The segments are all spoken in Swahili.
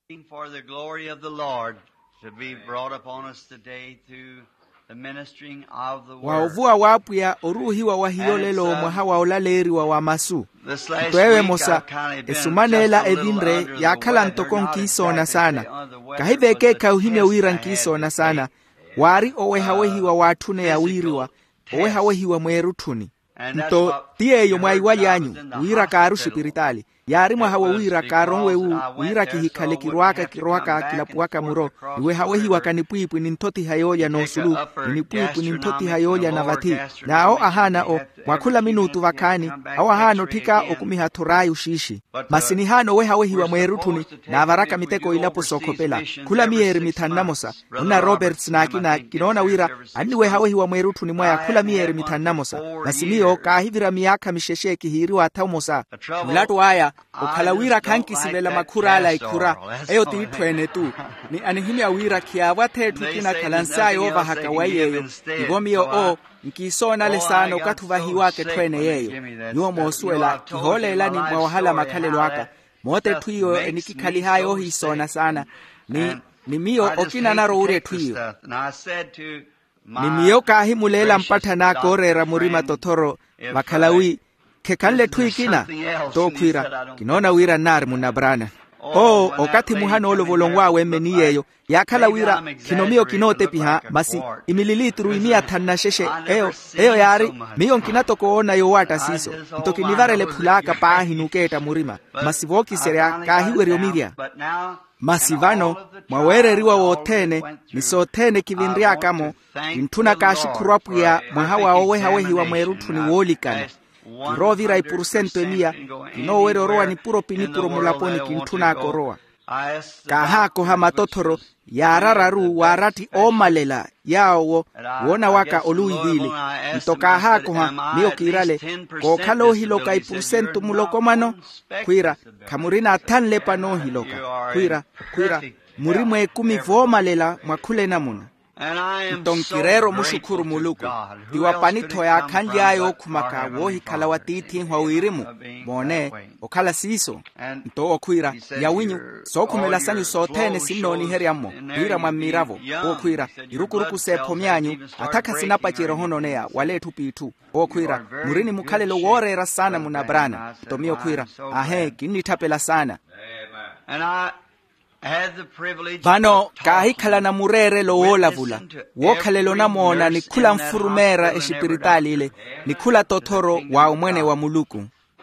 For the glory of the Lord to be brought upon us today through the ministering of the word. Waovua wapya oruhiwa wahiolelo mwahawa olaleriwa wa masu. Tuewe mosa esumanela evinre yakala ntoko nkisona sana. Kahiveke kauhine wira nkisona sana. Wari owehawehiwa watune ya wiriwa. Owehawehiwa mwerutuni. Nto tiye yo mwaiwali anyu wira karu shipiritali. Yari mwahawa wira karonwe wira kihikale kiruaka kilapuaka muro. Iwe hawehiwa kanipuipu nintoti hayoya no sulu. Nipuipu nintoti hayoya na vati. Na ao ahana o wakula minutu vakani. Ao ahano tika okumihaturayu shishi. Masini hano wehawehiwa mwerutuni na avaraka miteko ilapo sokopela. Kula mieri mitanamosa. Una Roberts na akina kinona wira. Ani wehawehiwa mwerutuni mwaya kula mieri mitanamosa. Masimio kahivira miyaka misheshe kihiriwa ataumosa. Mulatu waya ukala wira kankisilela makura ala ikura. Eyo tiitwene tu. Ni anihimi ya wira kiawa tetu kina kalansayo ova hakawayeyo. Igomio o nkisona lesano ukatuvahiwake twene yeyo. Yuo mosuela kiholela ni mwawahala makale lwaka. Mote tuyo enikikali hayo hisona sana. Ni mio okina naro ure tuyo. Ni mio kahimulela mpata na korera murima totoro makalawi. Kekanle tuikina tokwira kinona wira nar munabrana. Okati muhano olovolongwa wemeniyeyo yakala wira kinomio kinote piha masi imililitru imia tanna sheshe eyo yari miyo kinato koona yo wata siso ntokinivare le pulaka pahinuketa murima masivoki seria kahiwerio miria masivano mwawereriwa wotene misotene kivindria kamo intuna kashukurapu ya mwahawa owehawehiwa mwerutuni wolikana kirovira ipurusento emia kinowero roa ni puro pinipuro mulaponi kintuna akoroa kahako hamatotoro yarararu warati omalela yawo wona waka oluidhile ntoka hako ha miyo kirale kokalo hiloka ipurusento mulokomano kwira kamurina tanle pano hiloka kwira murimwe kumivomalela mwakule namuna Ntonkirero mushukuru muluku diwapani toya kanji ayo kumaka wohi kala watiti hwa wirimu mone okala siso nto okwira ya winyu so kumela sanyu sotene sinoni heriamo wira mamiravo okwira irukuruku sepo myanyu ataka sinapa chirohononea wale tupitu okwira murini mukalelo worera sana munabrana tomio kwira kinitapela sana Vano kahikala na murere lo olavula wokalelo na mona ni kula mfurumera eshipiritali ile ni kula totoro wa umwene wa muluku.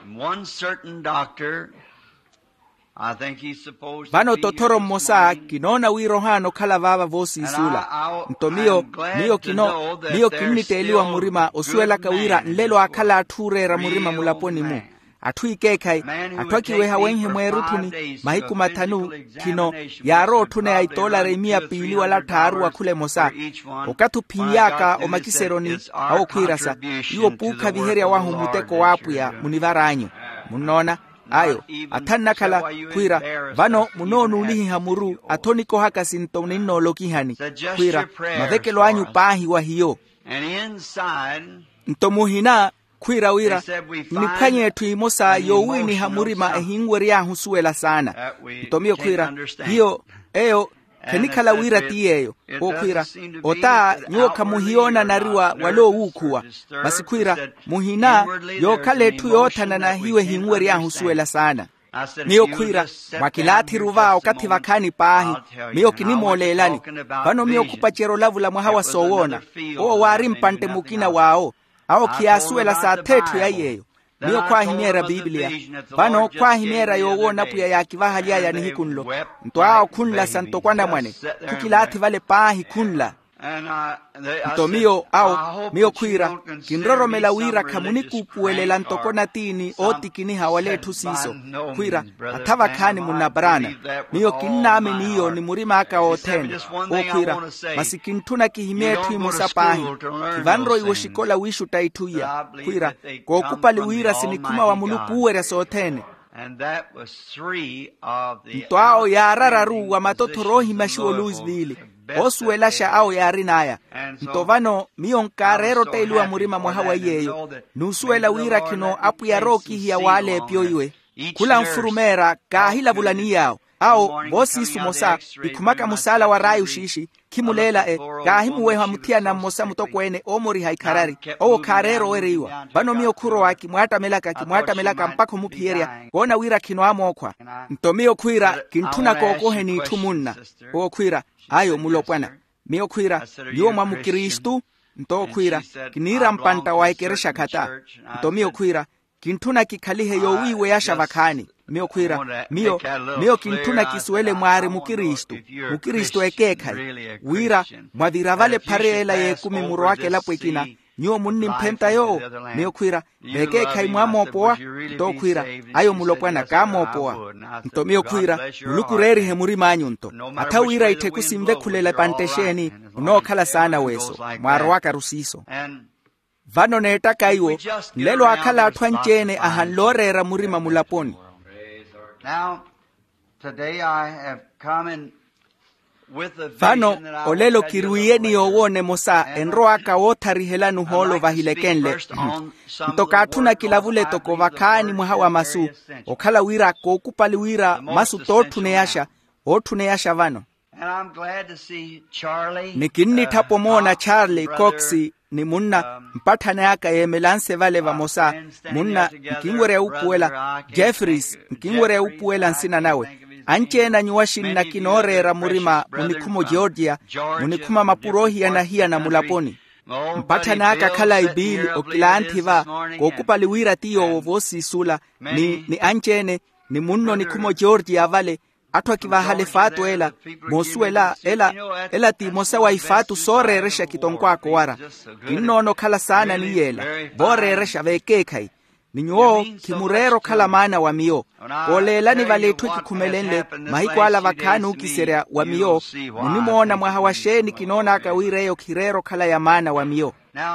Vano totoro mosa kinona wirohano kala vava vosi isula ntomio miyo kiniteliwa murima osuela kawira nlelo akala aturera murima mulaponi mu atuikekai atwakiwe hawenhe mwerutuni mahiku matanu kino yaro tune ya itolare imia pili wala taru wa kule mosa okatu pinyaka omakiseroni au kwirasa iwo puka viheria wahu muteko wapu ya munivaranyo munona ayo atanna kala kwira vano munonu ulihi hamuru atoniko haka sinto nino lokihani kwira mavekelo anyu pahi wa hiyo ntomuhina kwira wira nipanye tuimosa yowini hamurima ehingweri ya husuela sana ntomio kwira hiyo eyo kenikala wira tiyeyo kwira ota nyoka muhiona nariwa walo ukuwa basi kwira muhina yokale tuyotana na hiwe hingweri ya husuela sana miyo kwira wakilati ruva wakati vakani pahi miyo kinimolelani vano miyo kupachero lavula mwahawa sowona wari mpante mukina wao ao kiasuela saa tetu ya yeyo miyo kwa himera Biblia vano kwa himera yowona puya ya kivahalia ya nihikunlo nto ao kunla santo kwanda mwane kukilati vale pahi kunla nto miyo kwira kinroromela wira kamuniku puwelela ntokona tini oti kiniha waletu siso kwira atava kani munabrana miyo kinname niyo ni murima aka otene kwira masikintuna kihimetu imosa pahi kivanro iwoshikola wishu taituya kwira kokupali wira sinikuma wa muluku uwere sotene nto ao yarararu wa matotorohi mashiwo Louisville osuelasha ao yarinaya ntovano mionkarero tailua murima mwahawa yeyo nusuela wira kino apu ya roki hiya wale pioiwe kula mfurumera kahila vulani yao ao vosi sumosa ikumaka musala wa rai ushishi kimulela gahimu weha mutia na mosa mutokwene omori haikarari o karero wereiwa bano mio kuro waki mwata melaka mpako mupieria kona wira kino amokwa ntomio kwira kintuna kokohe ni tumunna o kwira ayo mulopwana mio kwira yo mwa Kristu nto kwira kinira mpanta waikeresha kata ntomio kwira kintuna kikhalihe yo wiwe ya shavakani mio kwira mio kintuna kiswele mwari Mukristu ekekhai wira mwadira vale parela ye kumi muro wake lapwekina nyo munni mpenta yo mio kwira ekekhai mwamopoa nto kwira ayo mulopwana kamopoa nto mio kwira ulukureri he muri manyunto ata wira itekusimve khulela pantesheni unokhala sana weso mwaro waka rusiso vano neta kaiwo lelo akhala athwanjene ahanlorera murima mulaponi. Now today I have come in with a vano olelo kiruiyeni yowone mosa enroaka wotarihela nuholo vahilekenle ntoka atuna kilavule toko vakani mwahawa masu okhala wira kokupali wira masu othune yasha vano. And I'm glad to see Charlie nikinni thapomona Charlie Coxi ni munna mpathana yaka yemelanse vale vamosa munna nkingwere upuela Jeffries nkingwere upuela nsina nawe anchena nyuwashin na kinorera murima munikhumo Georgia munikuma mapurohi na hiya na mulaponi mpathana yaka khala ibili okilanthi kokupali wira tiyo vosi sula ni anchene ni munno nikhumo Georgia vale atwa kiva halefatu ela ti mosa wa ifatu soreresha kitonkwako wara innono khala sana ni yela boreresha vekekhai ninyo kimurero khala mana wa miyo olela ni valethu kikhumelenle mahikwala vakhani ukiserea wa miyo munimona mwahawasheni kinona akawireyo khirero khala ya mana wa miyo.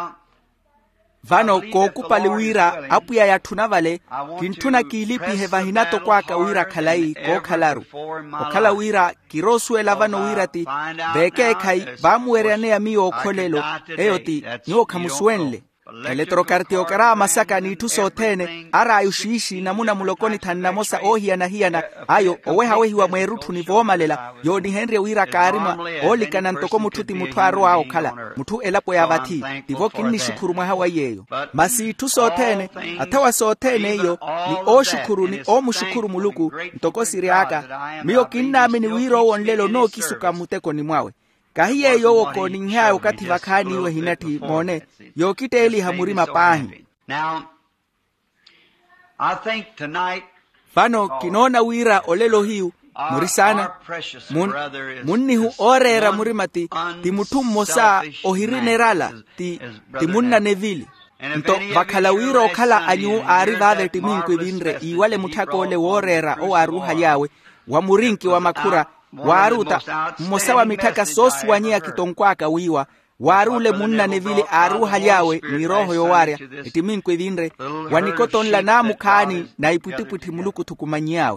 Vano kokupali wira apuya yathuna vale kintuna kilipi hevahinato kwaka wira khalai kokhalaru okhala wira kirosuela vano wirati vekekhai vamuwereane ya miyo okholelo eyoti nyoka muswenle eletrokartiokara masaka ni tusothene ara ayushishi namuna mulokoni thanna mosa ohiyana ayo owehawehiwa mweruthu ni vomalela yoni henry wira karima olikana ntoko muthuti muthwaro ao khala muthu elapo ya vathi divo kinni shukuru mwahawa yeyo masi tusothene athawa sothene iyo ni oshukuru ni omushukuru muluku ntoko siriaka miyo kinnami ni wiro wonlelo no kisuka muteko ni mwawe kahiye yo koni nhayo kati vakhani we hinati mone yokiteli hamurima pahi. Now I think tonight vano kinona wira olelo hiu murisana munnihu orera murimati ti mutum mosa ohirinerala ti munna nevili nto vakhala wiro khala anyu ari vave timinku vinre iwale muthako ole worera o aruha yawe wa murinki wa makhura waruta mosa wa mithaka soswanyia kitonkwaka wiwa warule munna nevile aruha yawe ni roho yowaria timinku vinre wanikotonla namu khani na iputiputi muluku thukumanyiawe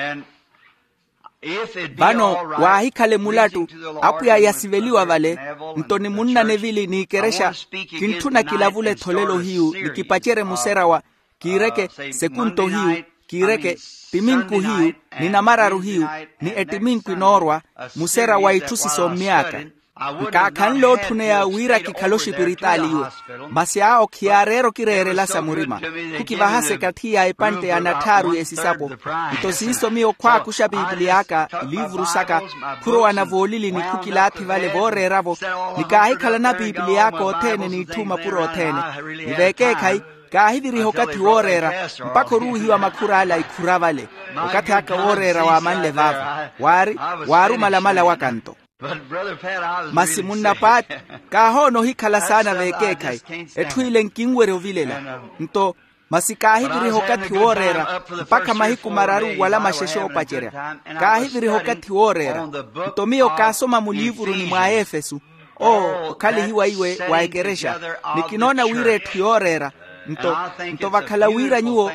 vano wahikhale mulatu apuya yasiveliwa vale ntoni munna nevili niikeresha kinthuna kilavule tholelo hiu nikipachere muserawa kireke sekunto hiu kireke timinku hiu ninamararu hiu ni etiminku inorwa musera wa itusiso miaka nkakhanlo thune ya wira kikhaloshi piritali iwe masiao kiarero kirerela samurima kukivahase kathia epante ya natharu yesisapo itosiiso miyo kwa kusha biblia yaka livru saka kuro wanavolili ni kukilathi vale voreravo nikahikhala na biblia yako othene ni ituma puro othene nivekekhai kahiviri hokati worera mpako ruhi wa makhura ala ikhura vale hokati haka worera wa manle vava waru malamala wakanto masimunna pat kahono hikhala sana vekekhai ethuile nkingwere ovilela nto masikahiviri hokati worera mpaka mahiku mararu wala mashesho opachera kahiviri hokati worera nto miyo kasoma mulivuru ni mwa Efesu kali hiwa iwe waekeresha nikinona wire ethu yorera nto vakhala wira nyuo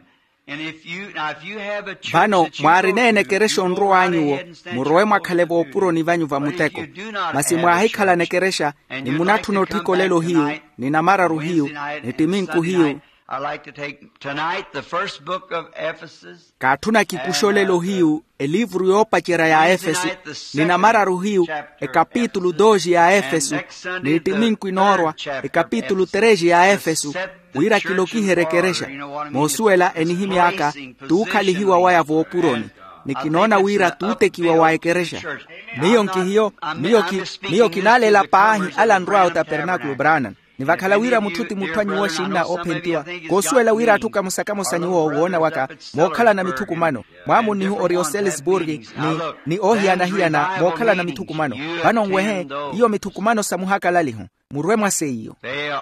vano mwarinene keresha onro wanyuo murowe mwakhale vopuro ni vanyu va muteko masi mwahikhala nekeresha ni munathu nothiko lelo hiu ni namararu hiu ni timinku hiu Katuna kikushole hiu elivru yopachera ya Efesu nina mararu hiu capítulo 2 ya Efesu nitiminku inorwa capítulo 3 ya Efesu wira kilokiherekeresha mosuela enihimiaka tuukalihiwa waya vopuroni nikinona wira tutekiwa waekeresha niyo kinalela paahi alandroa tabernakulo branan nivakhala wira muthuti muthwanyi woxinna opentiwa kosuela wira atuka musakamusanyi woowona waka mookhala na mithukumano mwamunihu orioselisburgi ni ohiyanahiyana mookhala na mithukumano vano ngwehe iyo mithukumano samuhakalalihu murwe mwaseiyo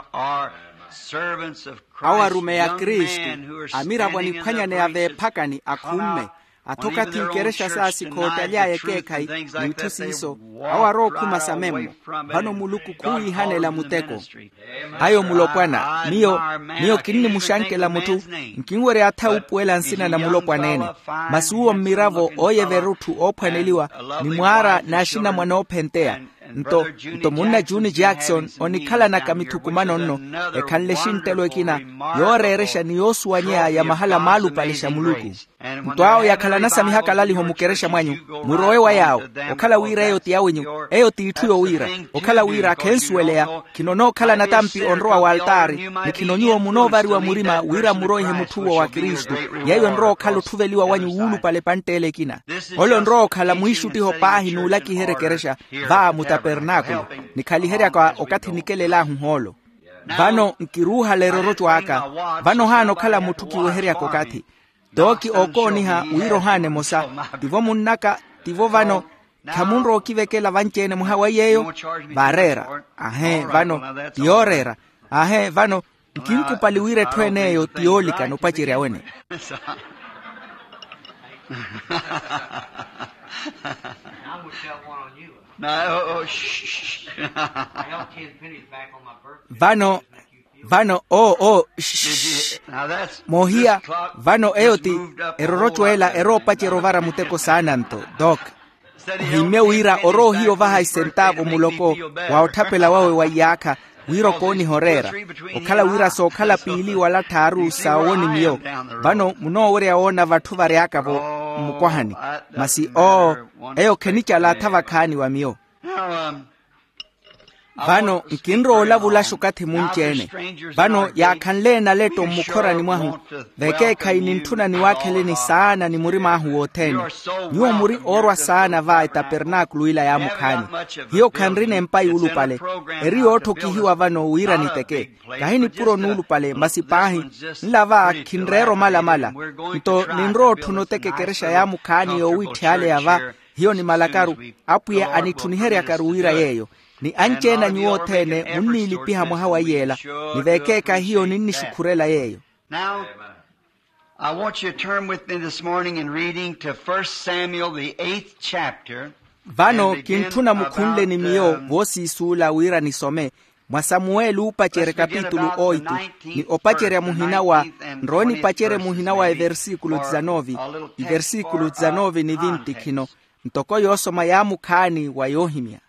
awarume ya Kristu amirabwa niphwanyane aveephakani akhumme atoka tiikeresha sasi kootalyaye keekhai nimithusiiso awarookhuma samemmo vano muluku khuyihanela muteko ayo mulopwana niyo kinni mushankela mutu nkinwere atha upuela nsina na mulopwanene masuwo mmiravo oyeveruthu ophwaneliwa ni mwara nashina mwana ophenteya nto munna Juni Jackson onikhala na kamithukumano nno ekhanle xintelo ekina yooreeresha ni yoosuwanyeya ya mahala maalupalesha muluku ntwao yakhala na samihakalaliho mukeresha mwanyu murowe wayawo okhala wira eyo tiyawenyu eyo tiithuyo wira okhala wira akhensuweleya kinono okhala na tampi onrowa wa altari nikinonyuwo munovariwa murima wira muroihe muthuwo wa Kristu yeyo nro okhala uthuveliwa wanyu wulupale pantele kina olo nro okhala muixutiho paahi nuulakiherekeresha vaa mutabernakulo nikhaliherya kwa okathinikelela holo vano nkiruha leroro chwaka vano hano khala muthu kiweherya kokati doki okoniha wirohane mosa tivo munnaka tivo vano khamunro okivekela vanchene muhawa yeyo varera vano tiorera vano nkinkupaliwire thweneyo tiolika nopachirya wene Vano mohia vano eoti erorochwela eropachero vara muteko sananto dok hime wira orohio vaha centavo muloko waothapela wawe wayaka wiro koni horera okhala wira so okhala pili wala tharu sawoni miyo vano munowere aona vathu variaka vo mukwahani masi eyo kenichala thavakhani wa miyo vano nkinrola vulashukathi munchene vano yakhanlena leto mukhorani mwahu vekekhayi ninthunani wakheleni sana ni muri mahu wothene niwo muri orwa sana va etabernakulo ila ya mukhani hiyo khanrine empai ulupale eri othokihiwa vano wira niteke kahini puro nuulupale masipahi nlava khinrero malamala nto ninro thunotekekeresha ya mukhani yowithyale yava hiyo ni malakaru apuye anithuniherya karuwira yeyo ni anchena nyuothene munnilipiha mwahawa yela nivekeka hiyo ninnishukhurela yeyo. Now, I want you to turn with me this morning in reading to 1 Samuel the 8th chapter. Vano kinthuna mukhunle ni miyo vosi isula wira nisome mwa Samuelu upachere kapitulu 8 ni opachere muhina wa nroni pachere muhina wa versikulo 19 versikulo 19 ni 20 kino ntoko yosoma ya mukhani wa Yohimia.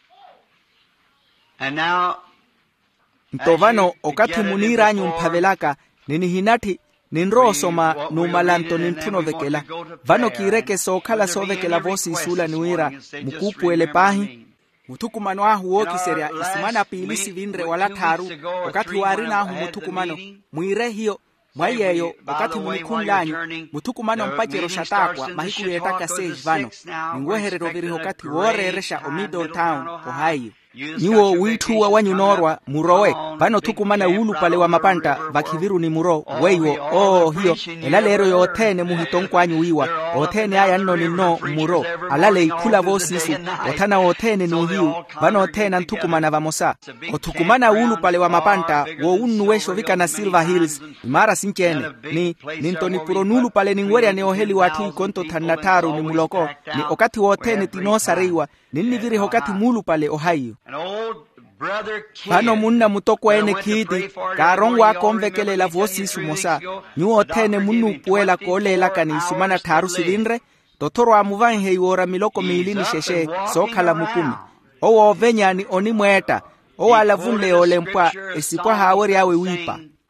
And now, ntovano okati muniranyu mphavelaka nini hinati ninrosoma numalanto ninthunovekela vano kireke sokhala sovekela vosi isula niwira mukupuele pahi muthukumano ahu wokiserya isimana pilisi vinre wala tharu okati warina ahu muthukumano mwire hiyo mwayeyo okati munikhunlanyu muthukumano mpachero shatakwa mahiku yetaka sage vano ningweherero viri okati woreresha o Middletown Ohio niwo withuwa wanyunorwa murowe vano thukumana ulupale wa mapanta vakhiviru ni muro weiwo hiyo elalero yothene muhitonkwanyu wiwa othene aya nno ninno muro alale ikhula vosisu othana othene nuhiu vano othena nthukumana vamosa othukumana ulupale wa mapanta wo unnuwesho vikana Silver Hills imara sinchene nintoni puro nulupale ningwerya ne oheli wathu ikonto thanatharu ni muloko ni okati wothene tinosareiwa ninniviri hokati mulupale Ohio. Vano munna mutoko ene kidi karongwa konvekelela vosisu mosa nyuo thene munnu puela kolela kanisumana tharu silinre tothorwa muvanhe iwora miloko milini sheshe sokhala mukumi owo venyani oni mweta owala vunle olempwa esipwa haweri yawe wipa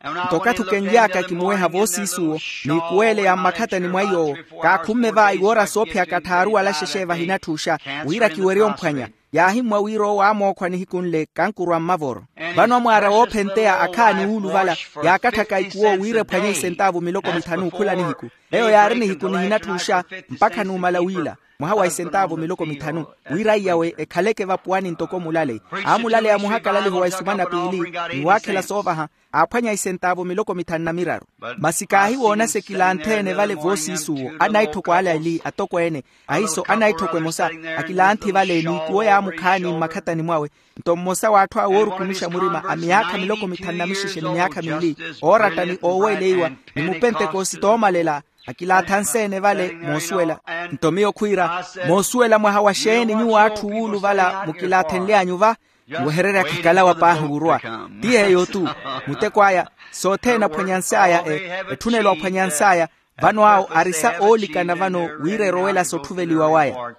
ntoka tukenja kakimweha vosisuo nikuele ya makatani mwayo kakumeva iwora sopya kataru ala shesheva hinatusha wira kiwerio mphwanya yahimwa wiro wa mokwa ni hikunle kankurwa mavoro bano mwara opentea akani ulu vala yakataka ikuo wire phwanya isentavu miloko mitanu kula ni hiku leo yarini hiku ni hinatusha mpaka numala wila mwahawa isentavu miloko mitanu wira yawe ekaleke vapuani ntoko mulale amulale ya muhaka lali huwa isumana pili niwake la sovaha aphwanya isentavu miloko mitanu na miraru masikahi wona sekila antene vale vosisuo anaitoko ala ili atoko ene aiso anaitoko mosa akila anti vale ni kuo ya mukhani makhatani mwawe ntomosa wathu aworu kumisha murima amiaka miloko mitanu na mishishe ni miaka mili oratani oweleiwa ni mupentekosi tomalela akila thansene vale mosuela ntomio khwira mosuela mwahawa sheni nyu wathu ulu vala mukila thenlea nyuva muherera kikalawa pahurwa die yotu mutekwaya sothena phwanyansaya ethunelwa phwanyansaya vano ao arisa olikana vano wire rowela sothuveliwa waya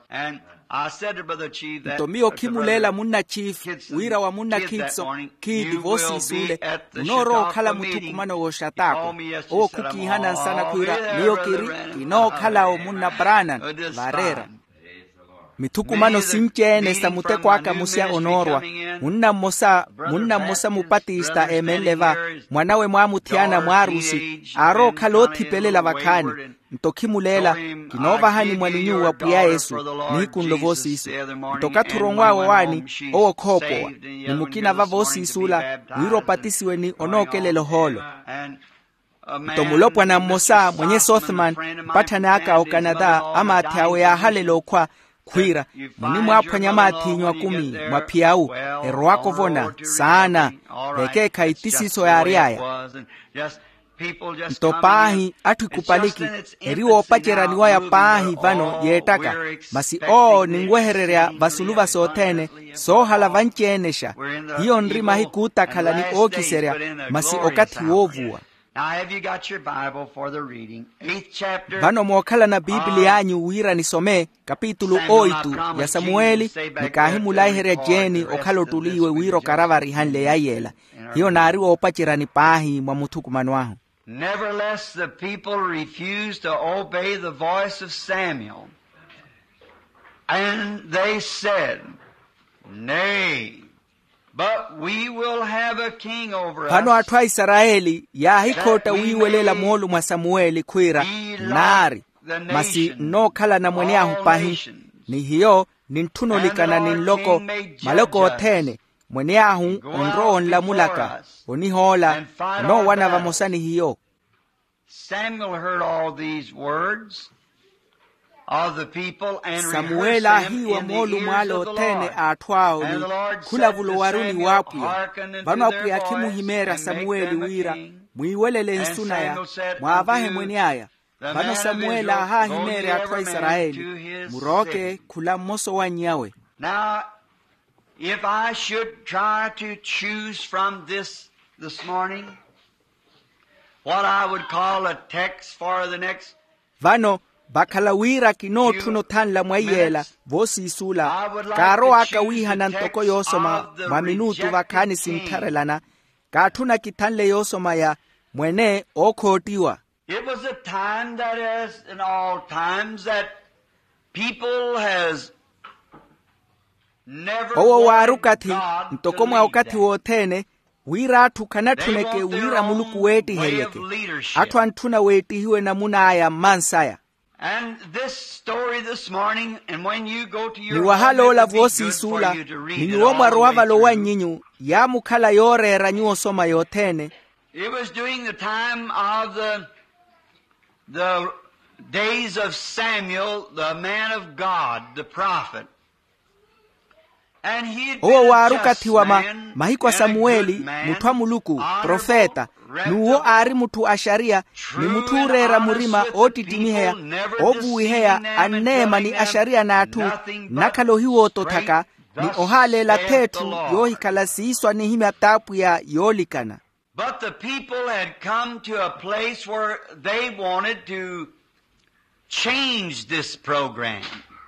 ntomio kimulela munna chief wira wa munna kitso kidi vosi sule unoro khala muthukumano woshatako o kukihana sana khwira niyo kiri ino khala o munna brana varera mithukumano sinchene samute kwaka musia onorwa munna mosa mupatista emeleva mwanawe mwamuthiana mwarusi aro khalothiphelela vakhani ntokhimulela kinova hani mwaninyu wa puya Yesu nikunlo vosiso ntokathurongwawo wani owokhopowa nimukina va vosisula wiro patisiwe ni onokelelo holo ntomulopwa na mosa mwenye Sothman mpathana aka o Canada ama athawe ya halelo kwa khwira muni mwaphwanya mathinywa kumi mwaphiyau erwako vona sana eke kaitisiso ya ariaya ntopahi athu kupaliki eriwo pacheraniwa ya pahi vano yetaka masi ningwehererea vasuluva sothene sohala vanchenesha hiyo nrima hikutakhala ni okiserea masi okati wovuwa vano mwokhala na Biblia yanyu wira nisome kapitulu 8 ya Samueli nikahimulaiherea jeni okhalotuliwe wiro karavari hanle yayela hiyo nari opachirani pahi mwa muthukumano waho. Nevertheless the people refused to obey the voice of Samuel, and they said, Nay, but we will have a king over us. Hano atwa Israeli ya hikota wiwelela molu mwa Samueli khwira nari masi no khala na mwene ahu pahi ni hiyo nintunolikana ninloko maloko othene mwene ahu onro onlamulaka onihola no wana vamosani hiyo. Samuel heard all these words of the people and Samuela hiwa molu mwalo tene atwao ni kula vulo waruni wapuya vano apuya kimuhimera Samueli wira mwiwelele nsuna ya mwavahe mwene aya vano Samuela hahimere atwa Israeli muroke kula moso wanyawe. Now if I should try to choose from this morning what I would call a text for the next vano bakalawira kino tuno tanla mwayela vosi isula karo aka wiha na ntoko yosoma maminutu vakani sintarelana katuna kitanle yosoma ya mwene okhotiwa. It was a time that as in all times that people has never owo warukati ntoko mwa wakati wothene wira athu kanathuneke wira muluku weti heleke athu antuna weti hiwe namuna aya mansaya. And this story this morning, and when you go to your ni wahalola vosi isula ni womwaro wavalo wanyinyu ya mukhala yorera nyuo soma yothene. It was during the time of the days of Samuel, the man of God, the prophet. Owo warukati wa mahikwa Samueli mutwa muluku profeta nuwo ari mutu asharia ni mutu rera murima otitimiheya obuiheya anema ni asharia natu nakalo hiwo tothaka ni ohalela tetu yohikala siiswa ni himya tapu ya yolikana. But the people had come to a place where they wanted to change this program.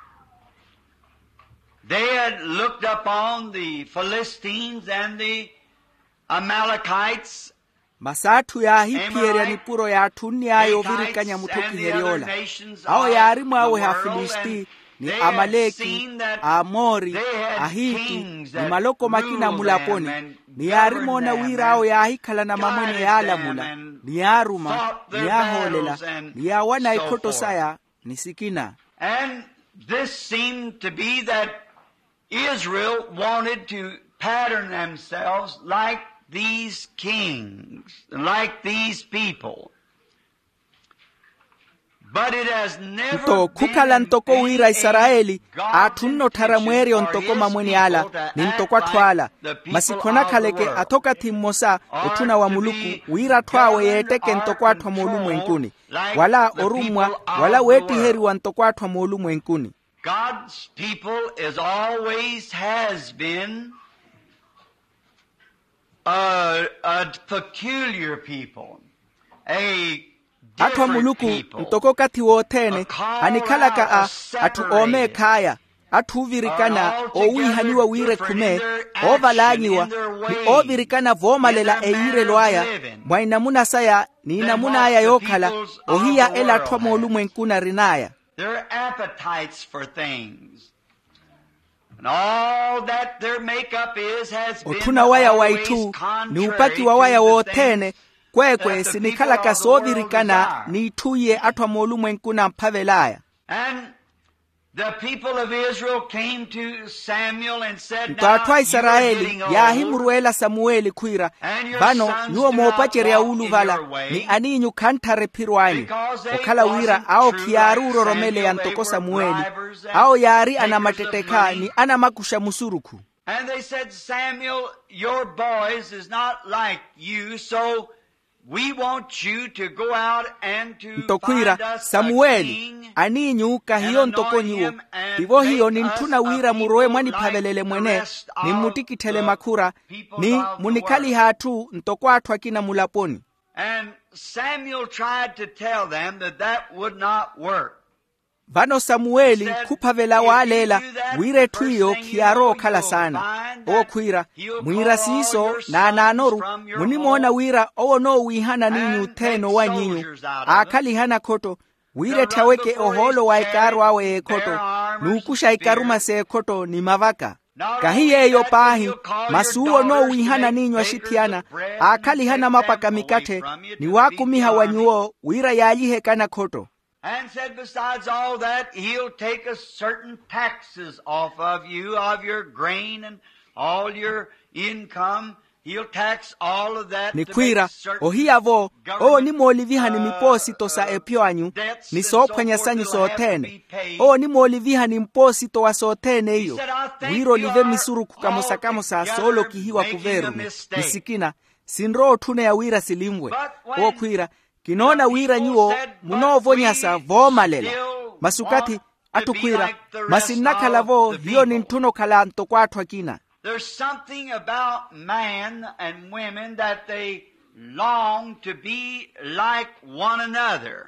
They had looked upon the Philistines and the Amalekites masatu ya hipiere ni puro ya tunia yo virikanya mutoki heriola ao ya arimu awe ha Filisti ni Amaleki, Amori, Ahiti, ni maloko makina mulaponi ni arimu na wira ao ya hikala na mamone ya alamula ni aruma, ni aholela, ni awana ikoto saya ni sikina. And this seemed to be that Israel wanted to pattern themselves like these kings, like these people. But it has never to kukala ntoko wira Israeli atunno taramweri ontoko mamweni ala ni ntokwa twala masikona kaleke atoka timosa otuna wa muluku wira twawe yeteke ntokwa twa molumu enkuni wala orumwa wala weti heri wa ntokwa twa molumu enkuni. God's people is always has been a peculiar people, a atwa muluku ntoko kati wotene anikalaka atuome kaya atuvirikana owihaniwa wire kume ovalanyiwa ni ovirikana vomalela eire lwaya mwainamuna saya ni inamuna aya yokala ohiya ela atwa molumu enkuna rinaya. Their appetites for things and all that their makeup has been otuna waya waitu ni upaki wa waya wotene kwekwe sinikala kasovirikana ni tuye atwa molumu enkuna mpavelaya. And the people of Israel came to Samuel and said, "Ntatwa Israeli ya himruela Samueli kuira bano nyuo mopacheria uluvala ni aninyu kantare pirwanyu okala wira ao kiaruro romele ya ntoko Samueli ao yari ana mateteka ni ana makusha musuruku." And they said, "Samuel, your boys is not like you, so we want you to go out and to ntokwira find us Samueli a king aninyu kahiyo ntoko nyuo tivo hiyo ni ntuna wira muroe mwani pavelele mwene ni mutikitele makura ni munikali hatu ntoko atwa kina mulaponi." And Samuel tried to tell them that would not work. Vano Samueli kupavela walela wire tuyo kiaro kala sana o kuira mwira siso na ananoru munimona wira owo no wihana ninyu teno wa nyinyu akali hana koto wire taweke oholo wa ikaru awe ekoto nukusha ikaruma se ekoto ni mavaka kahiye yo pahi masuo no wihana ninyu ashitiana akali hana mapaka mikate ni wakumiha wanyuo wira yalihe kana koto. And said, besides all that, he'll take a certain taxes off of you, of your grain and all your income. He'll tax all of that. Ni kwira, ohiyavo, o ni moliviha ni miposi tosa epyo anyu, ni sopanya sanyu sotene. O ni moliviha ni mposi wa sotene iyo. Wiro live misuru kukamusa solo kihiwa kuveru. Nisikina, sinro tune ya wira silimwe. O kwira, kinona wira nyuo munovonyasa vomalela masukati atukwira masinakala vo hiyo ni ntuno kala ntokwathwa kina. There's something about man and women that they long to be like one another.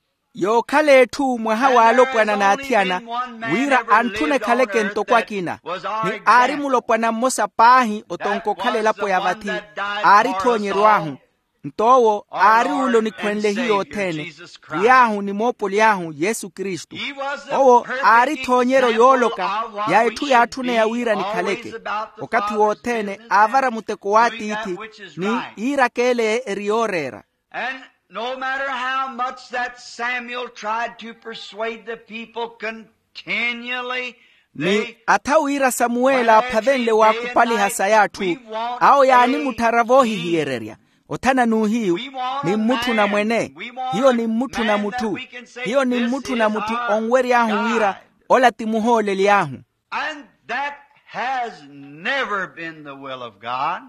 Yo kale tu mwahawa alopwana na atiana wira antune kale kento kwa kina ni ari mulopwana mosa pahi otonko kale lapo ya vati ari tonyerwahu ntowo ari ulo ni kwenle hiyo tene yahu ni mopoli yahu Yesu Kristu owo ari tonyero yoloka ya etu ya atune ya wira ni kaleke wakati wotene avara muteko wati iti ni ira kele eriorera. And no matter how much that Samuel tried to persuade the people continually, ni atawira Samuela pavenle wa kupali hasayatu au yani mutaravohi hiereria otana nuhiu ni mtu na mwene hiyo ni mtu na mtu hiyo ni mtu na mtu onweri yahu wira ola timuhole liyahu. And that has never been the will of God.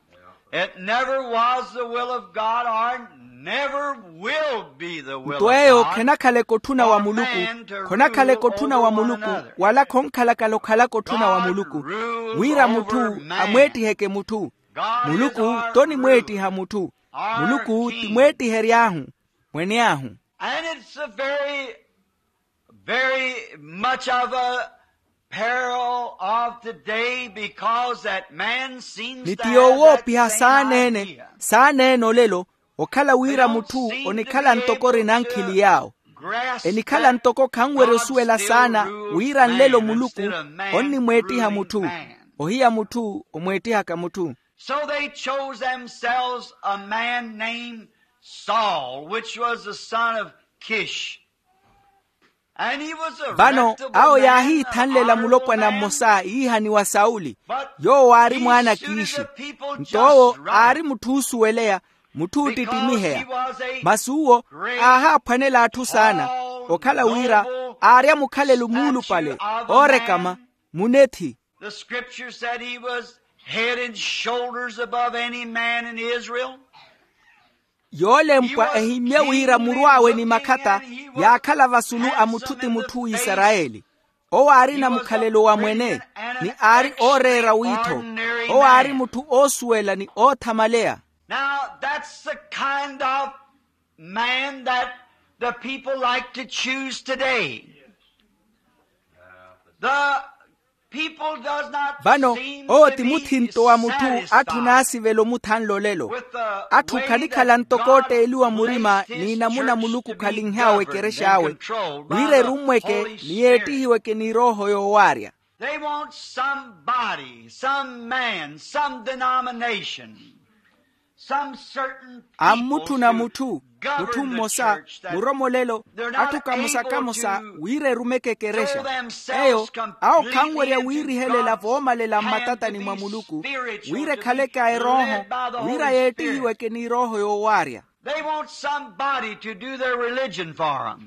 It never was the will of God or never will be the will of Tueo God. kenakale kotuna wa muluku konakale kotuna wa muluku wala konkala kalokala kotuna wa muluku wira mutu amweti heke mutu muluku toni mweti ha mutu muluku timweti heriahu mweneahu. And it's a very, very much of a peril of today because that man seems to nitiyowo have piha that same sanene idea. saneno lelo okhala wira mutu onikhala ntokori nankhili yawo enikhala ntoko khangwere suela sana wira nlelo muluku onni mwetiha mutu ohiya mutu omwetiha ka mutu. So they chose themselves a man named Saul, which was the son of Kish. And he was a vano reputable ao man, yahi an thanlela mulokwa honorable na man. mosa ihani wa Sauli But yo wari he mwana suited Kishi the people just ntowo right. ari mutu usuweleya mutu Because utitimiheya he was a masuwo aha phanela athu sana okhala wira arya mukhale lumulu pale orekama munethi. The scripture said he was head and shoulders above any man in Israel. yolempwa ehimye wira murwawe ni makhata yakhala vasulu amuthuti muthu Israeli owari na mukhalelo wa mwene ni ari orera witho owari muthu osuela ni othamaleya. Now that's the kind of man that the people like to choose today. The people does not vano seem oti to be muthinto wa mutu athu satisfied nasivelo muthanlo lelo with the athu way khalikhala that ntokote God eliwa murima placed His ni namuna church muluku to be khalinghyawe governed kereshawe and controlled by wire the rumweke Holy Spirit. niyetihiweke ni roho yowarya. They want somebody, some man, some denomination, some certain amutu people na to mutu govern mutu the mmosa church that muromo lelo they're not athu kamusa able to wire rumeke keresha throw themselves eyo ao completely khangwerya into wiri helela God's vomalela hand matatani to mwa be muluku spiritual, wire to be khaleka led eroho by the wira Holy yetihiweke ni roho yowarya. They want somebody to do their religion for them.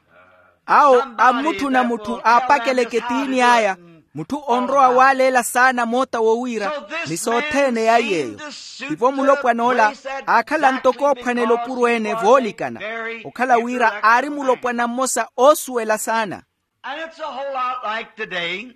ao Somebody amutu na that mutu will tell them apakeleke just how to tini do aya it and mutu all onroa about it. walela sana mota wowira So this ni sothene man yayeyo seemed to suit ivo mulopwa the nola place akhala exactly ntoko ophwanela because opuruene he was volikana a very okhala wira intellectual ari mulopwa man. na mmosa osuela sana. And it's a whole lot like today.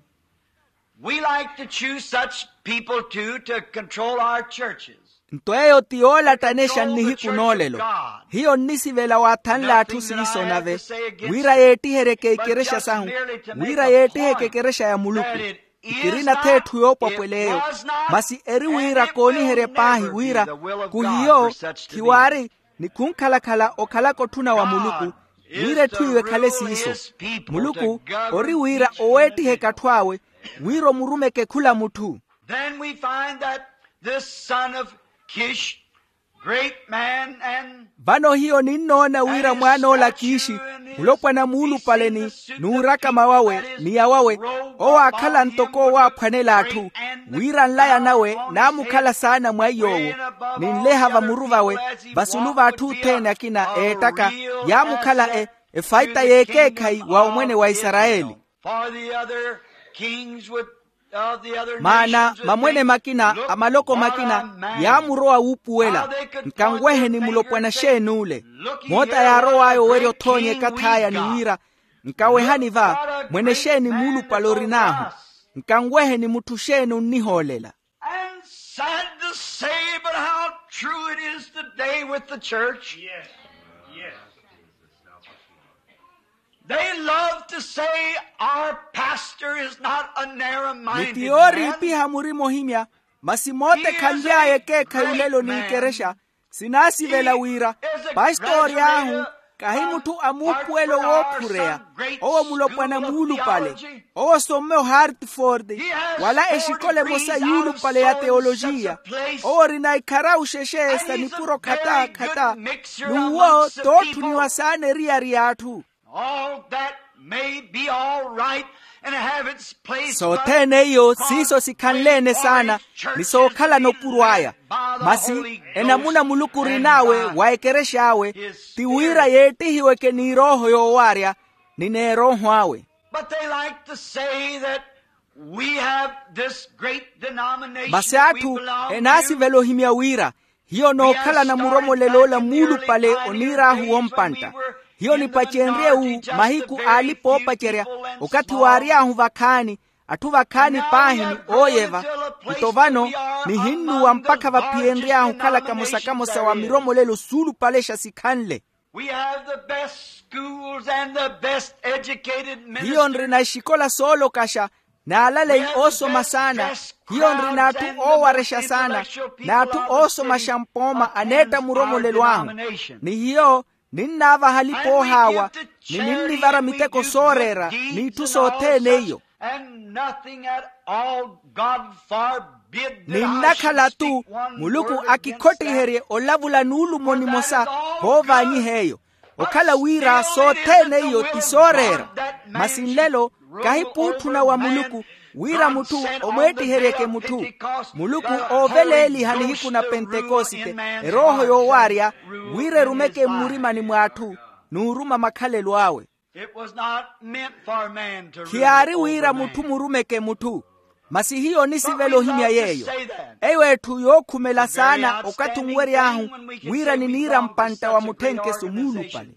We like to choose such people too to control our churches. ntweyo tiola tanesha nihiku nolelo hiyo nisivela wathanla athu siisonave wira yetihereke ikeresha sahu wira yetiheke keresha ya muluku ikirina thethu yopwapweleyo masi eri wira konihere pahi wira kuhiyo kiwari ni kunkhalakhala okhalako thuna wa muluku wire thuiwe khale siiso muluku ori wira owetiheka thwawe wiro murumeke khula muthu. Then we find that this son of Kish, great man, and vano hiyo ninnona wira mwana ola Kishi mulopwa na mulu paleni nuurakama wawe niya wawe owakhala ntoko waphwanela athu wira nlaya nawe namukhala sana mwayowo ninlehava muruvawe vasuluva athu thene akina etaka yamukhala efaita yekekhai wa umwene wa Israeli. for the other kings with the other mana nations would mamwene think, makina "Look amaloko what makina a man." yamuroa upuwela nkangwehe ni mulopwa na shenule mota ya roayo weryo thonye kathaya ni wira nkawehani va mwene sheni mulu palori nahu nkangwehe ni mutu shenu niholela. And sad to say, but how true it is today with the church. Yes. Yes. They love to say our pastor is not a narrow-minded nitiori man. piha murimo himya masimote khanjaye kekha ulelo niikeresha sinasivela wira pastori ahu kahi mutu amupuelo wophureya owo mulopwa na mulu pale owo sommeo Hartford wala eshikole mosa yulu pale ya teolojia owo rina ikhara usheshesa ni puro khata nuwo tothuniwa sane riya athu. All that may be all right and have its place. sothene iyo siso sikhanlene sana nisokhala nopurwaya masi enamuna mulukuri nawe waekereshawe tiwira yetihiweke ni roho yowarya nine roho awe. But they like to say that we have this great denomination masi that we athu belong enasi to. velo himya wira hiyo nokhala na muromo lelola mulu pale onirahu wompanta hiyo ni pachenreu mahiku alipo pacherya ukati wariahu vakhani athu vakhani pahini oyeva itovano ni hinnu wa mpaka vapienriahu khala kamosa wa miromo lelo sulu palesha sikhanle. hiyo nrina xikola solo kasha na alale osoma sana hiyo nrina atu owaresha sana na atu osoma shampoma aneta muromolelo wangu ni hiyo ninnava halipo hawa ni ninnivara miteko sorera ni tusotene iyo ninnakhala tu muluku akikotiherie olavula nuulumoni mosa hovanyi heyo okhala wira sotene iyo tisorera masinlelo kahiputhuna wa muluku wira mutu omwetihereke mutu muluku oveleli hanihiku na pentekosite eroho yowarya wire rumeke murimani mwathu nuuruma makhalelo awe kiari wira mutu murumeke mutu masi hiyo nisivelo himya yeyo ewetu yokhumela sana okatumweri ahu wira ninira mpanta wa mutenke sumulu pale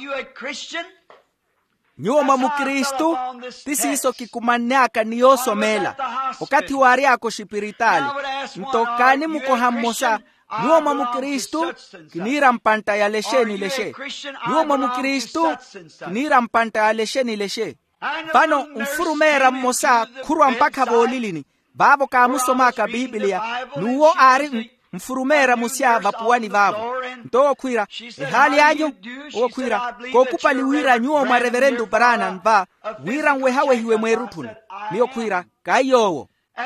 nyoma mukristu tisiso kikumanyaka niyosomela okati wari ako shipiritali mtokani mukohammosa nyoma mukristu kinira mpanta ya lesheni leshe nyoma mukristu kinira mpanta ya lesheni leshe pano mfurumera mmosa kurwa mpaka volilini babo kamusomaka biblia nuwo ari mfurumera musya vapuwani vavo ntowo kwira hali yanyu owo kwira kokupali wira nyuo mwa reverendu barana nva wira ngwehawe hiwe mwerutuni niyo kwira kayowo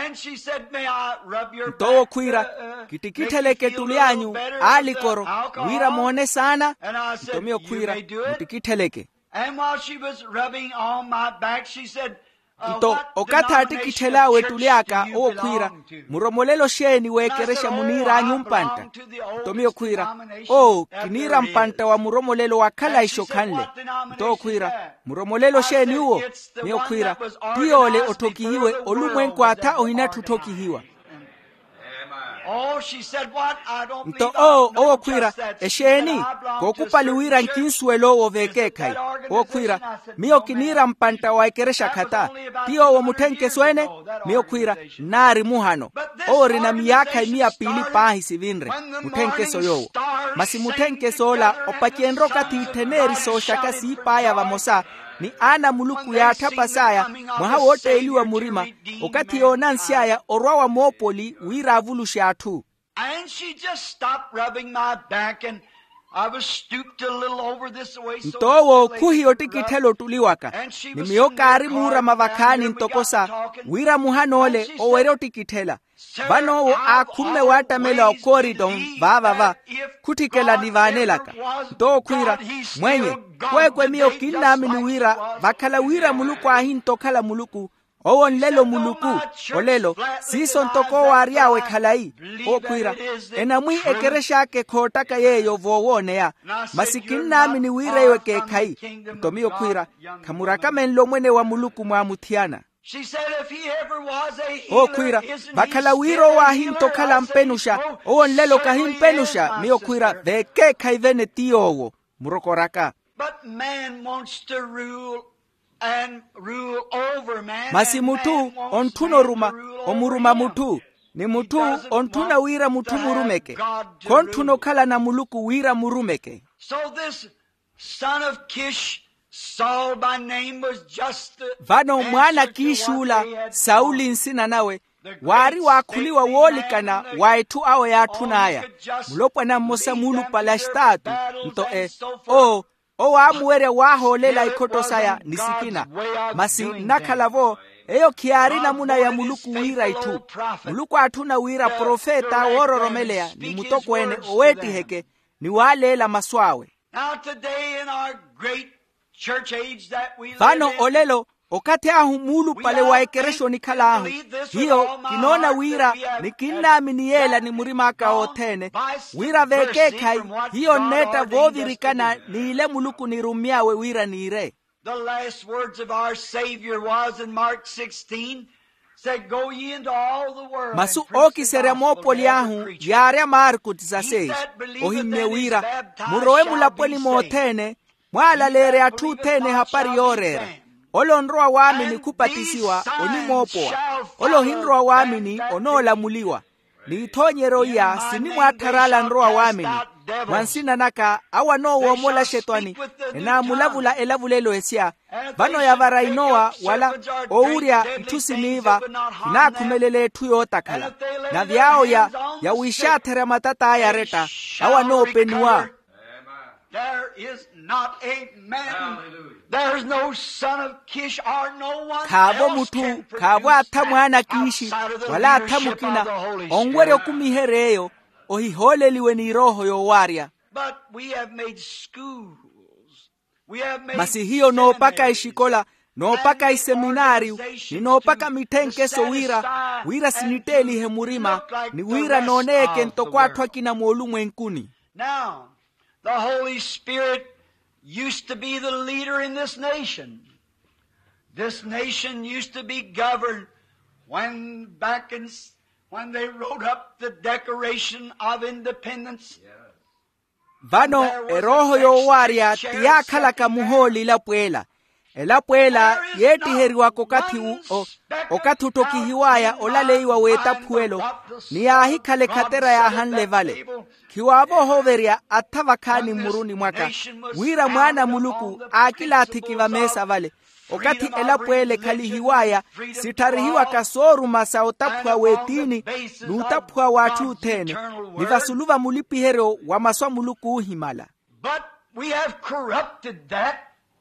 ntowo kwira kitikiteleke tulyanyu alikoro wira mwone sana ntomiyo kwira mutikiteleke nto okathati kithelawe tulyaka owokhwira muromolelo sheni wekeresha munira anyumpanta ntomiyo khwira kinira mpanta wa muromolelo wakhala isho khanle ntokhwira muromolelo sheni uwo niyo khwira tiyole othokihiwe olumwenkwatha ohinathu thokihiwa nto owokhwira esheni kokupaliwira nkinsuelo wovekekhay owokhwira miyo kinira mpanta waikeresha khata tiyo wo muthenke swene miyo khwira nari muhano ori na miyakha imiya pili pahi sivinre muthenke soyowo masi muthenke sola opachienro katitheneri soshaka siipaya vamosa ni ana muluku ya thapasaya mwaha wote eliwa murima okati yona nsyaya orwawa mopoli wira avulusha athu and she just stopped rubbing my back and I was stooped a little over this way so ntowo kuhi otikithelo tuliwaka nimiyokari mura mavakhani ntokosa wira muhanole owere otikithela vanowo akhumme watamela okoridon vavava khuthikela nivanelaka ntowo khwira mwenye kwekwe miyo kinnami ni wira vakhala wira muluku ahi ntokhala muluku owonlelo muluku olelo siso ntoko wariyawe khalai okhwira enamwi ekereshake khotaka yeyo vowoneya masikinnami ni wirewe kekhai ntomiyo khwira khamurakaменlo mwene wa muluku mwamuthiana okhwira vakhala wiro wahi ntokhala mpenusha owonlelo kahi mpenusha miyo khwira vekekhai vene tiyowo murokoraka masi mutu onthuno ruma omuruma mutu ni mutu onthuna wira mutu murumeke konthuno khala na muluku wira murumeke so this son of Kish Saul by name was just vano mwana kishula Sauli nsina nawe wari wakhuliwa wolikana waithu awe yathunaya mulopwana mmosa mulu palashtatu nto owamuwere waholela ikhotosaya nisikina masi nakhalavo eyo khiari namuna ya muluku wira ithu muluku athuna wira profeta wororomeleya ni mutokwene owetiheke ni walela maswawe vano olelo okati ahu mulu pale waekeresho nikhala ahu hiyo kinona wira nikinnami niyela ni murimaka othene wira vekekhai hiyo neta vovirikana niile muluku nirumyawe wira nire the last words of our Savior was in Mark 16 said go ye into all the world masu okisere mopoli ahu yarya Marko 16 ohimme wira murowe mulapweni mothene mwalalere athu thene hapari yorera olonroa wamini kupatisiwa onimopowa olohinroa wamini onolamuliwa niithonyero ya sinimwatharala nroa wamini mwansina naka awa no womola shetani na mulavula elavulelo esya vano yavara inowa wala ouria ntusiniva na kumelele tuyo takala na vyao ya wishathera matata ya reta awa no penua. There is not a man, there is no son of Kish or no one kavo else mutu can kavo produce ata mwana kishi outside of the wala ata leadership of mukina the Holy ongwere Spirit. kumihereyo ohiholeliwe ni roho yo waria. But we have made schools. We have made Masi hiyo no paka seminaries. ishikola no paka iseminari ni no paka mitenkeso wira siniteli hemurima ni wira noneke ntokwatwa kina molumwenkuni. Now, the Holy Spirit used to be the leader in this nation. This nation used to be governed when they wrote up the Declaration of Independence. Vano eroho yo waria tiyakhala kamuholi elapwela yeti heriwa okati utokihiwaya olaleiwa wetaphuelo ni ahikhale khatera ya hanle vale kiwavo hoveria athavakhani muruni mwaka wira mwana muluku akila athikiva mesa vale okati elapwele khalihiwaya sitharihiwa kasoru masa otaphua wetini nutaphua wathu uthene nivasuluva mulipihero wa maswa muluku uhimala. But we have corrupted that.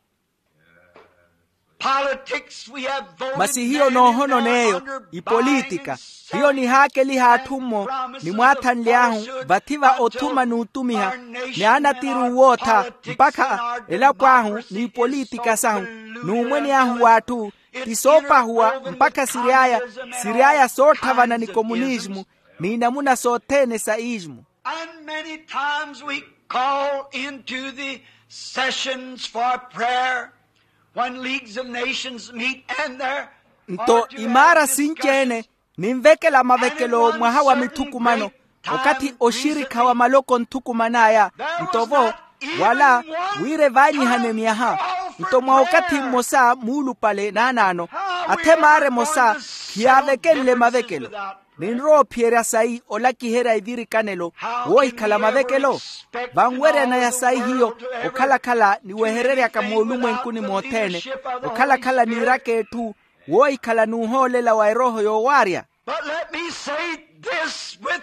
Politics, we have voted masi hiyo nohono neyo ipolitika hiyo ni hake lihathumo ni mwathan liahu vativa othuma nuutumiha ni anatiru wotha mpaka elapwahu ni ipolitika sahu nuumweni ahu watu tisopahuwa mpaka siriaya sothavana ni komunismu ni namuna sothene sa ismu. And many times we call into the sessions for prayer when leagues of nations meet and there nto imara sinchene nimvekela mavekelo mwahawa mithukumano okati oshirika wa maloko nthukumanaya ntovo wala wire vanyihane miaha nto mwaokati mosa mulu pale nanano athemare mosa kiavekele mavekelo ninro pierya sai olakihera iviri kanelo woikhala mavekelo vangwere na ya sai hiyo okhalakhala niwehererya kamolumwenkuni mothene okhalakhala niraketu woikhala nuholela wa eroho yo waria. But let me say this with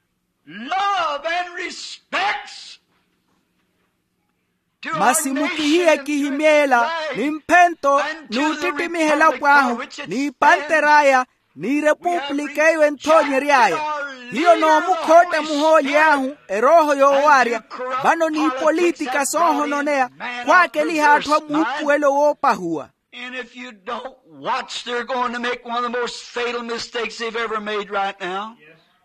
love and respects to our masimukihiye nation, kihimiela ni mpento nuutitimihela pwahu ni panteraya ni republika iwe nthonyeriaya hiyo nomukhote muholi ahu eroho yo waria vano ni politika sohononea kwake lihathwa mupuelo wopahuwa. And if you don't watch, they're going to make one of the most fatal mistakes they've ever made right now.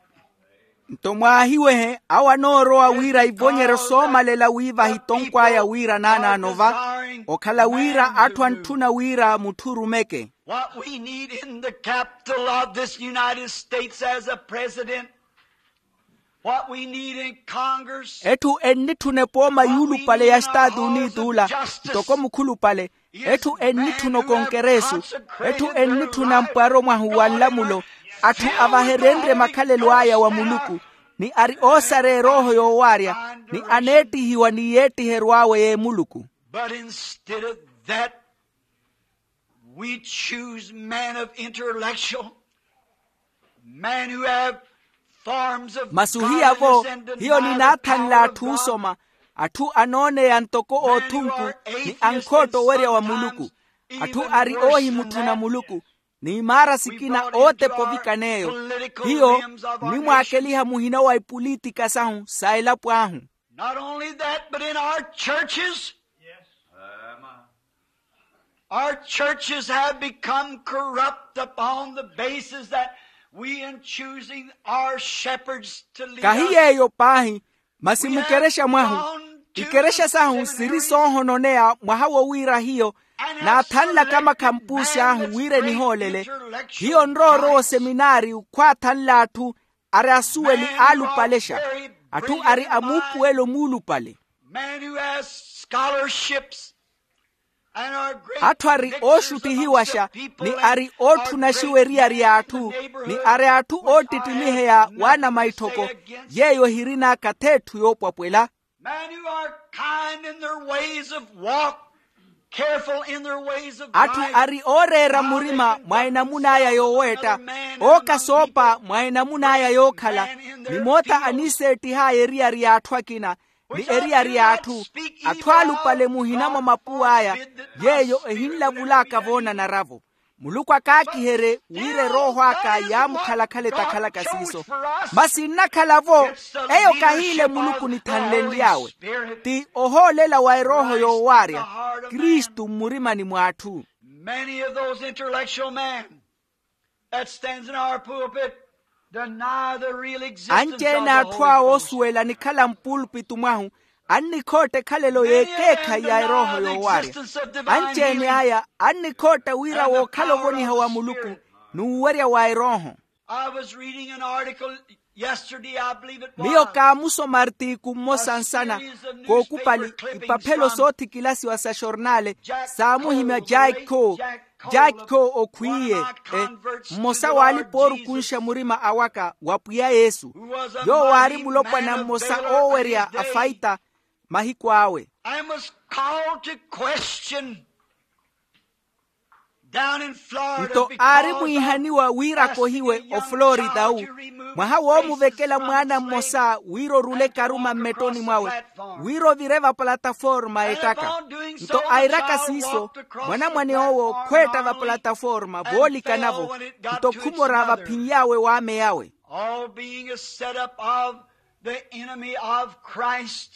ntomwahiwehe awa noroa wira ivonyere somalela wiva hitonkwaya wira nananova okhala wira athwa nthuna wira muthurumeke. What we need in the capital of this United States as a president, what we need in Congress, ethu ennithune poma yulu pale ya Estados Unidos la ntoko mukhulu pale ethu ennithuno konkeresu ethu ennithuna mpwaro mwahu wanlamulo athu avaherendre makhalelo aya wa muluku ni ari osare roho yo waria ni anetihiwa ni yetiherwawe ye muluku. but instead of that we choose men of intellectual, men who have forms of masuhiyavo godliness and hiyo ni deny the nathan power la of God. thusoma athu anone ya ntoko othunku ni ankhoto werya wa muluku athu ari ohi muthuna muluku ni imara sikina ote povikaneyo hiyo ni mwakeliha muhina wa ipolitika sahu saela pwahu. Not only that, but in our churches, our churches have become corrupt upon the basis that we in choosing our shepherds to lead us. kahiyeyo pahi masimukeresha mwahu ikeresha sahu siri sohononea mwahawo wira hiyo na thanla kama kampusi ahu wire ni holele hiyo nroro seminari ukwa thanla athu ari asuweli alu palesha athu ari amupuelo mulu pale. Man who has scholarships athu ari oxutihiwaxa ni ari othunaxiwe riari athu ni ari athu otitimiheya wana maithoko yeyo hirina kathethu yopwapwela athu ari orera murima mwaina munaya yoweta okasopa mwaina munaya yokhala ni mota aniseti haye riari athu akina ni eriari athu alupale muhinamo mapuaya yeyo ehinlavulaka vona na ravo muluku akakihere wire roho aka yamukhalakale takhala kasiso masinna khalavo eyo kahile muluku ni thanleni yawe ti oholela wa roho yowarya Kristu murimani mwathu. Many of those intellectual men that stands in our pulpit deny the real existence of the Holy Ghost. Osuela ni kala mpulpitu mwahu annikote kalelo yekeka ya roho yowarya anchene aya annikote wira wo kalovoni hawa muluku nuwarya wa roho. I was reading an article yesterday, I believe it was. Miyo kamuso martiku mosansana ko kupali ipapelo soti kilasi wa sa jornale samu himya Jaiko okwiye mosa wali poru kunsha murima awaka wapuya Yesu yo wari mulopwa na mosa oweria afaita mahikwawe. I was called to question down in Florida Nto ari muihaniwa wira kohiwe o Florida u mwaha wo muvekela mwana mosa wiro rule karuma metoni mwawe wiro vireva plataforma etaka nto airaka siso mwana mwane owo kweta va plataforma boli kanavo nto kumora va pinyawe wame yawe, all being a setup of the enemy of Christ.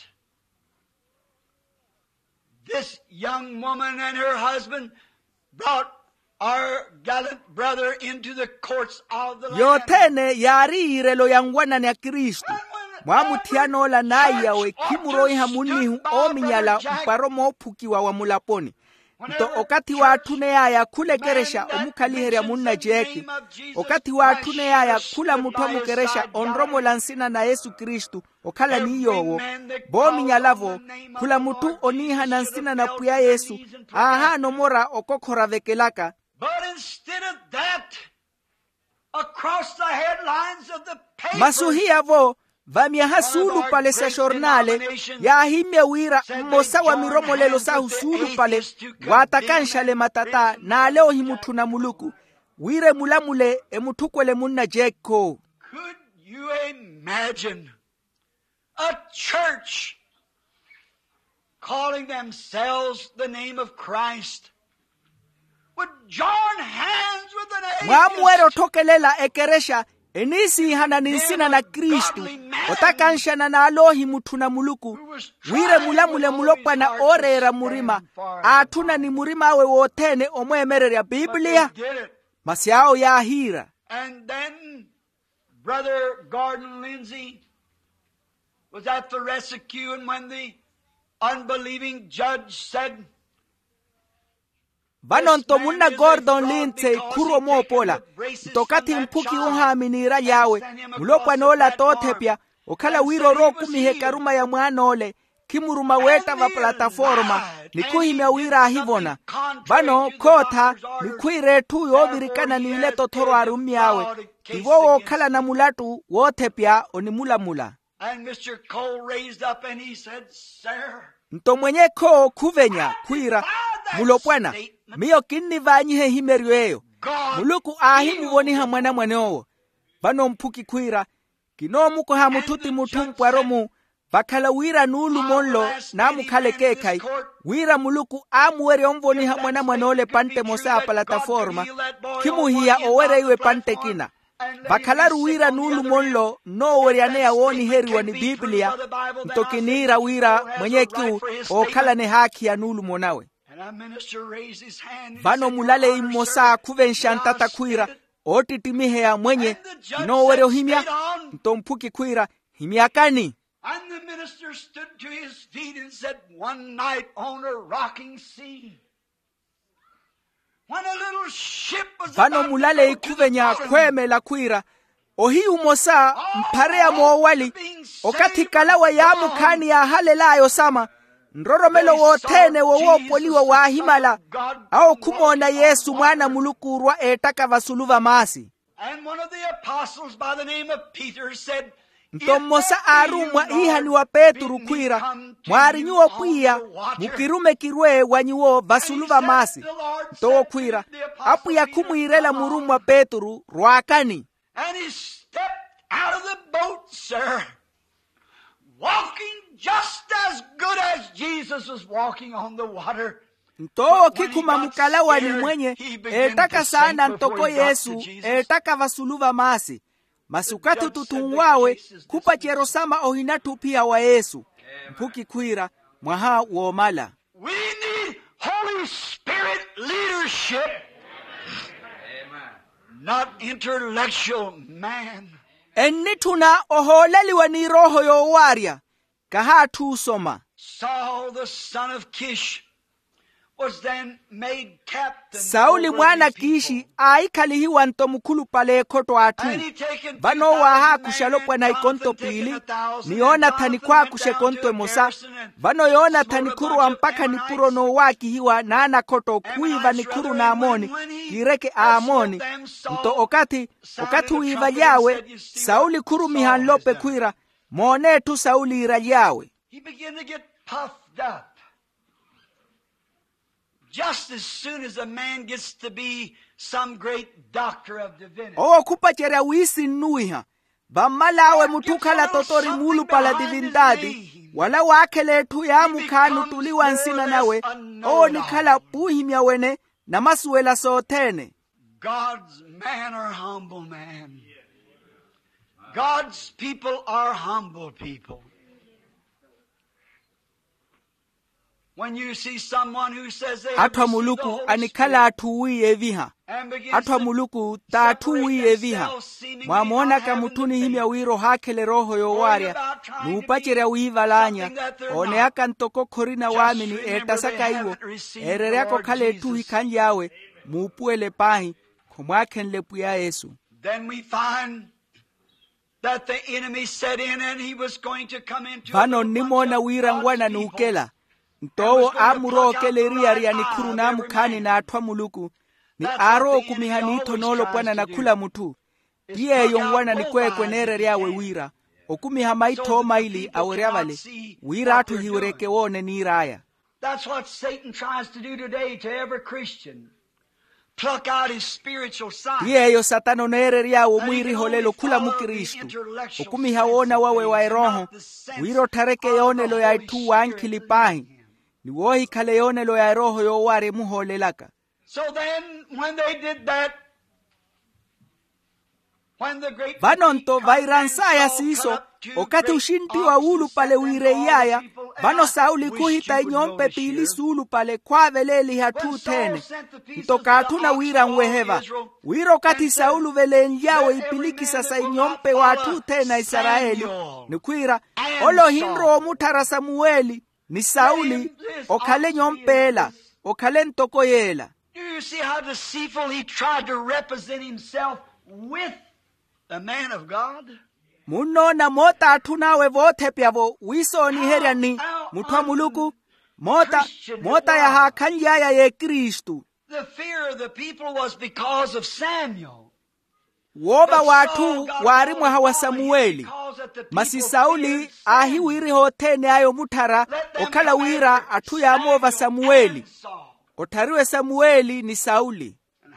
This young woman and her husband brought our gallant brother into the courts of the land. Yotene yari irelo yangwana ya Kristu mwamutianola nayi yawe kimuroi hamunihu ominyala mparomo opukiwa wa mulaponi nto okati wa atune yaya kulekeresha omukaliherya munna jeki okati wa atune yaya kula mutu amukeresha onromo lansina na Yesu Kristu okala niyowo bominyalavo kula mutu oniha nansina na puya Yesu aha nomora okokhora vekelaka. But instead of that, across the headlines of the paper, masuhiavo vamia hasulu pale sa jornale ya himya wira mosa wa miromo lelo sa husulu pale watakanshale matata na leo himutu na muluku wire mulamule emutukwele munna Jeko. Could you imagine a church calling themselves the name of Christ would join hands with an mwamuero atheist? tokelela ekeresha enisi hana ninsina na Kristu otakanshana na alohi mutu na muluku wire mulamule mulopwa na orera murima atuna ni murima awe wotene omwemererya Biblia masiao ya ahira. And then Brother Gordon Lindsay was at the rescue, and when the unbelieving judge said, Banonto munna Gordon Lindsay kuro mopola tokati mpuki uhaminira yawe mulopwa nola totepya okala wiro roku mihekaruma ya mwanole kimuruma weta va plataforma nikuhimya wira hivona bano kota nikuire tu yovirikana nile totoro arumyawe iwo okala na mulatu wotepya onimulamula. and Mr. Cole raised up and he said, Sir, nto mwenye ko kuvenya kuira mulopwana miyo kinni vanyihe himerio eyo muluku ahimu voni hamwana mwaneowo bano mpuki kuira kinomuko hamututi mutumpwaromu vakhala wira nulu monlo na mukhale kekai wira muluku amuwere omvoni hamwana mwanole pante mosa plataforma kimuhiya owere iwe pante kina bakhalaru wira nulu monlo no weriane ya woni heriwa ni Biblia ntokinira wira mwenye kiu okhala ne haki ya nulu monawe. Vano mulale imosa kuvenshantata kuira otitimihe ya mwenye no were ohimya ntompuki kuira himyakani. And the minister stood to his feet and said, one night on a rocking sea, when a little ship was Vano mulale ikuvenya kweme la kuira ohi umosa mparea mwawali okati kalawa ya mukani ya halelayo sama nroromelo wothene wowopoliwa wahimala ao khumona Yesu mwana mulukurwa etaka vasuluva masi. And one of the apostles by the name of Peter said, ntomosa arumwa ihani wa Peturu kwira mwari nyuwo pwiya mukirume kirwe wanyuwo vasuluva masi ntowo kwira apwiya kumwirela murumwa Peturu rwakani. And he stepped out of the boat, sir, walking just as good as Jesus was walking on the water. ntowo kikuma mukala wani mwenye etaka sana ntoko Yesu etaka vasuluva masi masukatu tutungwawe kupa cherosama ohinatu pia wa Yesu mpuki kwira mwaha womala. We need Holy Spirit leadership, not intellectual man. Enni tuna oholeliwa ni roho yowaria kaha tusoma. Saul the son of Kish was then made captain. Sauli mwana Kishi aikalihiwa ntomukulu pale koto atu. Bano waha kushalopwa na ikonto pili. Ni Yonathani kwa kushekonto mosa. Bano Yonathani kuru mpaka ni puro no waki hiwa na ana koto kuiva ni kuru na Amoni. Kireke Amoni. Nto okati uiva yawe. Sauli kuru mihanlope kuira. Mone tu Sauli ira yawe. He began to get puffed up. Just as soon as a man gets to be some great doctor of divinity. Owo kupachera wisi nuiha. Bamalawe mutukala totori mulu pala divindadi. Wala wakele tu ya mukanu tuliwa nsina nawe. Owo nikala puhimya wene na masuela sotene. God's man are humble man. God's people are humble people. When you see someone who says they Atwa muluku anikala atuwi eviha. Atwa muluku tatuwi eviha. Mwamona kamutuni himya wiro hakele roho yowaria. Mupachira uiva lanya. Oneaka ntoko korina wamini etasaka iwo. Erereko kale tuhi kanyawe. Mupuele pahi. Kumwakenle puya Yesu. Then we find that the enemy set in and he was going to come into Vano nimona wirangwana nukela. Ntowo amuro keleria ria ni kuruna mukani na atwa muluku. Ni aro kumihani tonolo pwana na kula mutu. Pie yongwana ni kwe nere ria wewira. Okumiha maito maili awereavale. Wira atu hiureke wone ni raya. That's what Satan tries to do today to every Christian. Pluck out his spiritual side. Pie yo satano nere ria umwiri holelo kula mukiristu. Okumiha wona wawe wa eroho. Wiro tareke yone lo ya itu wankilipahi. Ni wohi kale yone lo ya roho yo ware muholelaka. So then when they did that, when the great Vanonto vairansaya siso okati ushindi wa ulu pale wireyaya vano Sauli kuhita inyompe pili sulu pale kwa veleli hatu tene ntoka hatuna wira mweheva wiro kati Saulu velenjawe ipiliki sasa inyompe watu tena Israeli nikwira olo hindro mutara Samueli ni Sauli okale nyompela okale ntoko yela. Do you see how deceitful he tried to represent himself with the man of God? Munona mota atunawe vote pyavo wiso ni heria ni mutwa muluku mota ya hakanja ya Kristu. The fear of the people was because of Samuel. Woba watu warimwa hawa Samueli. Masi Sauli ahi wiri hotene ayo mutara okala wira atuya amova Samueli. Otariwe Samueli ni Sauli.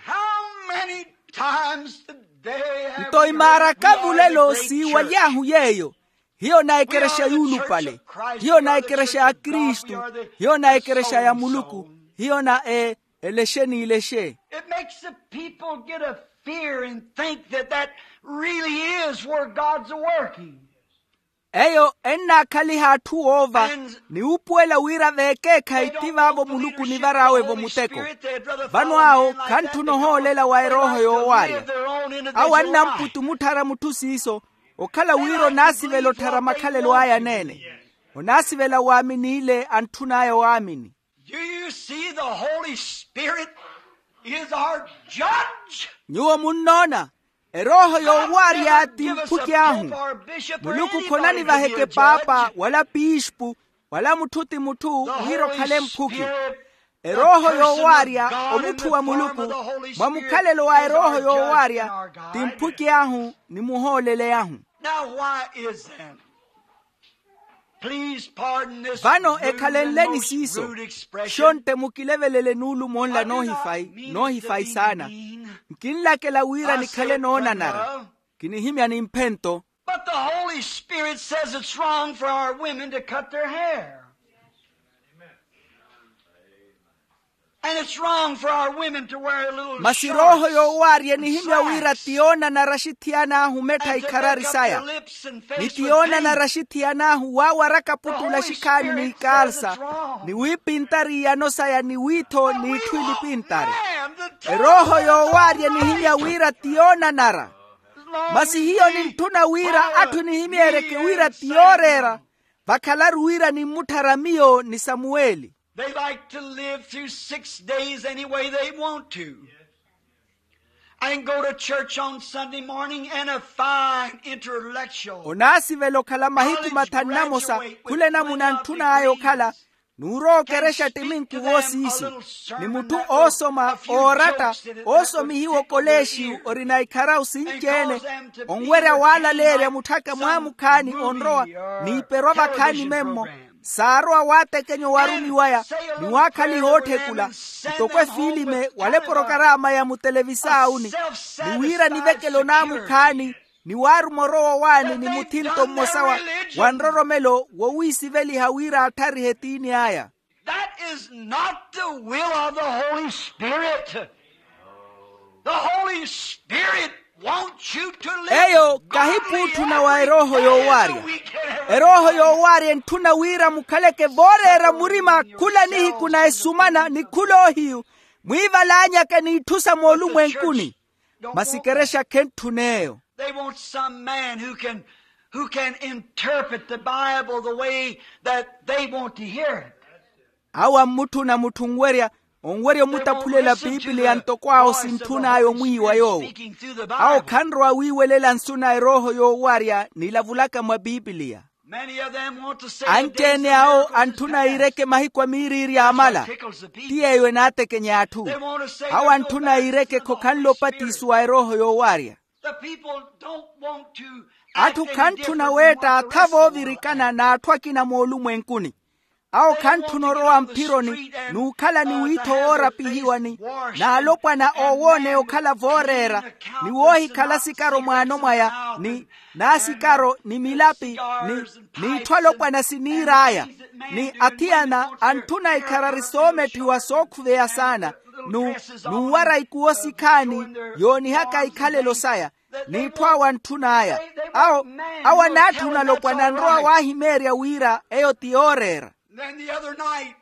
Ntoi mara kavulelo si wayahu yeyo. Hiyo naekeresha yulu pale. Hiyo naekeresha ya Kristu. Hiyo naekeresha ya muluku. Hiyo na elesheni ileshe. It makes the people get a fear and think that really is where God's working. Eyo enna kali hatu ova ni upuela wira veke kaitiva abo muluku ni varawe vo muteko. Vano ao kantu noho lela wa eroho yo wari. Awana mputu mutara mutusi iso okala wiro nasi velo taramakale loaya nene. Onasi vela wamini ile antunayo wamini. Do you see the Holy Spirit is our judge? Nyuo munona. Eroho yo wari ati mpuki ahu. Muluku konani vaheke papa wala bishpu wala muthuti muthu wiro khale mphuki eroho yowarya omuthu wa muluku mwamukhalelo wa eroho yowarya timphuki yahu ni muholele yahu. Now why is that? Please pardon this vano ekhalenleni siso shonte mukilevelele nulu monla nohifai sana nkinlakela wira nikhale noona nara kinihimya ni mphento. But the Holy Spirit says it's wrong for our women to cut their hair. And it's wrong for our women to wear little masiroho shorts yowarye and nihimya wira slacks tiona na rashitiana humeta and to ikarari make up their saya lips and face with nitiona na paint. rashitiana wawaraka putula shikani ni ikalsa ni wipintari ya nosaya ni wito ni twili pintari eroho yowarye nihimya wira tiona nara masi hiyo ni mtuna wira atu nihimya ereke wira tiorera vakalaru wira ni mutaramio ni Samueli. They like to live through 6 days any way they want to. And go to church on Sunday morning and a fine intellectual. Onasi velo kala mahiku matanamosa kule namuna ntuna ayo kala nuro keresha timinku wosi isu. Ni mutu osoma orata osomi hiwo koleshi orina ikarau sinchene onwera wala lere mutaka muamukani onroa ni iperoba kani memo. Sarwa wate kenyo warumi waya ni wakali hote kula utokwe filime wale porokarama ya mutelevisa auni ni wira ni vekelo namu kani ni waru morowa wani ni mutinto mmosawa wanroro melo wawisi veli hawira atari hetini haya. That is not the will of the Holy Spirit. The Holy Spirit wants you to live eyo kahipu tuna wa eroho yowarya eroho yowarya ntuna wira mukaleke borera murima kula nihi kuna esumana ni kulo hiyu mwivalanya ke ni itusa molu mwenkuni masikeresha kentuneyo. They want some man who can interpret the Bible the way that they want to hear it. Awa mutu na mutungwerya onweryo mutapulela Biblia ntokwao sintuna ayo mwiwa yo ao kandro awiwelela nsuna eroho yowarya nilavulaka mwa Biblia. Antene ao antuna ireke mahikwa miriri amala tiyeyo nate kenyatu ao antuna ireke kokanlo patiswa eroho yowarya atu kantuna weta thavo virikana na atwakina molu mwenkuni ao kantunoroa mpironi nukala ni wito ora pihiwani na alopwa na owone okala vorera ni wohi kala sikaro mwano mwaya ni na sikaro ni milapi ni twalopwa na siniraya ni atiana antuna ikararisome tiwa sokuvea sana nuwara ikuosikani yoni haka ikale losaya ni twawa ntunaya awa natuna lopwa na nroa wahimeria wira eyo tiorera. Then the other night,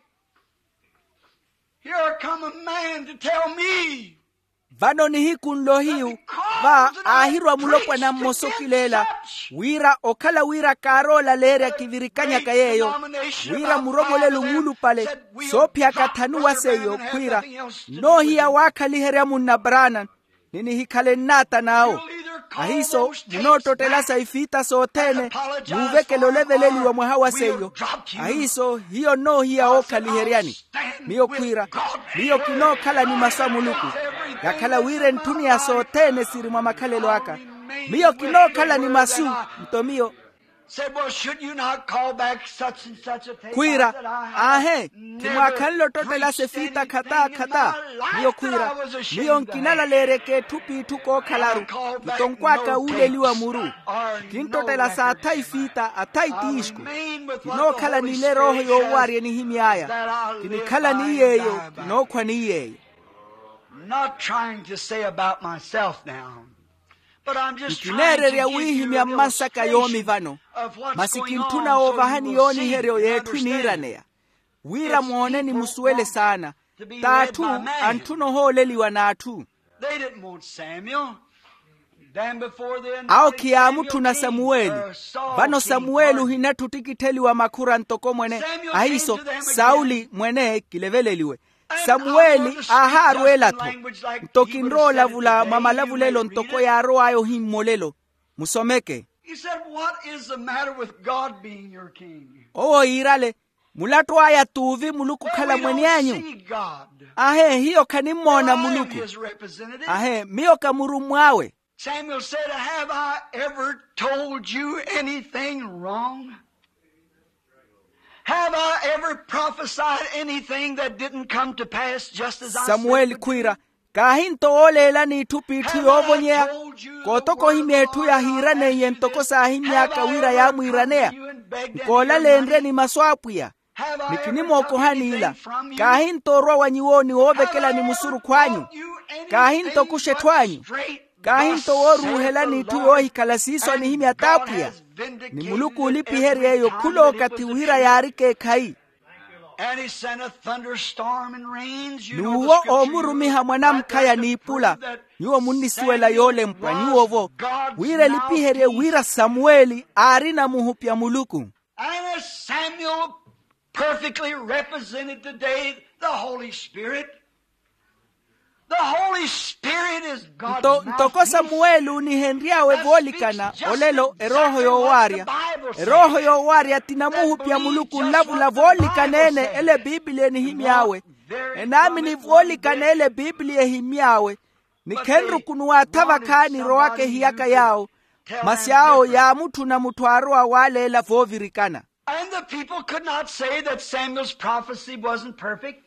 here come a man to tell me. Vano ni hikunlo hiu, va ahirwa mulopwa na mmosokilela, wira okala wira karola lere kivirikanya kayeyo, wira muromole lumulu pale, sopya katanuwa seyo kwira, no hiya wakaliherea munabrana, nini hikale nata nao. Ahiso, munoto telasa ifita sotene, muveke loleveleli wa mwahawa seyo. Ahiso, hiyo no hiya oka liheriani. Miyo kwira, miyo kino kala ni masamuluku. Ya kala wire ntuni ya sotene siri mwa makale loaka. Miyo kino kala ni masu, mtomio. Said, well, should you not call back such and such a tape? Kwira, kimwakanlo totela sefita kata, miyo kwira, miyo nkinala lereke tupi tuko kalaru, kitonkwaka ule liwa muru, kintotela sa atai fita, atai tiishku, kino kala nile roho yowarye ni himiaya, kinikala ni yeyo, kinokwa ni yeyo. Not trying to say about myself now. Ikinere ya wihimi ya masaka yomi vano. Masikintuna ovahani yoni hereo yetu niranea. Wira muone ni musuele sana. Tatu antuno holeli wanatu. Ao kiamu tuna Samueli. Vano Samuelu hinatu tikiteli wa makura ntoko mwene. Ahiso Sauli mwene kileveleliwe. Samueli aharuela to ntokinro lavula mamalavulelo ntoko ya roa ayo himmolelo musomeke. He said, what is the matter with God being your king? Oo irale mulatu aya tuvi muluku khala mwenyanyu ahe hiyo kanimona muluku ahe miyo kamuru mwawe. Samuel said, have I ever told you anything wrong? Have I ever prophesied anything that didn't come to pass just as I Samuel said? kwira kahinto olela ni tupitu yobonyea kotoko himietu ya hirane yentoko sahimya kawira ya mwiranea kola lendre ni maswapuya nikini mokohani ila kahinto roa wanyiwoni obekela ni musuru kwanyu kahinto kushetwanyu kahinto woruhela ni tuyohi kalasiso ni himya tapuya ni muluku ulipi heri yeyo kulo kati wira yarike kai. Nuwo omurumiha mwanamkaya niipula niwo munisiwela yole mpwa niwovo wire lipiherie wira Samueli arina muhupya muluku. And as Samuel perfectly represented today the Holy Spirit. The Holy Spirit is God's mouthpiece. Ntoko Samuelu ni henriawe volikana olelo eroho yo waria tinamuhupya muluku lavula volikanene ele Biblia ni himyawe enami ni volikana ele Biblia himyawe ni kenru kunuwa tabakani roake hiyaka yao masyao ya mutu na mutuarua wale la vovirikana. And the people could not say that Samuel's prophecy wasn't perfect.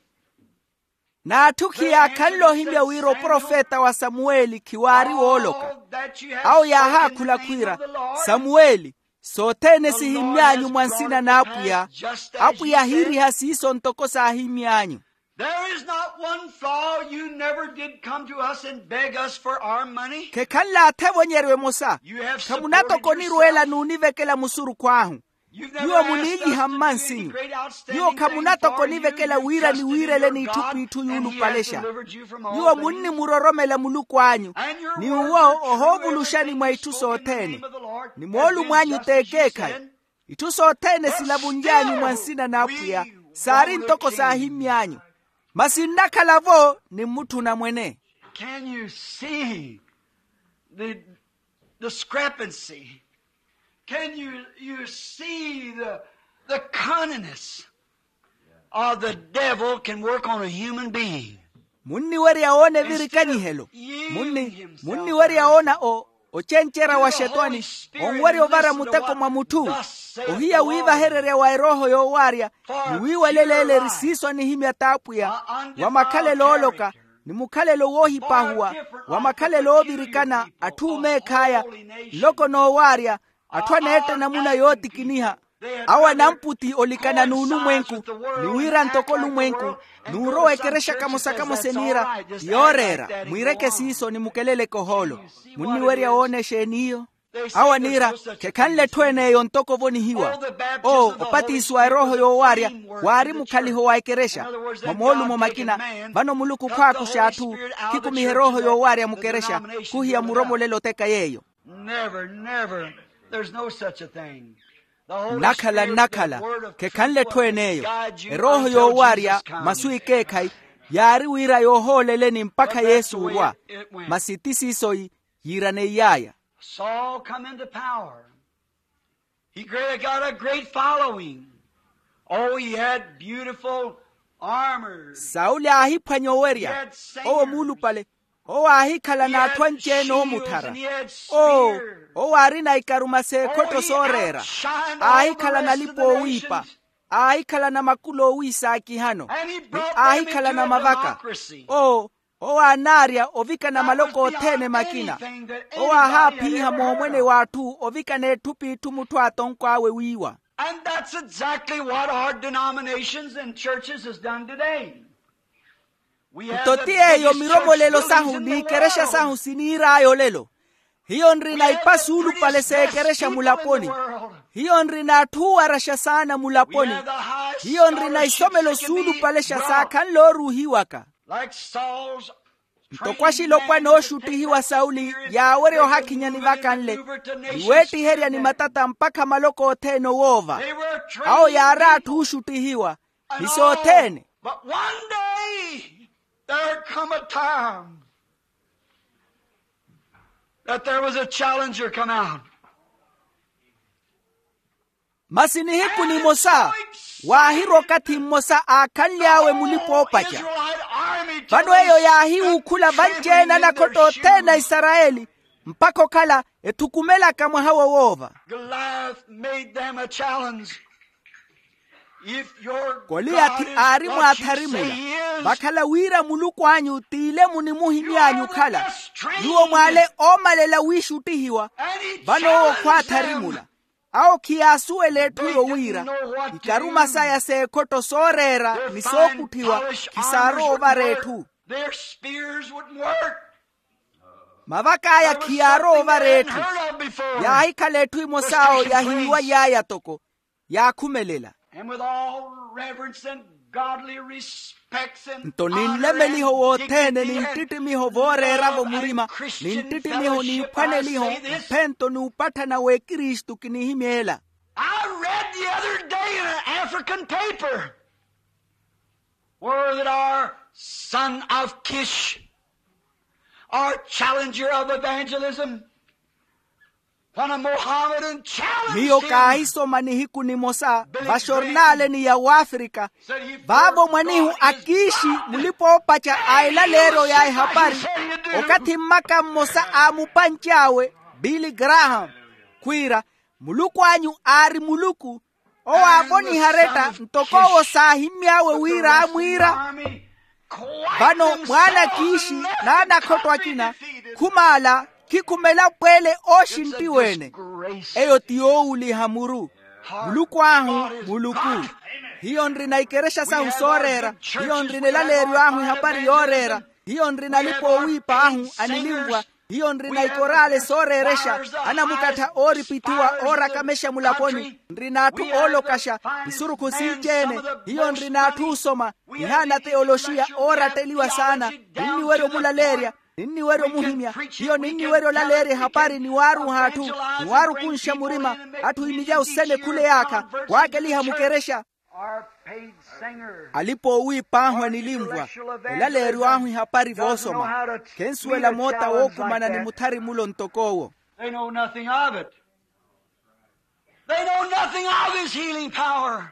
Na tukia kallo himya wiro profeta wa Samueli kiwari woloka au ya hakula kwira Samueli sotene si himyanyu mwansina na apuya hiri hasiso ntoko sa himyanyu. There is not one flaw. You never did come to us and beg us for our money. Ke kalla tevonyerwe mosa kamunato koniruela nunivekela musuru kwahu yuwa muniji hammansinyu yuwa kamunato konivekela wira ni wirele ni tupitu yulu palesha yuwa munni muroromela muluku anyu ni uwo ohovulushani mwa ituso otene ni mwolu mwanyu tekeka ituso otene silabunjanyu mwansina na apuya sari ntoko sahimyanyu masindaka lavo ni mutu na mwene. Can you see the discrepancy? Can you see the cunningness of the devil can work on a human being? Munni wari aone virikani helo. Munni wari aona ochenchera wa shetani. Onwari ovara muteko mwa mutu. Ohia wiva herere wa eroho yo waria. Niwiwa lelele risiso ni himya tapuya. Wamakale looloka. Ni mukale lo wohi pahua. Wamakale lo virikana. Atume kaya. Loko no waria. Atwana ete namuna yoti kiniha. Awa namputi olikana nunu mwenku. Niwira ntokolu mwenku. Nuro ekeresha kamosakamo senira. Yorera. Mwireke siso ni mukelele koholo. Muniweri aone sheniyo. Awa nira. Kekanle tuene yontoko voni hiwa. Opati iswa roho yo waria. Wari mukaliho wa ekeresha. Mamolu momakina. Bano muluku kwa kushatu. Kiku miheroho yo waria mukeresha. Kuhia muromo lelo teka yeyo. Never. There's no such a thing. Nakala ke kanle tweneyo roho yo waria masui kekai yari wira yo holele ni mpaka Yesu wa masitisi soi yirane yaya. Saul come into power. He got a great following. He had beautiful armor. Sauli ahipanyo weria mulu pale ahikala na twancheno mutara. Arina ikarumase koto sorera. Ahikala na lipo wipa. Ahikala na makulo wisa kihano. Ahikala na mavaka. Anaria ovika na maloko tene makina. Hapi hamomwene watu ovika ne tupi tumutu atonkwawe wiwa. And that's exactly what our denominations and churches has done today. Totie yo miromo lelo sahu ni keresha sahu sinira yo lelo. Hiyo nrina ipasulu pale se keresha mulaponi. Hiyo nrina tuwa rasha sana mulaponi. Hiyo nrina isomelo sulu pale shasa kan loru hiwaka. Mtokwashi lokwa no shuti hiwa Sauli ya were o hakinya ni vakanle. Iweti heria ni matata mpaka maloko oteno wova. Ao ya ratu shuti hiwa. Hiso otene. But one day there come a time that there was a challenger come out. masini hiku ni mosa wahiro kati mosa akalyawe mulipo pacha bano eyo yahi ukula banjena na koto tena Israeli mpako kala etukumela kamwa hawa wova. Goliath made them a challenge. Goliath arimu atharimula bakala wira muluku anyu tile muni muhimi anyu kala yuo mwale omalela wishutihiwa bano kwa atharimula ao kiasue letu yo wira ikaruma saya se koto sorera nisokutiwa kisaro ovaretu mavaka ya kiaro ovaretu ya hika letu imosao ya hiwa ya toko ya kumelela. And with all reverence and godly respects and ntonimlemeliho wotene nintitimiho voreravo murima nintitimiho nipaneliho mpento niupatana we Kristu kinihimiela. I read the other day in an African paper where that our son of Kish, our challenger of evangelism, when a Mohammedan challenged miyo kahiso manihiku ni mosa bashornale ni ya Afrika babo mwanihu akishi mulipo pacha aila lero ya habari okati maka mosa amupanchawe Billy Graham kwira muluku anyu ari muluku o aboni hareta ntokowo sahimyawe wira amwira bano mwana kishi nana kotwa kina kumala kikumela pwele oshinti wene eyo tiyo uli hamuru muluku ahu muluku hiyo nrina ikeresha sa usorera hiyo nrina laleru ahu hapari yorera hiyo nrina lipo wipa ahu anilimbwa hiyo nrina ikorale soreresha anamukata ori pitua ora kamesha mulaponi nrina atu olokasha isuru kusichene hiyo nrina atu usoma ihana teoloshia ora teliwa sana nini wero mulaleria nini wero muhimya hiyo nini wero lalere hapari ni waru hatu ni waru kunsha murima hatu imija usene kule yaka wake liha mukeresha alipo ui pahwa nilimbwa lalere wahu hapari vosoma kensuela mota wokumana ni mutari mulo ntokowo. They know nothing of it. They know nothing of his healing power.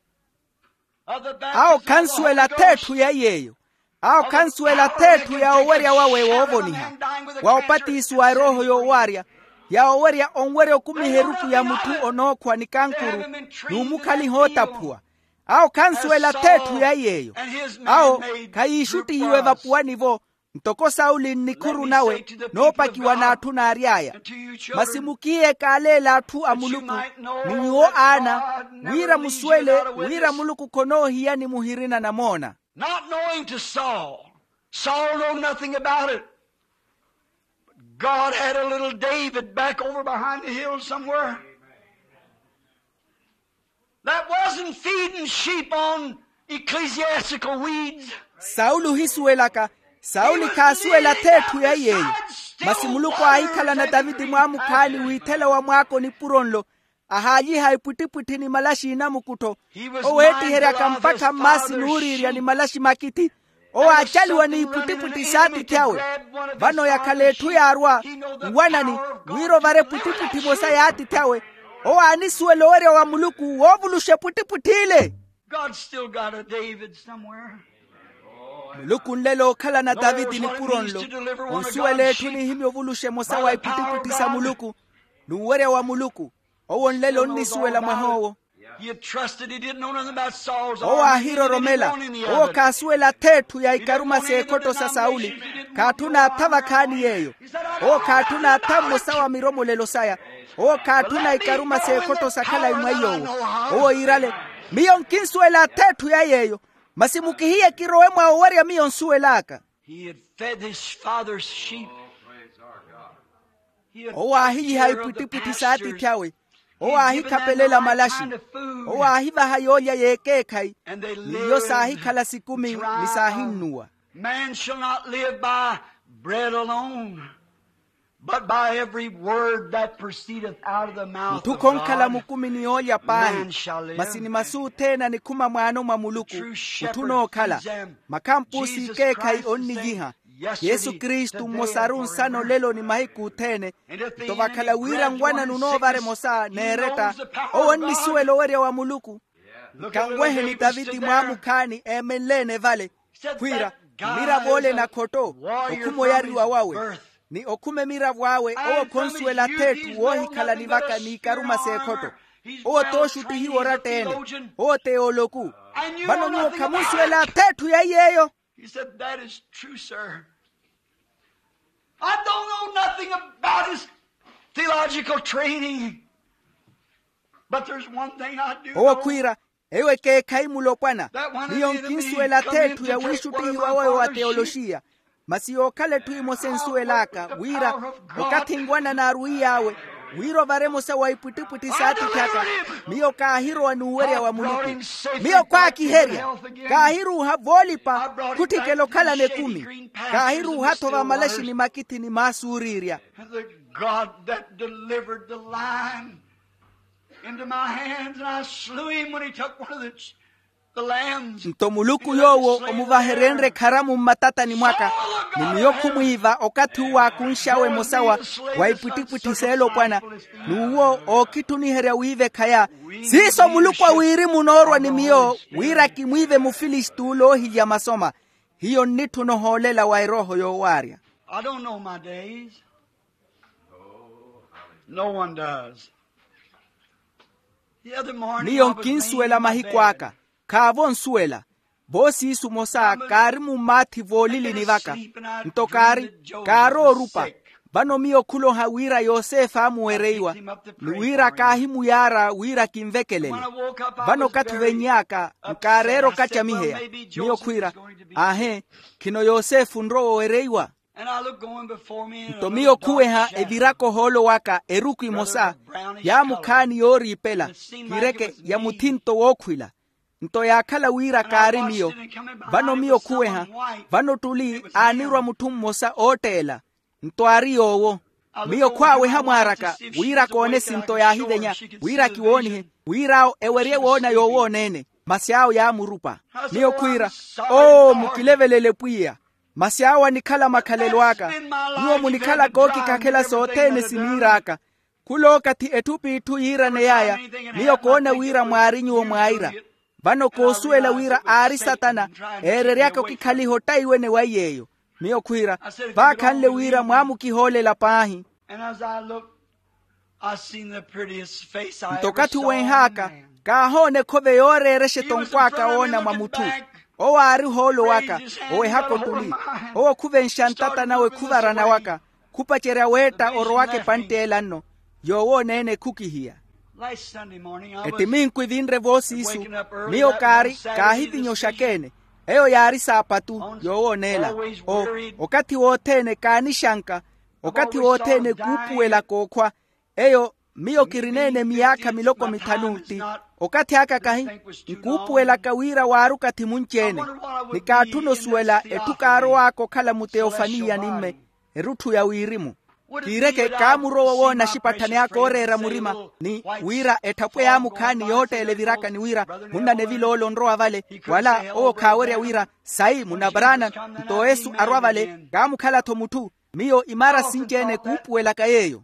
Ao kansuela tetu ya yeyo ao kansuela tetu ya oweria wawe wovoniha waopati isuwa roho yo waria ya oweria onwere kumiheruku ya mutu onokwa ni kankuru numukali hota pua ao kansuela tetu ya yeyo ao kaishuti hiwe vapuani vo ntoko Sauli nikuru nawe nopaki wanatu na ariaya masimukie kalela atu amuluku niwo ana wira muswele wira muluku kono hiya ni muhirina na mona. Not knowing to Saul. Saul knew nothing about it. God had a little David back over behind the hill somewhere that wasn't feeding sheep on ecclesiastical weeds. Saulu hisuelaka Sauli kasuela tetu ya yeyo masimuluko aikala na Davidi mwamukani uitela wa mwako ni puronlo ahaji haiputiputi ni malashi inamukuto oweti hera kampaka masi nuri ya ni malashi makiti o achali wani putiputi sati tiawe vano ya kaletu ya arwa wanani wiro vare putiputi mosa ya ati tiawe o anisuelo were wa muluku wovulushe putiputile. God still got a David somewhere. Muluku nlelo kala na Davidi ni puronlo onsuele tuni himi ovulushe mosa wa putiputi sa muluku nuwere wa muluku owo nlelo nisuela mwahowo. He trusted, he didn't know nothing about Saul's army. Owa hiro romela. Owa kasuela tetu ya ikaruma sekoto sa Sauli. Katuna tavakani yeyo. Owa katuna tamu sawa miromo lelo saya. Owa katuna ikaruma sekoto sa kala imwayo. Owa irale. Miyon kinsuela tetu ya yeyo. Masimuki hiye kirowe mwa owari ya miyon suelaka. He had fed his father's sheep. Owa hiyi haiputiputi saati tiawe. Owa hi kapelela malashi. Owa hi vahayolia yekekai. Niyo sahi kala sikumi ni sahinua. Man shall not live by bread alone, but by every word that proceedeth out of the mouth of God. Kala mukumi ni olia pahi. Masini masu tena ni kuma mwano mamuluku. Utuno kala. Makampusi kekai onni jiha. Yesu Kristu mosarun sano lelo ni mahiku tene tovakhala wira ngwana nunovare mosa nereta owonni suelo weria wa muluku kangwehe ni Davidi mwamukani emenlene vale kwira mira vole na koto okumo yari wawe ni okume mira wawe owo konsuela tetu wohi kala nivaka ni karuma sekoto owo toshuti hiwora tene owo teoloku bano niwo kamusuela tetu yeyeyo. He said, that is true, sir. I don't know nothing about his theological training, but there's one thing I do know. Owo kwira ewe ke kaimulo pana niyo nkinsuela tetu ya wishuti hiwawe wa teolojia masiyo kale tuimo sensuelaka wira wakati ngwana na arui yawe wiro varemo sa waiputiputi sati kaka miyo kahiro wa nuweria wa muluku miyo kwa kiheria kahiru havolipa kutikelo kala nekumi kahiru hato wa malashi ni makiti ni masuriria. The God that delivered the lion into my hands and I slew him when he took one of the lambs. Ntomuluku yowo omuvaherenre karamu matata ni mwaka nimiyo kumuiva okati uwa kunshawe mosawa waiputiputi selo pana nuwo okituniheria wive kaya siso muluku wa wiri munorwa nimiyo wira kimwive mufilistu lohi ya masoma hiyo nitu noholela wa iroho yo waria. I don't know my days. No one does. The other morning niyo nkinsuela mahikwaka kavon suela bosi sumosa karimu mati volili nivaka ntokari karo rupa bano miyo kulo ha wira Yosefa muwereiwa ni wira kahimu yara wira kimvekelele bano katuvenyaka nkarero kacha mihea miyo kwira ahe kino Yosefu nro wereiwa ntomiyo kuweha evirako holo waka eruku imosa ya mukani yori ipela kireke ya mutinto wokwila nto yakala wira kari miyo bano miyo kuweha bano tuli anirwa mutumu mosa otela nto ariyowo miyo kwawe hamwaraka wira konesi nto yahidenya wira kiwonihe wirao ewerie wona yowo nene masiao ya murupa miyo kwira mukilevelele pwia masiawa nikala makalelo waka niyo munikala koki kakela sotene simiraka kulo kati etupi itu yira ne yaya niyo kona wira mwarinyu wo mwaira bano kosuela wira ari satana ereriaka ukikali hotaiwe ne wayeyo miyo kwira bakanle wira mwamu kihole la pahi ntokati wenhaka kahone kove yorereshe tonkwaka ona mamutu owari holo waka owe hako tuli owe kuve nshantata nawe kuvarana waka kupachera weta oro wake pantelanno yowo nene kukihia eti minku idhinre vosi isu miyo kari kahiti nyoshakene eyo yari sapatu yowo nela okati wotene kanishanka okati wotene kupuela kokwa eyo miyo kirinene miyaka miloko mitanuti okati haka kahi nkupuela kawira waru kati munchene nikatuno suela etukaro wako kala muteofania nimme erutu ya wirimu kireke kamuro wona shipatane yako orera murima ni wira etapwe ya mukani yote eleviraka ni wira munda nevilolo nroa vale wala kaweria wira sai munabrana ntoesu arwa vale kamukala tomutu miyo imara sinjene kupuela kayeyo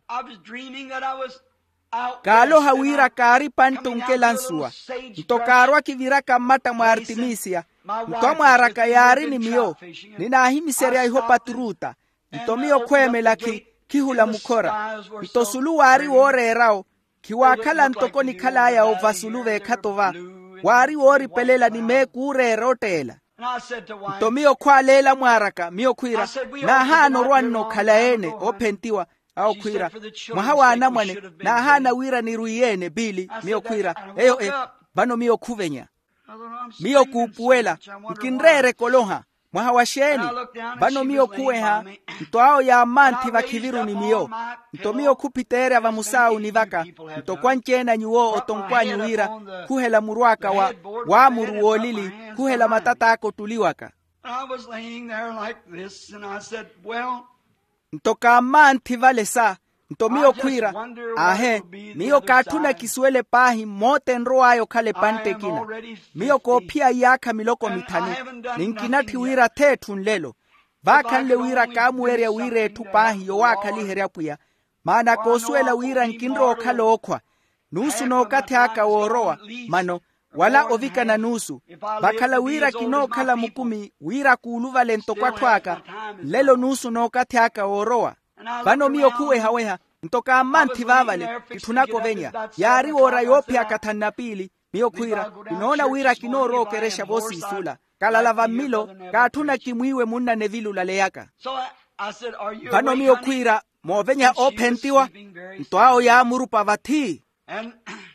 kalo hawira kari pantunke lansua ntokarwa kiviraka mata mwa Artemisia ntoma araka yari ni miyo ninahimiseria iho patruta ntomiyo kweme laki kihula mukora ntosulu wari worerao kiwakala ntoko nikala ya ovasulu vekatova wari wori pelela ni mekure rotela ntomiyo kwalela mwaraka miyo kwira na hano rwanno kalaene opentiwa au kwira mwahawana mwane na hana wira ni ruyene bili miyo kwira eyo bano miyo kuvenya miyo kupuela mkinrere koloha mwahawasheni bano miyo kuweha ntoao ya manti vakiviru ni miyo nto miyo kupitere va musau ni vaka nto kwanchena nyuo otonkwanyu wira kuhela muruaka wa muruolili kuhela matata ako tuliwaka ntoka manti vale sa nto miyo kwira ahe miyo katuna kisuele pahi mote nroayo kale pante kina miyo kopia yaka miloko mitanu ninkinati wira tetu nlelo vakhanle wira kamuerya wirethu pahi yowakhaliherya puya mana kosuela wira nkinro okhalokhwa nusu nokathaka worowa mano wala ovikana nusu vakhala wira kinokhala mukumi wira kuuluvale ntokwathwaka lelo nusu nokathaka worowa vano miyo khuwehaweha ntoka manthi vavale ithunako venya yari wora yophi akathanna pili miyo khwira inoona wira kinorokeresha vosisula kalalava mmilo kathuna kimwiwe munna nevilula leyaka vano miyo khwira movenya ophentiwa ntwao ya murupa vathi. And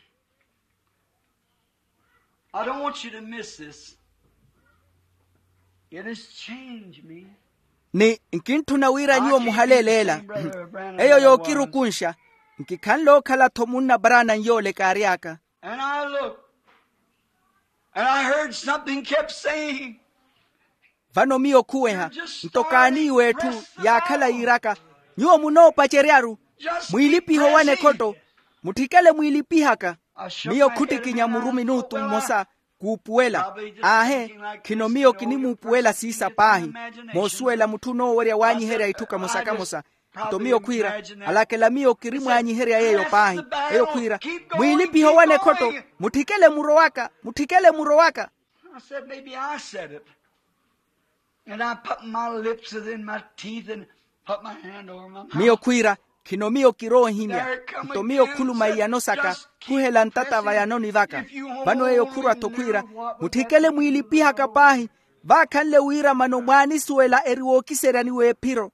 I don't want you to miss this. It has changed me. Ni nkinthuna wira nyiwo muhalelela eyo yokirukunsha nkikhanlo khala thomunna barana nyole kariaka. And I looked and I heard something kept saying, vano miyo khuweha ntokani wethu yakhala iraka nyiwo munopacheryaru mwilipiho wane khoto muthikele mwilipihaka miyo khutikinya murumi nutu mosa kupuela ahe kino miyo kinimupuela sisa pahi mosuela muthuno werya wanyiherya ithuka mosaka mosa to miyo khwira alakela miyo kirimwanyiherya yeyo pahi eyo khwira mwilipiho wane khoto muthikele muro waka. I said, maybe I said it. And I put my lips within my teeth and put my hand over my mouth. Miyo khwira kino miyo kiroho hinya to miyo khuluma yanosaka kuhela ntata vayanoni vaka vano eyo khurwa tokhwira muthikele mwilipihaka pahi vakhanle wira mano mwani suela eriwokiserani wephiro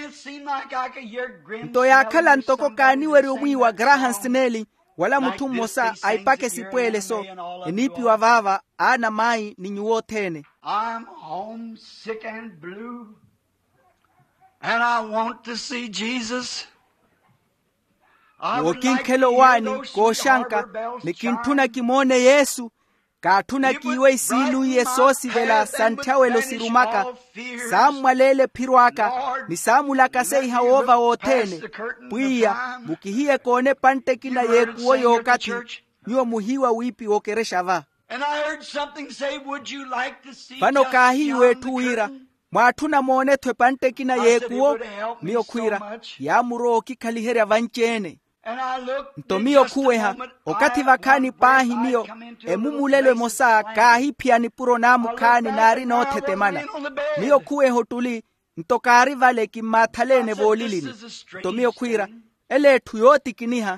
nto yakhala ntoko kani weri omwiwa Graham Snelling wala muthu mmosa aipake sipwele so enipiwa vava ana mai ninyuwothene. I'm homesick and blue and I want to see Jesus. wokinkhelo wani koshanka nikinthuna kimone Yesu kathuna kiwe isilu yesosi vela santhawelo sirumaka samwalele phirwaka ni samulaka seiha wova wothene pwiya mukihiye kone pantekina yekuwo yokati niwo muhiwa wipi wokereshava. Vano kahi wetu wira mwathuna mone thwe pantekina yekuwo miyo khwira yamuro kikhaliherya vanchene nto miyo khuweha okati vakhani pahi miyo emumulelwe mosa kahi phiani puro namu khani nari nothetemana miyo khuweho tuli nto kari vale kimathalene volilini nto miyo khwira elethu yotikiniha.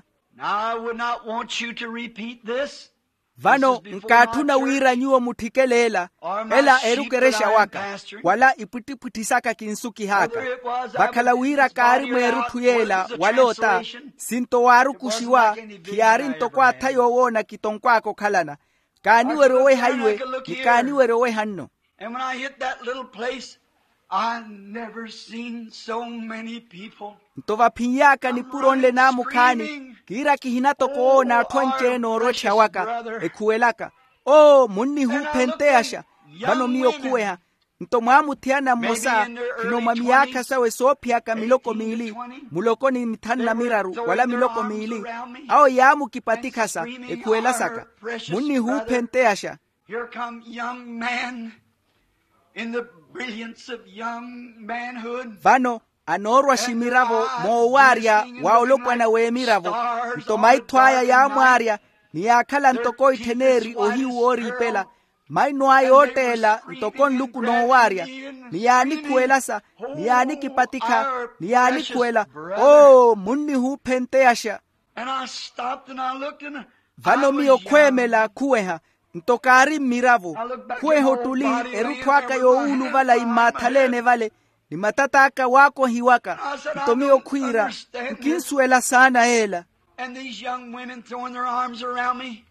Vano nkathuna wira nyiwo muthikelela ela erukeresha waka wala iputiputhisaka kinsuki haka vakhala wira kari mweruthuyela walota sinto waru kushiwa kiyari ntokwaatha yowona kitonkwako khalana kaniwere we haiwe ni kaniwere we hanno. And when I hit that little place, I never seen so many people. Ntova phinyaka ni puronle namu khani kira kihinato koona thoncheno rocha waka ekhuelaka o munni hu phenteasha vano miyo khuweha nto mwamuthiana mosa kino mamiyaka sawe sophiaka miloko miili muloko ni mithanna miraru wala miloko miili ao yamu kipatikhasa ekhuelasaka munni hu phenteasha. Here come young man in the brilliance of young manhood. Vano anorwa shimiravo mowarya waolopwana wemiravo nto maithwaya ya mwarya ni yakhala ntoko itheneri ohiu oripela mainwayo otela ntokon luku nowarya ni yani khuelasa ni yani kipatikha ni yani khuela o munni hu phenteasha. And I stopped and I looked and vano miyo khwemela khuweha ntokari miravo khueho tuli eruthwaka yo ulu vala imathalene vale ni matataka wako hiwaka ntomiyo khwira nkinsuela sana ela. And these young women throwing their arms around me.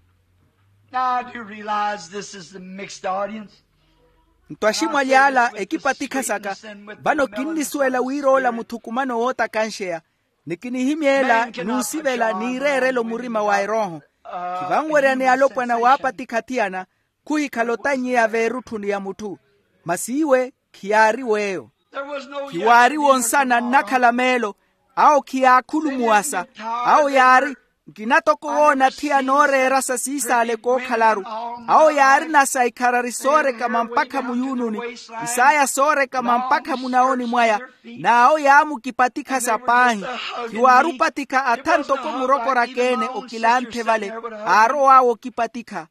Now do you realize this is the mixed audience? ntwashimwa lyala ekipatikhasaka vano kinnisuela wirola muthukumano wota kanshea nikinihimyela nusivela nirerelo murima wa eroho kivangwerene alopwana wapatikhathiana khuhikhalotanyia veruthuni ya muthu masiwe khiyari weyo khiwari wonsana nnakhala melo ao khiyakhulumuwasa ao yari nginatokuona thia norera sa siisale kokhalaru ao yari na saikharari sore kama mpaka muyununi Isaya sore kama mpaka munaoni mwaya na ao yamu kipatika sapahi kiwaru patika atanto ko muroko rakene okilante vale aro ao kipatika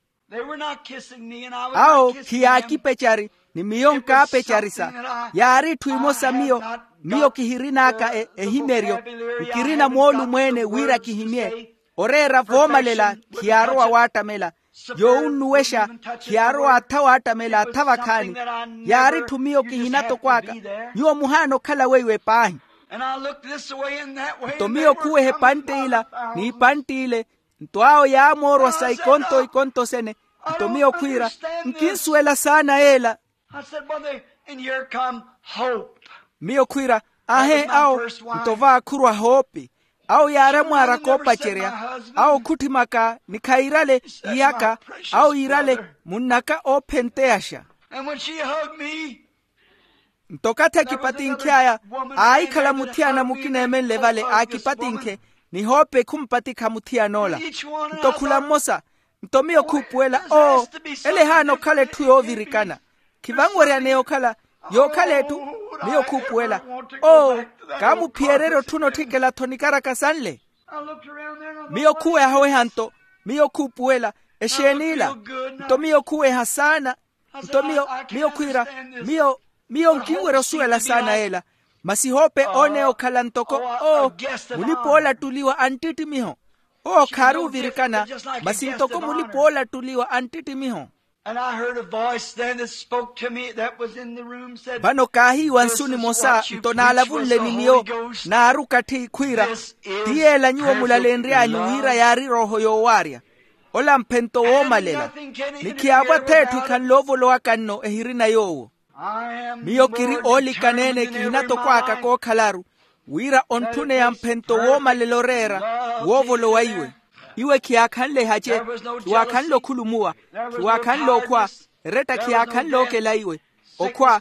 ao kiaki pechari ni miyonka pecharisa yari tuimosa miyo kihirinaka ehimerio ikirina molu mwene wira kihimie orera vomalela kiaro awatamela younuwesha kiaro atawatamela atavakani yari tumiyo kihinato kwaka nyuo muhano kala weiwe pahi tomiyo kuwe he panteila ni panteile ntoao ya moro sa ikonto sene tomiyo kwira nkinsuela sana ela miyo kwira ahe ao ntova kurwa hopi au yara mwara kopa cherea au kutimaka nikairale iyaka au irale munaka openteasha ntokate kipatinkiaya aikala mutiana mukinemele vale akipatinke ni hope kumpatika mutianola ntokula mosa ntomiyo kupuela ele hano kale tuyo virikana kivangwarea neokala yokaletu miyo kupuela kamu pierero tuno tikela tonikara kasanle miyo kuwe hawe hanto miyo kupuela eshenila nto miyo kuwe hasana nto miyo kwira miyo nkiwero suela sana ela masihope one okala ntoko mulipola tuliwa antiti miho karu virikana masintoko mulipola tuliwa antiti miho. And I heard a voice then that spoke to me that was in the room said, Bano kahi wansuni mosa ntonala vunle niniyo na arukati kwira tiela nyuo mulalenria nyuhira yari roho yo waria ola mpento womalela nikiabwa tetu kan lovo lo akanno ehirina yowo miyo kiri oli kanene kihinato kwaka ko khalaru wira ontune ya mpento womalelo rera wovo lo waiwe iwe kiakanle haje kiwakanlo kulumua kiwakanlo kwa reta kiakanlo kelaiwe okwa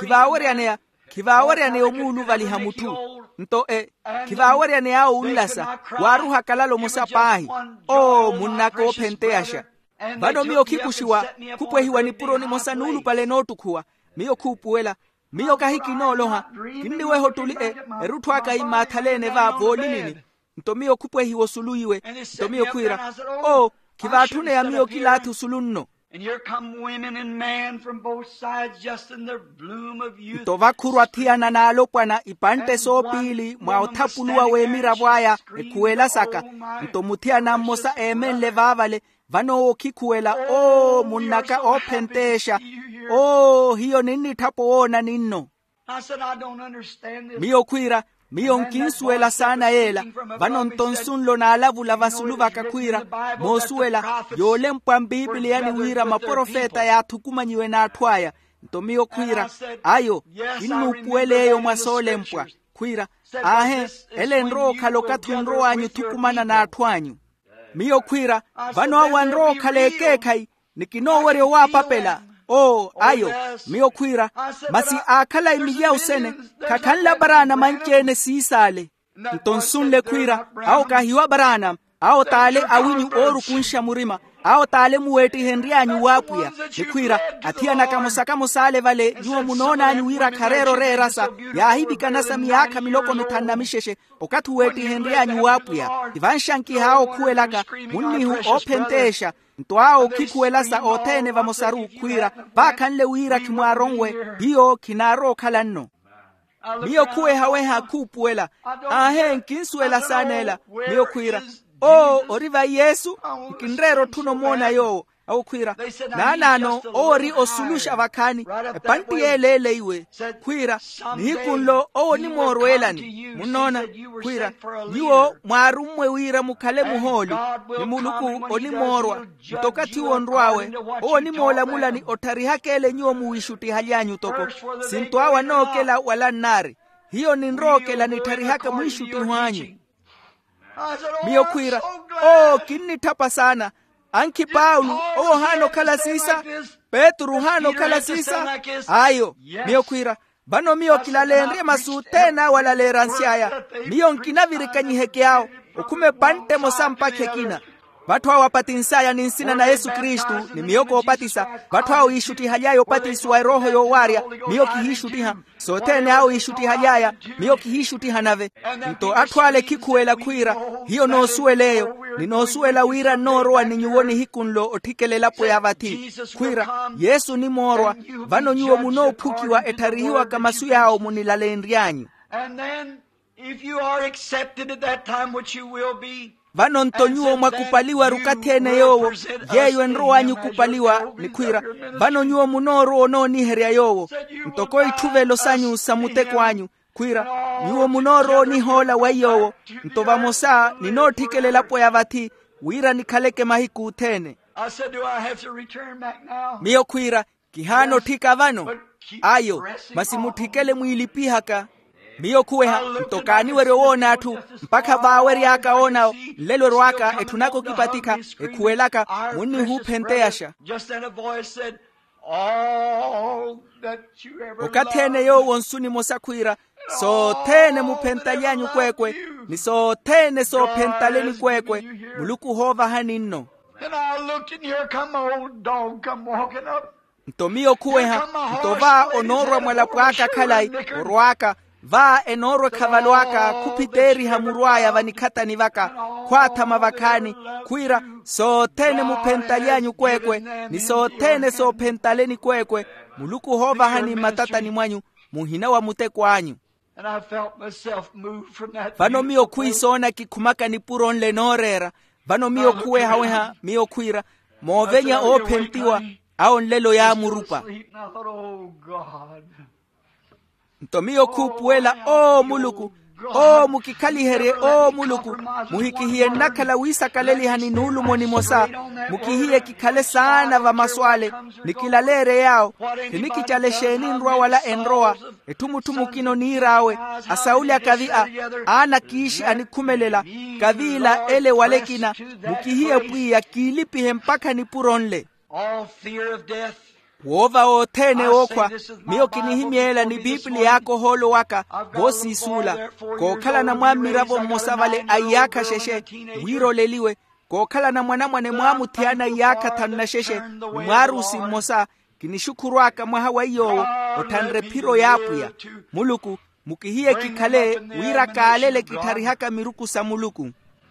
kivawareane omulu vali hamutu nto kivawareane ao unlasa waruha kalalo musapahi munako penteasha bado miyo kikushiwa kupwehiwa ni puroni mosanulu pale notukuwa miyo kupuela miyo kahiki noloha indiwe hotuli erutwaka imathalene va volinini ntomiyo kupwehiwo suluiwe ntomiyo kwira kivatune ya miyo kilatu sulunno and here come women and men from both sides just in their bloom of youth ntovakhurwathiana nalo pwana ipante sopili mwaothapuluwa wemira vwaya ekuela saka ntomuthiana mmosa emenle vavale vano okikuela munaka opentesha hiyo nini tapoona ninno. I said I don't understand this. Miyo kwira miyo nkinsuela sana ela vano ntonsunlo na alavula vasulu vakakwira mosuela yole mpwa mbiblia ni wira maprofeta ya thukumanyiwe na athwaya ntomiyo kwira ayo inupueleyo mwasole mpwa kwira ele nroka lokathunro anyu thukumana na athwanyu miyo kwira vano awanroka lekekai nikinowere wapapela ayo miyo kwira masi akala imiya usene kakanla barana manchene siisale ntonsunle kwira au kahiwa barana au tale awinyu oru kunsha murima au tale muweti henrianyu wapuya nikwira athiana kamusaka musale vale yuo munona anyu wira karero rerasa ya hibikana samiyaka miloko mitanda misheshe okatu weti henrianyu wapuya ivanshanki hao kuelaka munihu opentesha ntwao kikuelasa otene vamosaru kwira pakanle wira kimwarongwe hiyo kinaro kalanno miyo kuwe haweha kupuela nkinsuela sanela miyo kwira oriva Yesu nkinrero tuno mona yo au kwira nanano ori osulusha vakani panti elele iwe kwira nikunlo ni morwelani munona kwira yuo mwarumwe wira mukale muholi ni muluku oni morwa tokati wonrwawe ni mola mulani otari hakele nyuo muishuti halyanyu toko sintwawa nokela wala nari hiyo ni nrokela ni tari haka muishuti hwanyu miyo kwira kinni tapa sana anki Paulo hano kala sisa Petru hano kala sisa ayo miyo kwira bano miyo kilalendre masu tena wala leransiaya miyo nkinavirikanyiheke yao okume pante mosampa kekina vathu awo apatinsaya ni nsina na Yesu Kristu ni miyoko opatisa vathu awo ishuti hajayo opatiswa roho yowarya miyoki hishutiha sotene awo ishuti hajaya miyoki hishutiha nave nto atwale kikuela kwira hiyo nosueleyo ni nosuela wira norwa ni nyuwoni hikunlo otikelelapo ya vati kwira Yesu ni morwa vano nyuwo muno pukiwa etarihiwa kamasu yao munilalendrianyu and then if you are accepted at that time which you will be vano ntonyuwo mwakupaliwa rukatene yowo yeyo enro wanyu kupaliwa ni kwira vano nyuwo munoro ono niheria yowo ntoko ituvelo sanyu samute kwanyu kwira nyuwo munoro ni hola wa yowo ntova mosa ninotikelelapo ya vati wira nikaleke mahiku utene miyo kwira kihano tika vano ayo masimutikele mwilipihaka miyo kuweha mtokani weriowona atu mpaka vaweri akaona lelo rwaka etunako kipatika ekuelaka muni hupenteasha ukatene yo wonsuni mosakwira sotene mupentalyanyu kwekwe ni sotene so pentaleni kwekwe muluku hova haninno ntomiyo kuweha ntova onorwa mwalapwaka kalai rwaka va enorwe kavalwaka kupiteri hamurwaya vanikata nivaka kwata mavakani kwira sotene mupentalyanyu kwekwe ni sotene so pentaleni kwekwe muluku hova hani matata ni mwanyu muhina wa mute kwanyu vano miyo kuisona kikumaka ni puronle norera vano miyo kuwe haweha miyo kwira movenya opentiwa ao nlelo ya murupa ntomiyo kupuela muluku mukikalihere muluku muhikihiye nakala wisa kaleli hani nulu moni mosa mukihiye kikale sana va maswale nikilalere yao kinikichale sheni nrwa wala enroa etumutumu kino nirawe asauli akavia ana kiishi anikumelela kavila ele walekina mukihiye pwia kilipihe mpaka nipuronle wova otene okwa miyo kinihimiela ni Biblia yako holo waka bosi isula kokala na mwamiravo mosavale ayaka sheshe wiro leliwe kokala na mwanamwane mwamutiana yaka tanna sheshe mwarusi mosa kinishukurwaka mwahawa iyo otanre piro yapuya muluku mukihiye kikale wira kaalele kitarihaka miruku sa muluku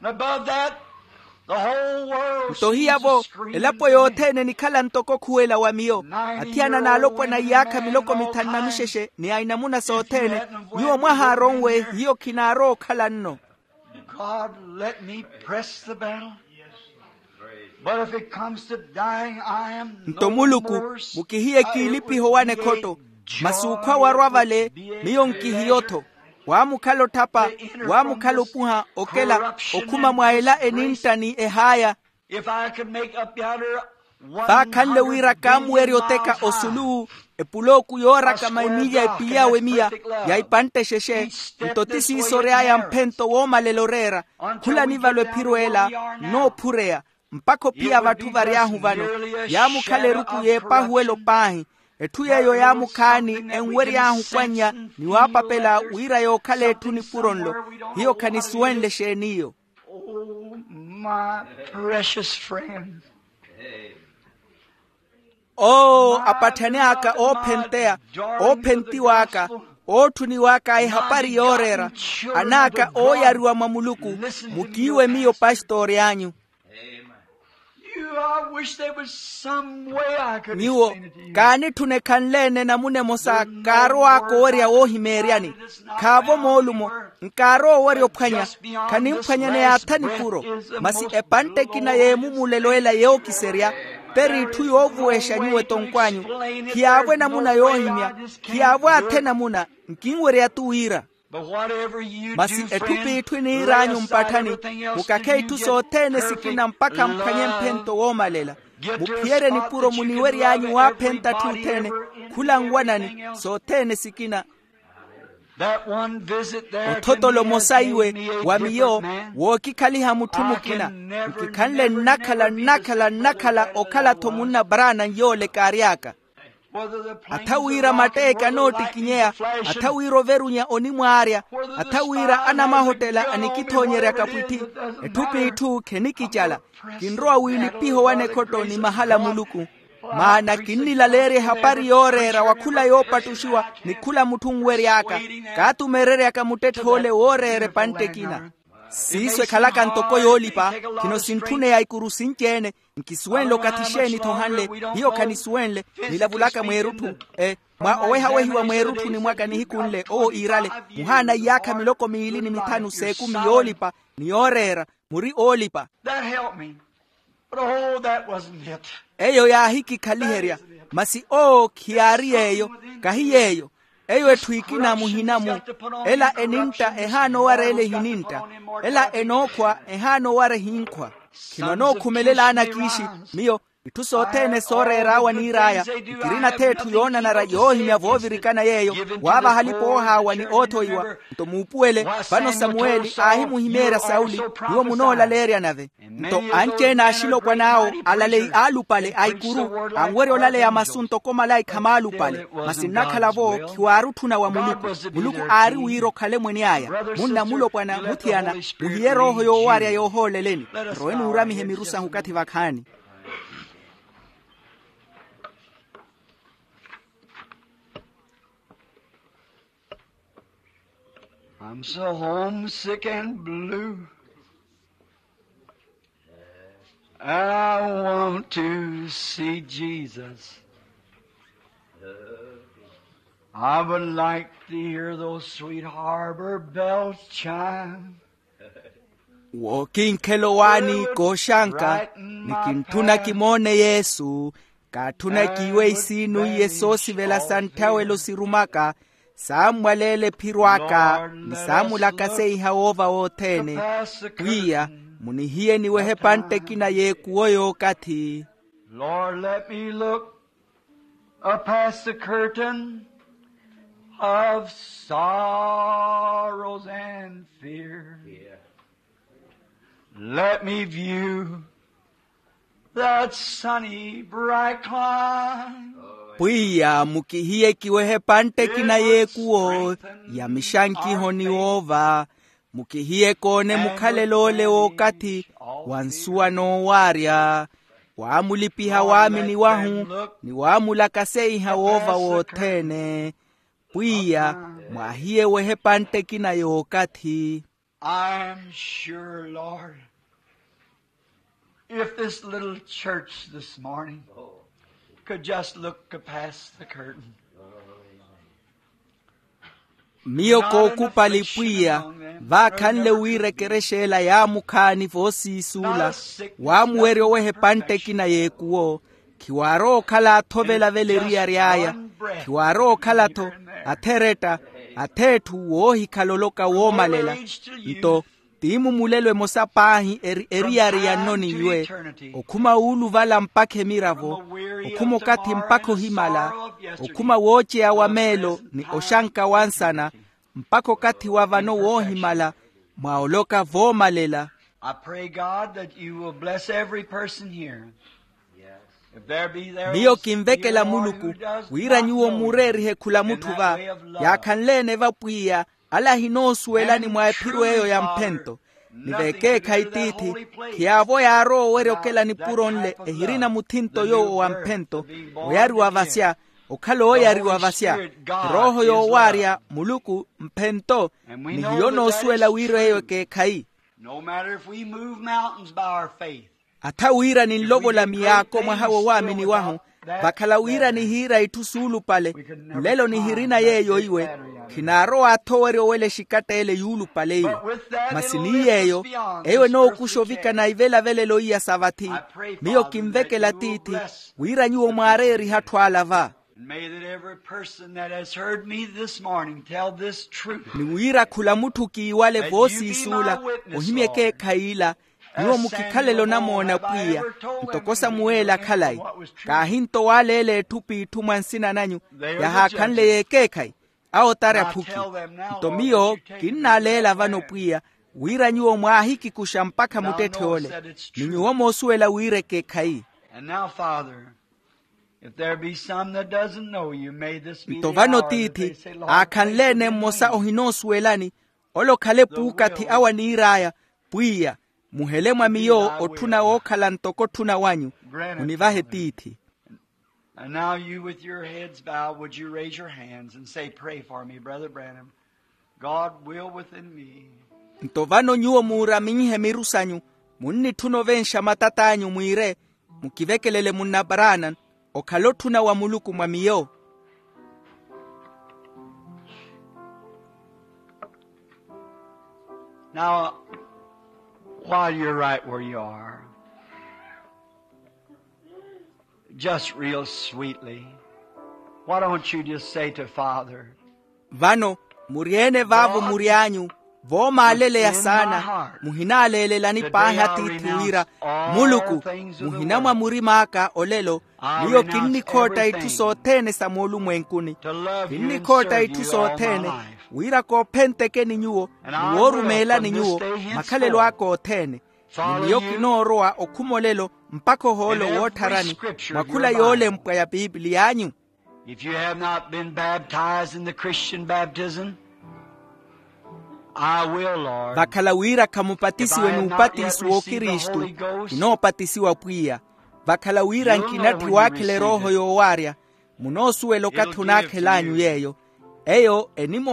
ntohiyavo elapo yotene nikala ntoko kuela wa miyo atiana na alopwe na yaka miloko mitanna misheshe ni ainamuna sotene nyuo mwaharonwe hiyo kinaro kala nno God let me press the battle but if it comes to dying I am ntomuluku mukihiye kilipi howane koto masukwa warwavale miyo nkihiyoto wamukalo tapa wamukalo puha okela okuma mwaela enintani ehaya vakanle wira kamwerioteka osulu epuloku yora kama imija epiyawe mia ya ipante sheshe mtotisi isorea ya mpento woma lelorera kula nivalwe piruela no purea mpako pia vatu variahu vano yamukale ruku yepahuelo pahi etuyeyo ya mukani enweri ahu kwanya ni wapapela wira yo kale tuni puronlo hiyo kanisuende sheniyo my precious friend apateneaka opentiwaka otuniwaka ihapari yorera anaka oyariwa mamuluku mukiwe miyo pastori yanyu niwo kani tunekanlene namune mosa karo ako waria ohimeriani kavo molumo nkaro wario pwanya kani mpwanyane ya tani puro masi epante kina ye mumuleloela yeo kiseria peri tu yovuesha nyuwe tonkwanyu kiavwe namuna yohimia kiavwe ate namuna nkinwere ya tuwira masi etupi itwini iranyu mpatani mukakei tu sotene sikina mpaka mpanye mpento womalela mupiere ni puro muniweri yanyu wapenta tutene kulangwanani sotene sikina utotolo mosaiwe wamiyo wokikaliha mutumukina ukikanle nakala okala tomuna barana yole kariaka athawira mateka noti kinyea, athawiro verunya oni mwaria, athawira ana mahotela anikithonyera kapwiti, etupi itu kenikichala, kinroa wili piho wane kotoni mahala muluku. Maana kinila lere hapari yorera wakula yopatushiwa nikula mutungweri aka, katu merere aka mutethole orere pantekina. Siswe kalaka ntoko yolipa, kino sintune ya ikuru sinchene, nkisuenlo katisheni tohanle, hiyo kanisuenle, nilavulaka mwerutu, mwa oweha wehiwa mwerutu ni mwaka nihikunle, irale, muhana yaka miloko miilini mitanu seku miyolipa, ni orera, muri olipa. That helped me. But oh, that wasn't it. Eyo ya hiki kaliheria, masi kiari eyo, kahiyeyo. Eyo etuikina muhinamu, ela eninta ehano ware ele hininta, ela enokwa ehano ware hinkwa. Kinono kumelela anakishi, miyo, itusotene sore rawa niraya, ikirina tetu yona na rayohi mya vovirikana yeyo, waba halipo hawa ni otoiwa, nto mupuele, pano Samueli, ahimu himera Sauli, yuo munola leria nave. Nto anche na ashilo kwa nao, alalei alu pale, aikuru, angwere olale ya masunto koma lai kamalu pale, masinaka lavo, kiwaru tuna wa muluku ari uiro kale mwenyaya, muna mulo pana mutiana, muhiye roho yo waria yo hole leni, roenu urami hemirusa hukati vakani. I'm so homesick and blue, and I want to see Jesus. I would like to hear those sweet harbor bells chime. Walking kelowani koshanka, nikintuna kimone Yesu, katuna kiwe isinu Yesosi vela santawe lo sirumaka, Samuelele pirwaka, ni Samulaka sei haova otene, wia, munihie ni wehe pante kina ye kuoyo kati. Lord, let me look up past the curtain of sorrows and fear. Yeah. Let me view that sunny bright clime. Puya mukihie kiwehe pante kina ye kuo, ya mishanki honi ova, mukihie kone mukhalelole okati, wansua no waria, waamulipiha wami ni wahu, ni waamulakasei haova wotene, puya mwahie wehe pante kina ye okati. I'm sure, Lord, if this little church this morning could just look past the curtain. Mio koku palipia, va kanle wire kereshela ya mukani vosi sula, wa muere wehe pante kina ye kuo, kiwaro kala tovela veleria riaya, kiwaro kala to, atereta, atetu wohi kaloloka womalela, ito, timu mulelwe mosapahi eriari ya noni yue, okuma ulu vala mpake miravo, okumo kati mpako himala, okuma woche ya wamelo ni oshanka wansana, mpako kati wavano wo himala, maoloka vomalela. I pray God that you will bless every person here. Miyo kimveke la muluku, wira nyuo mureri hekula mutuva, ya kanlene vapuia, ala hinosuela ni mwaepirueyo ya mpento. Niveke kaititi, kiavo ya roho werokela ni puronle, ehirina mutinto yo wa mpento, oyari wavasia, okalo oyari wavasia, roho yo waria, muluku, mpento, ni hiyono suela wireyo ke kai. No matter if we move mountains by our faith. Ata wira ni lobo la miyako mahawa wami ni wahu, bakala wira ni hira itusulu pale, lelo ni hirina yeyo iwe, kinaro atowere wele shikata ele yulu pale iwe. Masini yeyo, ewe no kushovika na ivela vele loia savati, miyo kimveke la titi, wira nyuo mareri hatu alava. Ni wira kula mutu kiiwale vosi isula, ohimeke kaila, niwo mukikalelo namona pia, ntokosa muela kalai, kahinto walele tupi itumansina nanyu, ya hakanle yekekai, ao tara puki, ntomiyo kinalela vano pia, wira nyuo mwahiki kushampaka mutete ole, ninyuo mosuela wire kekai. And now, Father, ntovano tithi akhanlene mosa ohinosuelani olokhale pukati awaniiraya pwiya muhele mwamiyo othuna okhala ntoko thuna wanyu munivahe tithi. And now you with your heads bowed, would you raise your hands and say, pray for me, Brother Branham. God will within me. Ntovano nyuo muuraminyihe mirusanyu, munni tunovensha matatanyu muire, mukivekelele munna Branham, okhalo thuna wa muluku mwamiyo. Now, while you're right where you are, just real sweetly, why don't you just say to Father, vano muriene vavo murianyu voma aleleya sana muhinalelelani paha tithuira muluku muhinamwa murimaka olelo niyo kinnikota itu sothene samolu mwenkuni kinnikota itu sothene wira ko penteke ninyuo nuorumela ninyuo makhalelo ako othene niyo kinoroa okhumolelo mpako holo wotharani makhula yole mpwa ya Biblia yanyu. If you have not been baptized in the Christian baptism, I will, Lord. Vakhalawira kamupatisiwe nuupatisi wo Kristu inopatisiwa pwiya. Vakhalawira nkinati wakhele roho yowarya munosuwelo kathunakhe lanyu yeyo. Eyo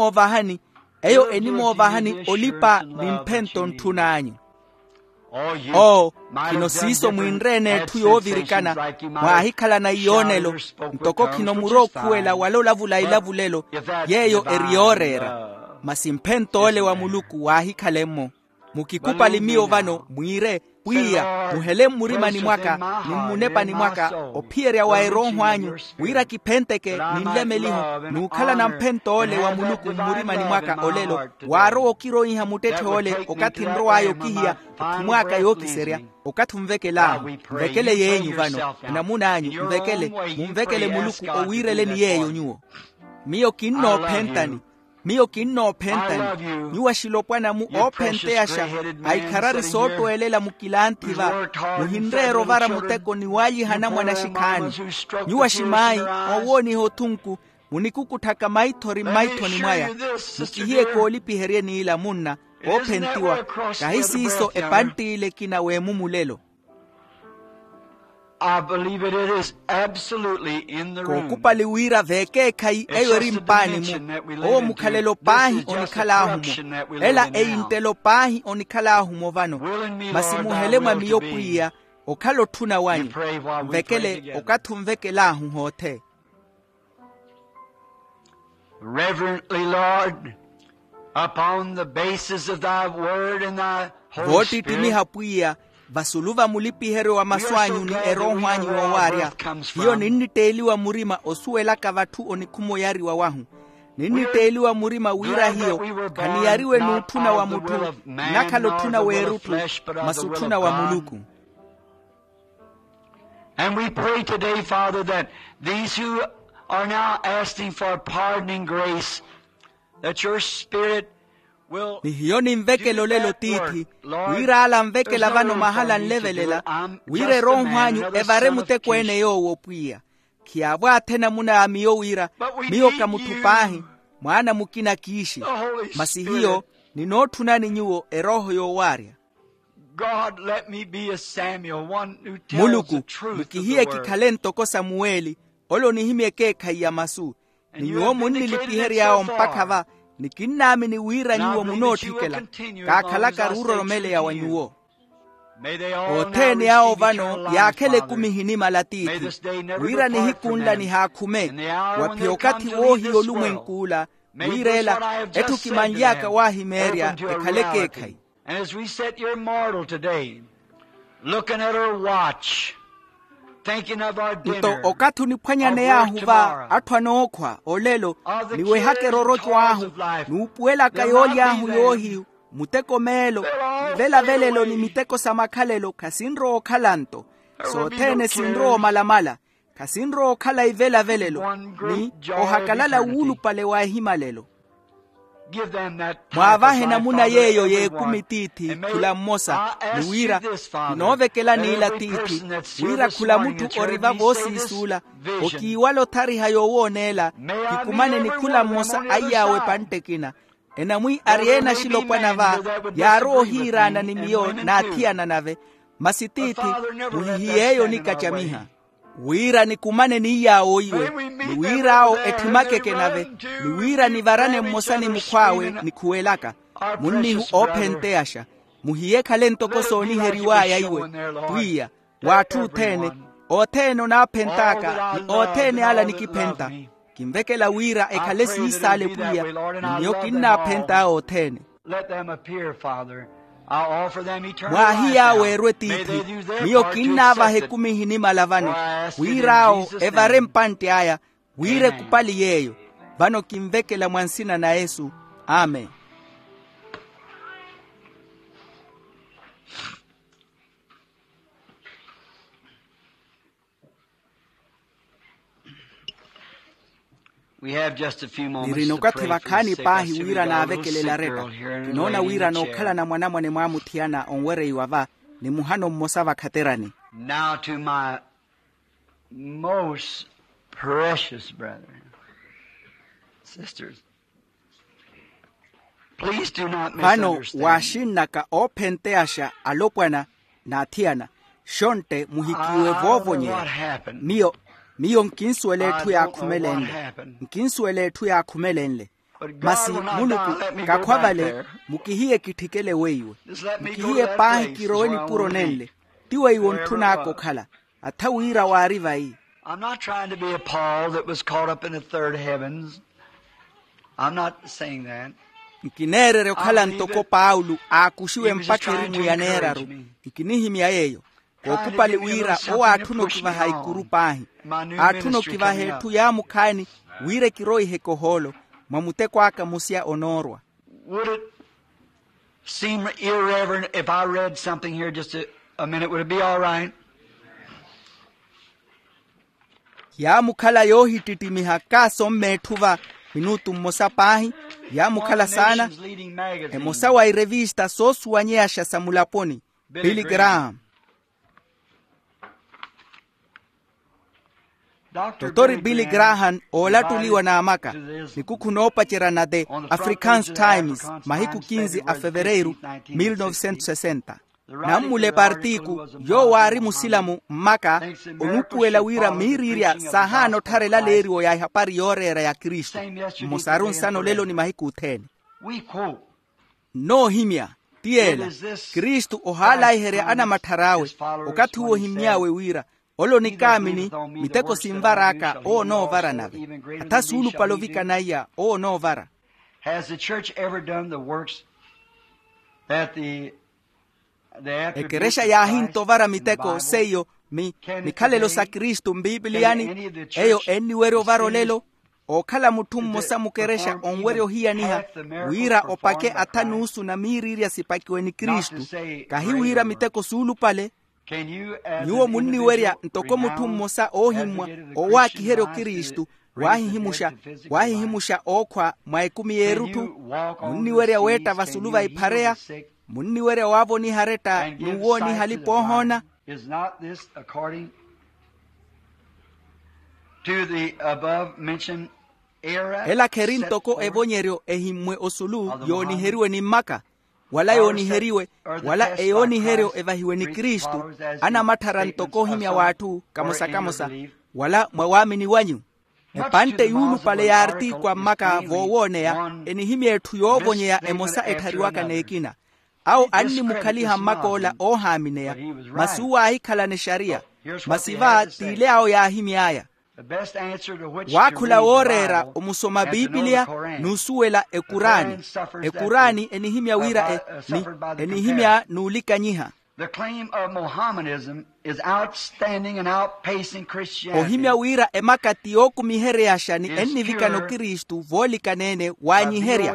enimovahani olipa nimphento nthunanyu. Kino siso mwinrene tuyovirikana mwahikhala na iyonelo ntoko kino murokhuela walola vulailavulelo yeyo eriorera masimphento ole wa muluku wahikhalemo mukikupa limiyo vano mwire pwiya muhele murimani mwaka nimmunepani mwaka ophiyeria wa eronhwanyu wira kiphenteke ninlemeliho nukhala na mphento ole wa muluku murimani mwaka olelo waro okiroiha mutethe ole okathinro ayo kihiya mwaka yokiseria okathumvekelaho mvekele yenyu vano namunanyu mumvekele muluku owireleni yeyo nyuo miyo kinno phentani nyuwa shilopwana mu ophenteasha aikharari sotoelela mukilantiva muhinrero vara muteko niwayi hana mwana shikhani nyuwa shimai owoni hothunku munikukuthaka maithoni mwaya mukihiye koolipiherie niila munna ophentiwa kahisiso epantile kina wemumulelo. I believe it is absolutely in the room. Kokupali wira veke kai eyo rimpani mu o mukhalelo pahi onikhalahu ela eintelo pahi onikhalahu movano masimuhele mamiyo pwiya okhalo thuna wanyu vekele okathumvekelahu hothe. Reverently, Lord, upon the basis of thy word and thy Holy Spirit, vasuluva mulipihere wa maswanyu ni erohwanyu wa warya hiyo ninniteliwa murima osuelaka vathu onikhumoyari wa wahu ninniteliwa murima wira hiyo kaniyariwe nuthuna wa muthu nakhalo thuna werutu masuthuna wa muluku. And we pray today, Father, that these who are now asking for pardoning grace, that your Spirit ni hiyo ni mvekelo lelo tithi wira ala mvekela vano mahala nlevelela wire rohwanyu evare mutekwene yowo pwiya kiavwa athena muna amiyo wira miyo kamutupahi mwana mukina kiishi masi hiyo ninothunani nyuo eroho yowarya. God, let me be a Samuel, one who tells muluku the truth mukihiye of the word. kikhalento ko Samueli olo nihimye kekha masu niyo munilipihere yao mpakava nikinnami ni wira nyuo munothikela kakhalaka ruro romele ya wanyuo othene yao vano yakhele kumihinima latithi wira ni hikunla ni hakhume waphiokati wohi olumwenkula wirela ethukimanjaka wahimeria ekhalekekhai. And as we sit here mortal today, looking at our watch, thinking of our dinner, nto okathu niphwanyane yahuva athwana okhwa olelo niwe hake rorocho ahu nupuela kayoli ahu yohi mutekomelo velavelelo ni miteko samakhalelo khasinro okhalanto sothene sinro malamala khasinro okhala ivelavelelo ni ohakalala ulu pale wa himalelo. mwavahe namuna yeyo yekumi titi khula mmosa ni wira inovekela niila titi wira khula mutu oriva voosisula okiiwalo thariha yowoonela kikumane ni khula mmosa aiyawe pantekina enamwi ariena shilopwana va yaro ohirana ni miyo naathiana nave masititi muhihiyeyo nikachamiha wira ni kumane ni yawo iwe ni wirao etimakeke nave ni wira ni varane mmosani mukhwawe ni khuwelaka munnihu ophenteasha muhiye khale ntokosoni heriwaya iwe twiya wathu uthene othene onaphentaka ni othene ala nikiphenta kimvekela wira ekhale siisale pwiya niyo kinnaphenta othene mwahiya werwe titi miyo kinnavahe kumihini malavane wirao evare mpante aya wire kupali yeyo vano kimvekela mwansina na Yesu. Amen. We have just a few moments nirinuka to pray for the thivakani sick. I pahi see we wira got na a little avekelela sick girl reta here and kinona laying in wira the nokhala chair. na mwanamwane mwamuthiana onwereiwa va ni muhano mmosa vakhaterani. Now to my most precious brethren, sisters, please do not Pano misunderstand. washinnaka ophenteasha alopwana naathiana shonte muhikiwe vovonye what happened. miyo nkinsuelethu I don't know what yakhumelenle happened. nkinsuelethu yakhumelenle But God masi will not muluku let me go back kakhwavale there. mukihiye kithikele weiwe Just let me go to mukihiye that pahi place kiroweni where I puro wanna be. nenle tiwe iwo Wherever nthunako it was. khala atha wira waariva iyi. I'm not trying to be a Paul that was caught up in the third heavens. I'm not saying that. nkinerere okhala ntoko Paulo akushiwe He was just mpakheri trying to muyaneraru encourage me. nkinihimya yeyo Trying to kokupali give me a wira little owo something to athuno push kiva me haikuru on. pahi My new athuno ministry kiva coming hethu up. ya mukhani wire kiroi hekoholo mwamuteko aka musia onorwa. Would it seem irreverent if I read something here just a minute? Would it be all right? ya mukhala yohititimiha kasommethuva minutu mmosa pahi ya mukhala sana Nation's leading magazine. emosa wa irevista sosuwanyeasha samulaponi Billy Graham. Dr. Billy Graham olatuliwa na amaka nikukhunoopacera the Afrikaans Times mahiku 15 a fevereiro 1960 nammule partiku yo wari musilamu mmaka onupuela wira mirirya sahano tharela leriwo ya hapari yorera ya Kristo mosarun sano lelo ni mahiku uthene We quote, no himya tiela Kristu ohalaihere ana matharawe okati huo himyawe wira olo ni kamini miteko simvaraka o no vara nave ata sulu palovika naiya o no vara. has the church ever done the works that the attributes ekeresha of ya Christ hinto vara in the miteko Bible? seyo mikhalelo sa Kristu mbibiliani Can any of the church eyo eniwero varo lelo ministers okhala mutu mmosa mukeresha perform onwerio even hiyaniha half the miracles wira performed opake by ata Christ? nusu na mirirya sipakiweni Not to Kristu say kahi greater wira works. miteko sulu pale Can you, as niwo an munniwerya individual, ntoko mutu renowned mmosa ohimwa advocate of the owakiheryo Christian life Kristu to raise the wahihimusha dead to physical life? wahihimusha okhwa mwaikumi Can yerutu you walk on munniwerya the weta seas? vasuluva Can you heal iphareya the sick munniwerya wavoni hareta and give nuwoni sight to the halipohona. blind? Is not this according to the above mentioned era? ela kherin set toko forth? evonyeryo ehimwe osulu of the yoniheriwe ni mmaka wala Or yoniheriwe or the wala test by eyoniheryo Christ evahiwe ni reached Kristu followers as ana the mathara statements ntoko of himya some watu or kamosa in your kamosa belief. wala mwawamini wanyu Much epante to the yulu Muslim pale ya arti article kwa is mmaka plainly vowoneya one enihimya ethu yovonyeya misstatement emosa after ethariwaka another. neekina au anni discredit mukhaliha this mmakola Muslim, ohamineya but he was right. masuwa ahikhala ne sharia Here's what they masiva had to say. tile ao yahimyaya The best answer to which wakhula to read worera the Bible omusoma and to know Biblia the Quran. nusuwela The ekurani Quran suffers ekurani that enihimya wira suffered by the enihimya nuulikanyiha The claim of Mohammedanism is outstanding and outpacing Christianity. ohimya wira emakati yokumihereyasha ni Is ennivikano pure Kristu volikanene wanyiherya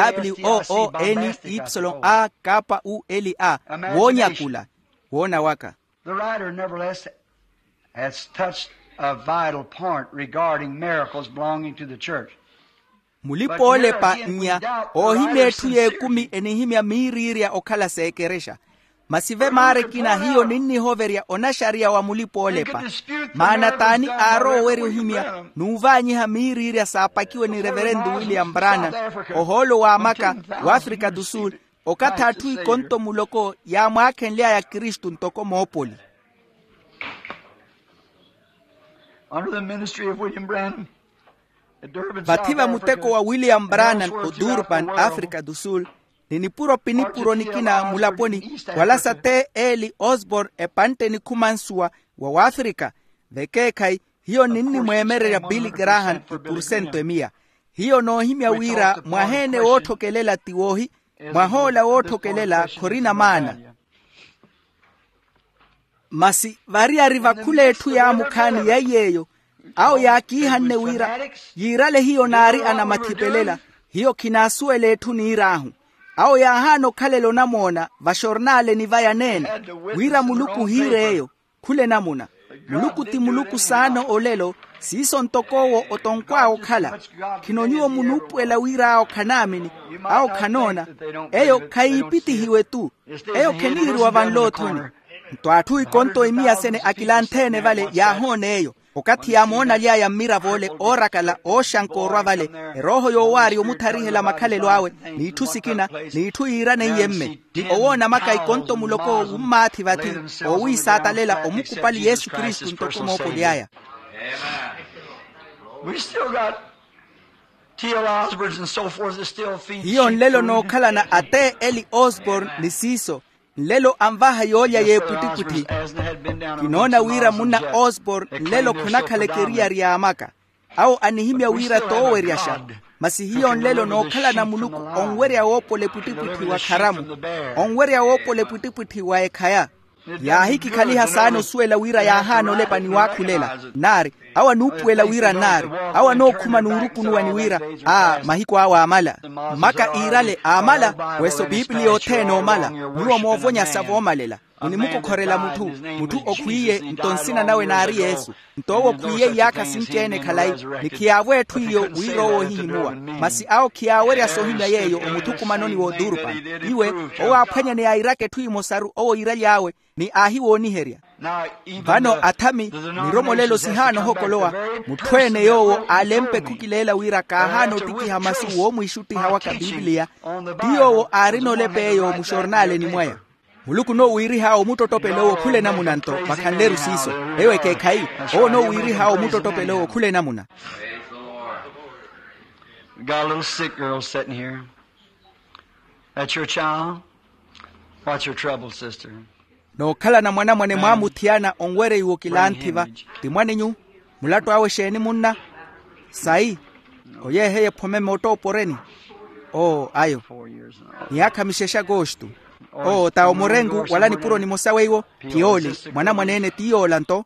WOONEYAKULA wonyakula wona waka. The writer nevertheless has touched a vital point regarding miracles belonging to the church. mulipole pa nya ohimetu ye kumi enihimya miriria okala sekeresha masive mare kina hiyo nini hoveria onasharia wa mulipole pa maana tani aro weri himya nuvanyi hamiriria sapakiwe ni Reverend William Branham oholo wa Maka wa Afrika du Sud okatatu ikonto muloko ya mwakenlea ya Kristu ntoko Moopoli. Under the ministry of William Branham, bativa muteko wa William Branham o Durban, Afrika du Sul, ninipuro pinipuro nikina mulaponi, walasa te Eli Osborne epante ni kumansua wa Afrika, veke kai, hiyo nini muemere ya Billy Graham ipurusento emia. Hiyo no himya wira, mwahene woto kelela tiwohi, mwahola woto kelela korina mana. Masi varia riva kule tu ya mukani ya yeyo au ya kihanne wira yirale hiyo nari ana matipelela hiyo kinasuele tu ni irahu au ya hano kalelo namona vashornale ni vaya nene wira muluku hireyo kule namuna muluku ti muluku sano olelo siso ntokowo otonkwao kala kinonyuo munupu ela wira au kanamini au kanona eyo kaipiti hiwe tu eyo keniru wa vanlotoni Ntuatu ikonto imia sene akilantene vale ya hone eyo. Okati ya mona lia ya mira vole orakala oshankorwa vale. Roho yo wari omutarihe la makale loawe. Ni itu sikina, ni itu irane yemme. Ni owona maka ikonto muloko umati vati. Owi satalela omukupali Yesu Kristu ntoko Moopoli aya. We still got T.L. Osborne and so forth that still feed. Hiyo nlelo no kala na ate Eli Osborne ni siso. Lelo amvaha yoya ye puti kinona wira muna Osborne lelo kuna kalekeria riamaka au anihimya wira towe riasha masi hiyo lelo no kala na muluku onweria wopo le puti wa karamu onweria wopo le puti wa ekaya ya hiki kaliha sano suela wira ya hano lepa ni wakulela nari awa nupuela wira nari awa no kuma nuruku nuwa ni wira mahiko awa amala maka irale amala weso bibli oteno mala niwa mwovonya savo omalela unimuko korela mutu okwiye ntonsina nawe nari Yesu ntowo kwiye yaka sinchene kalai nikiawe tuyo wiro wo hihimua masi ao kiawere asohimya yeyo omutuku manoni wo Durban iwe owa apanya ni airake tuyi mosaru owo ira yawe ni ahiwo ni heria vano atami ni romo lelo sihano hokoloa mutwene yowo alempe kukilela wira kahano tiki hamasu wo mwishuti hawaka Biblia diyo arino lepe yo mushornale ni mwaya muluku no wiri hao mutotopelowo kule namuna nto makanderu siso ewe kekai no wiri hao mutotopelowo kule namuna. We got a little sick girl sitting here. That's your child? What's your trouble, sister? No kala na mwana mwane mwamu tiana onwere iwo kilantiva timwane nyu mulato awe sheni munna sai oye heye pome moto poreni ayo niaka mishesha goshtu tao morengu wala ni puro ni mosawe iwo tioli mwana mwanene tiola nto.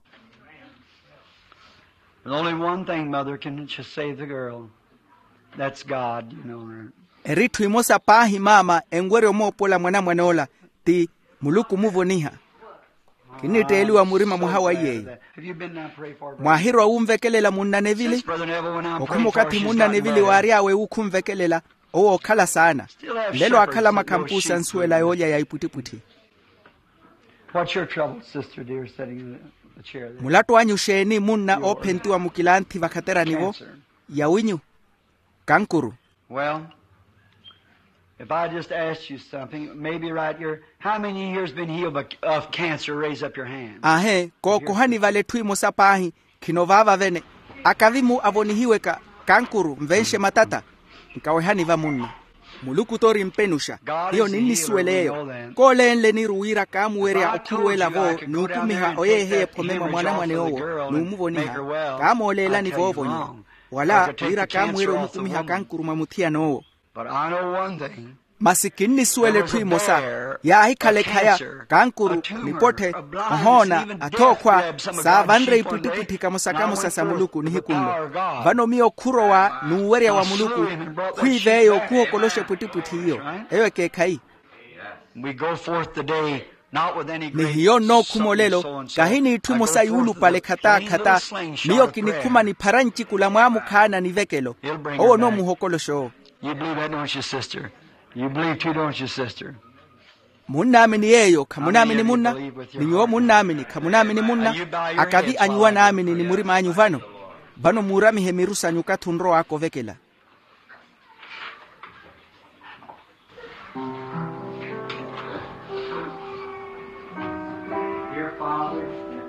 There's only one thing, Mother, can just save the girl. That's God, you know her. Eritu imosa pahi mama engwere omopola mwana mwanola ti muluku muvoniha kinite eliwa murima muhawa yeye mwahiro umvekelela munna nevile okumukati munna nevile wariawe ukumvekelela owo kala sana lelo akala makampusa nsuela yoya ya iputiputi. What's your trouble, sister dear, sitting in the chair there? Mulato wanyu sheni munna opentiwa mukilanti vakatera nivo ya winyu kankuru. Well, if I just asked you something, maybe right here, how many years been healed of cancer? Raise up your hand. Kohani vale tui mosapahi kinovava vene akavimu avonihiweka kankuru mvenshe matata nkawehani va munna muluku tori mpenusha hiyo nini sueleyo kolenle ni ruwira kamuwerea okuruela vo nukumiha oyehe pomema mwana mwane owo numuvoniha kamolela ni vovonya wala wira kamuwere omukumiha kankuruma mutia nowo. But I know one thing. Masikini suele tui mosa ya hikale kaya kankuru nipote mahona atokwa sa vandre iputiputi kamosa sa muluku ni hikundo vano mio kuro wa nuwerea wa muluku kuiveyo kuho koloshe putiputi hiyo ewe ke kai. We go forth today ni hiyo no kumolelo kahini itumo sayulu pale kata miyo kinikuma ni paranchi kula mwamu kana ni vekelo owo no muhokolosho. You believe that, don't you, sister? You believe too, don't you, sister? Munamini yeyo kamunamini munna niyo munamini kamunamini munna akavi anyuwa namini ni muri manyu vano murami hemirusa nyuka tunro ako vekela. Dear Father,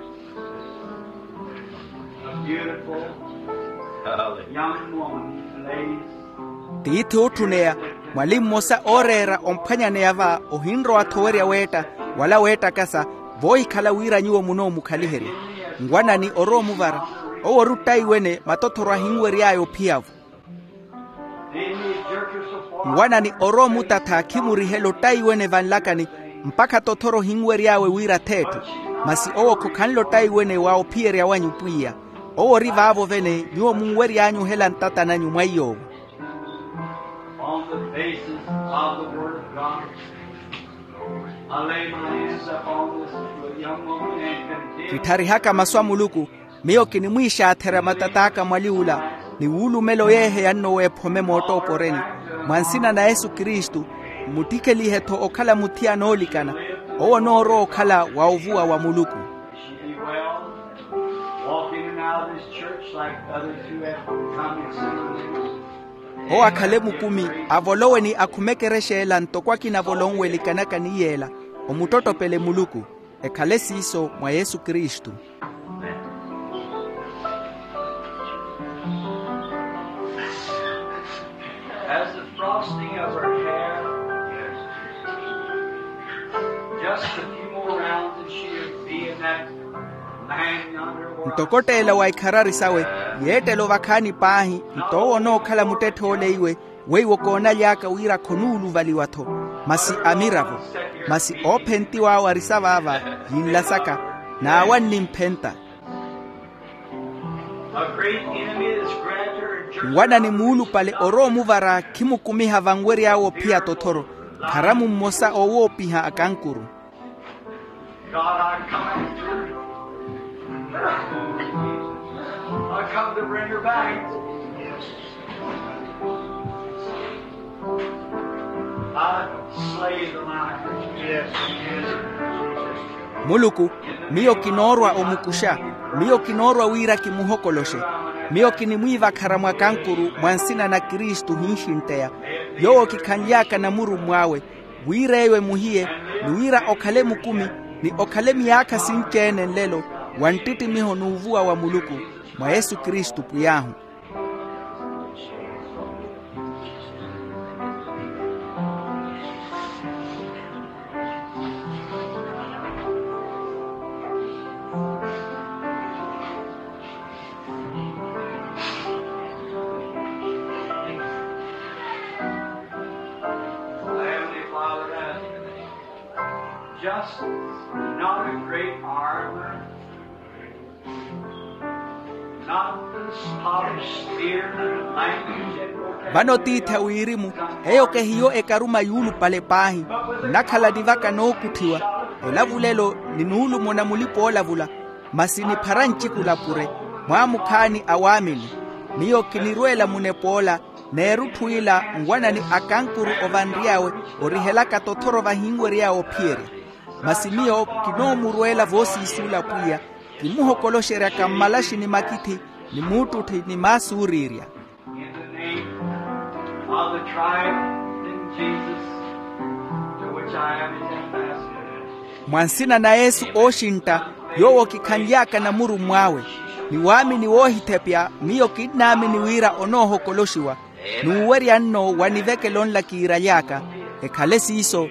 a beautiful young woman lays tiiti utunea mwalimu mosa orera ompanyane va ohinro atoweria weta wala weta kasa voi kala wira nyuo muno mukaliheri ngwana ni oro muvara oworutai wene matotoro hingweri ayo piavu ngwana ni oro mutata kimuri helo tai wene vanlakani mpaka totoro hingweri awe wira tetu masi owo kukanlo tai wene wao pieri awanyu puia owo riva avo vene nyuo mungweri anyu hela ntata na nyumwa iyo. On the basis of the Word of God, I lay my hands upon this young woman and continue. Kitari haka maswa muluku miyo kinimwisha atera matataka mwaliula ni ulu melo yehe yanno wepome moto poreni mwansina na Yesu Kristu mutike liheto okala mutia nolikana owo noro okala wauvua wa muluku. She be well, walking in out of this church like others who have come and seen. O akale mukumi avolowe ni akumekereshe ntokwa kina volongwe likanaka ni yela omutoto pele muluku ekale siso mwa Yesu Kristu. As the frosting of her hair, just a few more rounds and she would be in that land yonder. Ntokote ela waikarari sawe yetelo vakani pahi ntowo no kala mutete ole iwe weiwo kona yaka wira konulu valiwato masi amiravo masi openti wa warisavava yinlasaka na awani mpenta ngwana ni mulu pale oro muvara kimukumiha vangweri awo pia totoro karamu mosa owo piha akankuru. God, I come to bring her back. I slay the lion. Yes. Muluku miyo kinorwa omukusha miyo kinorwa wira kimuhokoloshe miyo kinimwiva karamwa kankuru mwansina na Kristu hinshintea yo kikanyaka na muru mwawe wirewe muhie ni wira okale mukumi ni okale miyaka sinchene lelo wantiti miho nuvua wa muluku mwa Yesu Kristu puyahu. Just not a great armor, not the polished spear, language and vocabulary. Vano tita uirimu eyo ke hiyo ekaruma yulu pale pahi nakhala divaka no kutiwa elavulelo ninulu mona mulipo olavula masini paranchi kulapure mwamukhani awamili niyo kinirwela munepola neruthuila ngwana ni akankuru ovanriawe orihelaka totoro vahingweriawo pieri masimiyo kinomurwela vosi isula puya kimuhokolosheria kamalashi ni makiti ni mututi ni masuriria. In the name of the tribe in Jesus, to which I am his ambassador. Mwansina na Yesu oshinta yowo kikanyaka na muru mwawe ni wami ni wohitepya miyo kidnami ni wira onoho koloshiwa nuweri anno waniveke lonla kiira yaka ekalesi iso.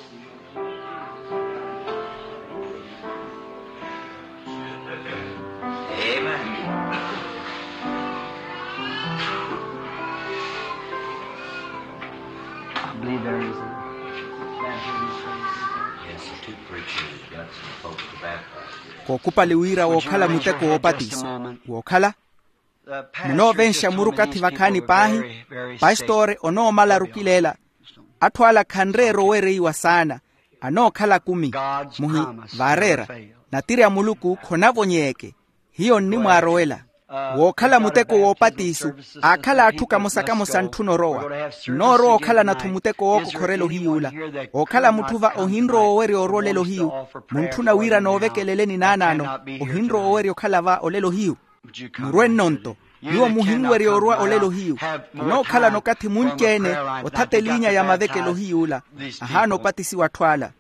Kokupali wira wokhala muteko wopatiso wokhala muno vensha murukati vakani pahi pastore ono mala rukilela atwala khandrero wereiwa sana anokhala kumi muhi varera na tiri ya muluku khonavonyeke hiyo ni mwarowela wokhala muteko wopatisu akhala athuka musakamusa nthuno rowa noro okhala nathu muteko wokukhorelo hiyula okhala muthuva ohinro oweri orolelo hiyu munthuna wira novekeleleni nanano ohinro oweri okhalava olelo hiyu murwe nonto niwo muhinweri orwa olelo hiyu nokhala nokathi munchene othate linya ya mavekelo hiyula ahano patisi wathwala.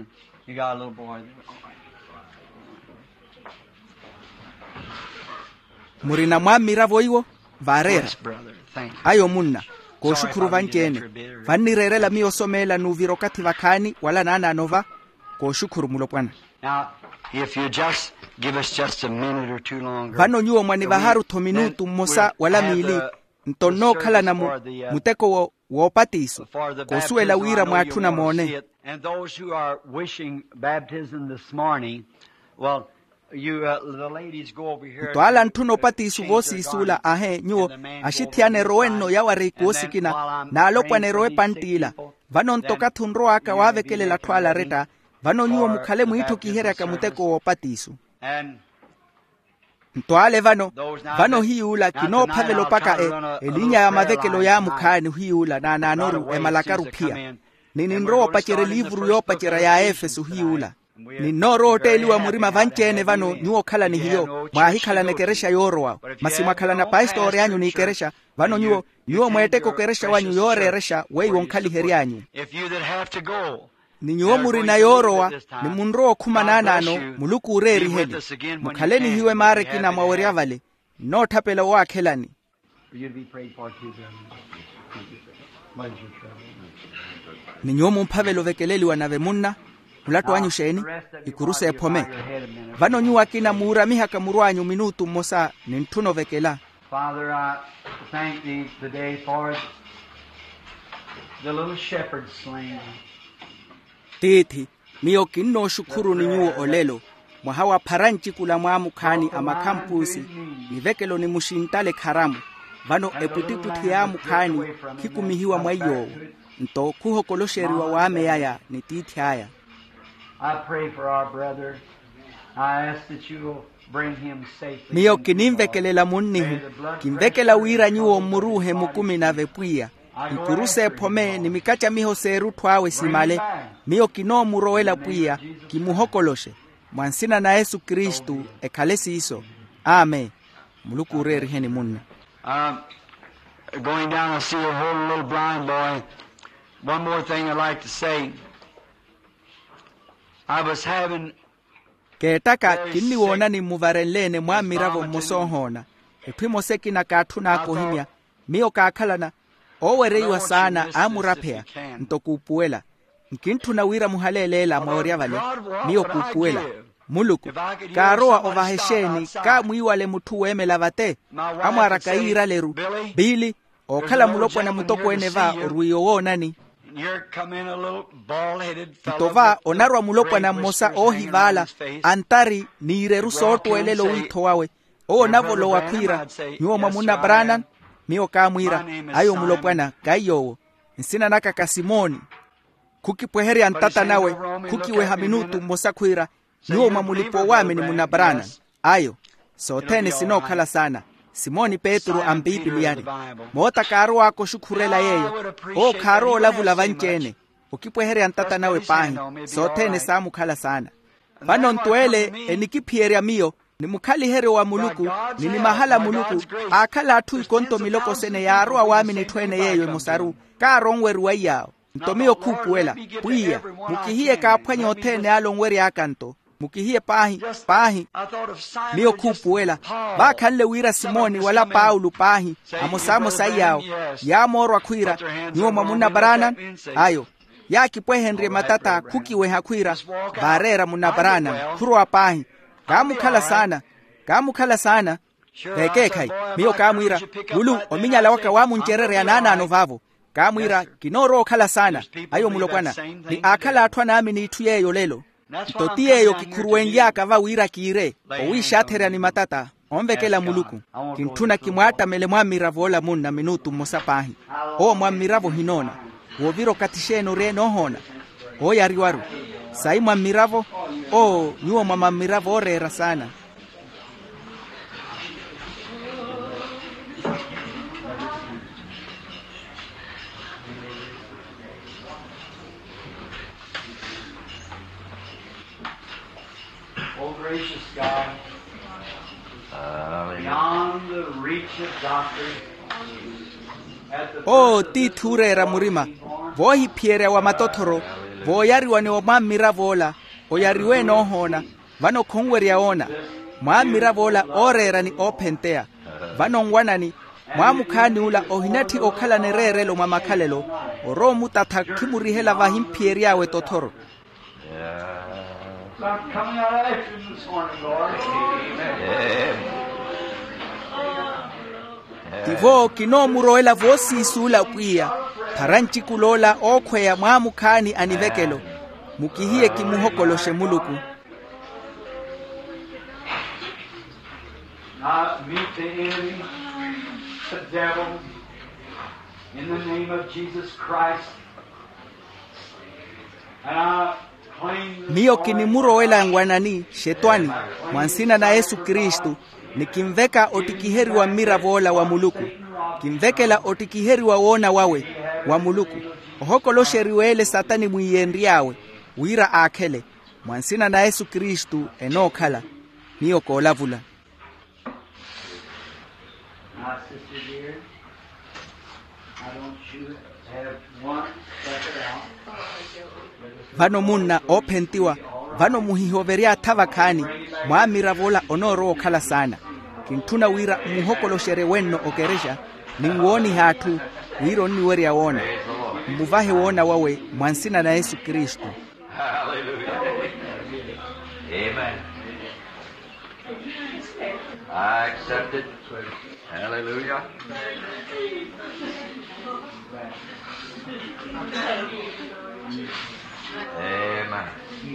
Murina mwamira voiwo varera ayo munna koshukuru vanchene vanirerela miosomela nuviro kati vakhani wala nananova koshukuru mulopwana. If you just give us just a minute or two longer. Vano nyuo mwani vaharu to minutu mosa wala mili ntono khala na muteko wopatisu kosuela wira mwatuna mone. And those who are wishing baptism this morning, well, the ladies go over here. Twala ntuno patisu vosi isula ahe nyuo ashitiane roenno yawari kuosikina na alopwane roe pantila vano ntoka thunro aka wavekele la twala reta vano nyuo mukhale mwithu kihera ka muteko wopatisu ntwale vano hiyula kino phavelo paka elinya ya mavekelo ya mukhani hiyula na nanoru emalakaru pia ninro pachere livru yo pachera ya Efeso hiyula ninoro oteliwa murima vanchene vano nyuo khala ni hiyo mwahikhala nekeresha yorowa masima khala na pastor yanyu ni keresha vano nyuo mweteko keresha wanyu yoreresha wei wonkhali herianyu ni nyuo murina yorowa ni munro khuma nanano muluku ureri heli mukhaleni hiwe mare kina mwaweria vale no thapela wakhelani. Ni nyuo mumphavelo vekeleli wanave munna mulato wanyu sheni ikuruse epome vano nyuwa kina muuramiha kamurwanyu minutu mosa ni ntuno vekela. Father, I thank thee today for the little shepherd slain. Titi miyo kinno shukuru ni nyuo olelo mwahawa paranchi kula mwamukhani amakampusi nivekelo ni mushintale kharamu vano eputiputi ya mukhani kikumihiwa mwayo nto kuho kolosheriwa wame yaya ni titi haya. I pray for our brother. I ask that you will bring him safely. Miyo kinimvekelela munnihu kimvekela wira nyuo muruhe mukumi na vepwia ikuruse pome ni mikacha miho seru twawe simale miyo kino murowela pwia kimuhokoloshe mwansina na Yesu Kristu ekalesi iso amen muluku ureri heni munna. Going down I see a whole little blind boy. One more thing I'd like to say. I was having ketaka kinni wona ni muvarelene mwamiravo musohona epimo sekina kathuna kohimya miyo kakhalana owereiwa sana amurapea ntokupuela nkinthuna wira muhalelela mwaoria vale miyo kupuela muluku karoa ovahesheni ka muiwale muthu wemela vate amwara kaira leru bili okhala mulopwa na mutoko eneva oruyo wonani tova onarwa mulopwa na mosa ohivala antari nireru soto elelo wito wawe o navolo wakwira nyuo mamuna Branham miyo kamwira ayo mulopwana kayo nsina naka kasimoni kukipweheri antata nawe kukiwe haminutu mosa kwira nyuo mamulipo wame ni muna Branham ayo sotene sinokhala sana Simoni Petro ambibiliani mota karo wako shukurela yeyo o karo lavula vanchene ukipwehere antata nawe pahi sotene samu khala sana vano ntwele enikipieria miyo ni mukhali here wa muluku ni mahala muluku akhala athu ikonto miloko sene yarwa wami ni twene yeyo musaru karongweru wayao ntomiyo kukuela puia mukihiye kaphwanya othene alongweri akanto mukihiye pahi miyo kupuela bakhalle wira Simoni wala Paulo pahi amosamo sayao ya morwa kwira niwo mamuna Branham ayo yakipwe Henry matata kukiwe hakwira barera muna Branham kurwa pahi kamukhala sana ekekai miyo kamwira ulu ominyala waka wamuncherere yanana anovavo kamwira kinoro khala sana ayo mulokwana ni akhala athwa nami ni ithuyeyo lelo totiyeyo kikuruwengia kava wira kire owishathera ni matata omvekela muluku kinthuna kimwata mele mwamiravola munna minutu mosapahi o mwamiravo hinona woviro katisheno reno hona o yari waru sai mwa miravo o nyuo mama miravo orera sana. Oh, gracious God, beyond the reach of doctrine, o ti thurera murima vo hi phiere wa matotoro vo yari wane o mamira vola o yari we no hona vano khongweria ona mamira vola orera ni opentea vano ngwanani mwamukhani ula ohinathi okhala nererelo mamakhalelo oro mutatha khimurihela va himphieri yawe totoro. I'm coming out of action this morning, Lord. Tivo kino muroela vosi sula kuia paranchi kulola okhweya mwamukhani anivekelo mukihie kimuhokolo shemuluku. Now meet the enemy, the devil, in the name of Jesus Christ. And I miyo kinimuroela ngwanani shetwani mwansina na Yesu Kristu nikimveka otikiheri wa mira vola wa muluku kimvekela otikiheri wa wona wawe wa muluku ohokolo sheriwele satani muyendi yawe wira akhele mwansina na Yesu Kristu enokhala miyo kolavula. Vano munna opentiwa vano muhihoveria tavakhani mwamira vola onoro okhala sana kintuna wira muhokolo shere wenno okeresha ningwoni hatu wiro niweria wona muvahe wona wawe mwansina na Yesu Kristu. Hallelujah. Amen. I accept it. Hallelujah. Amen.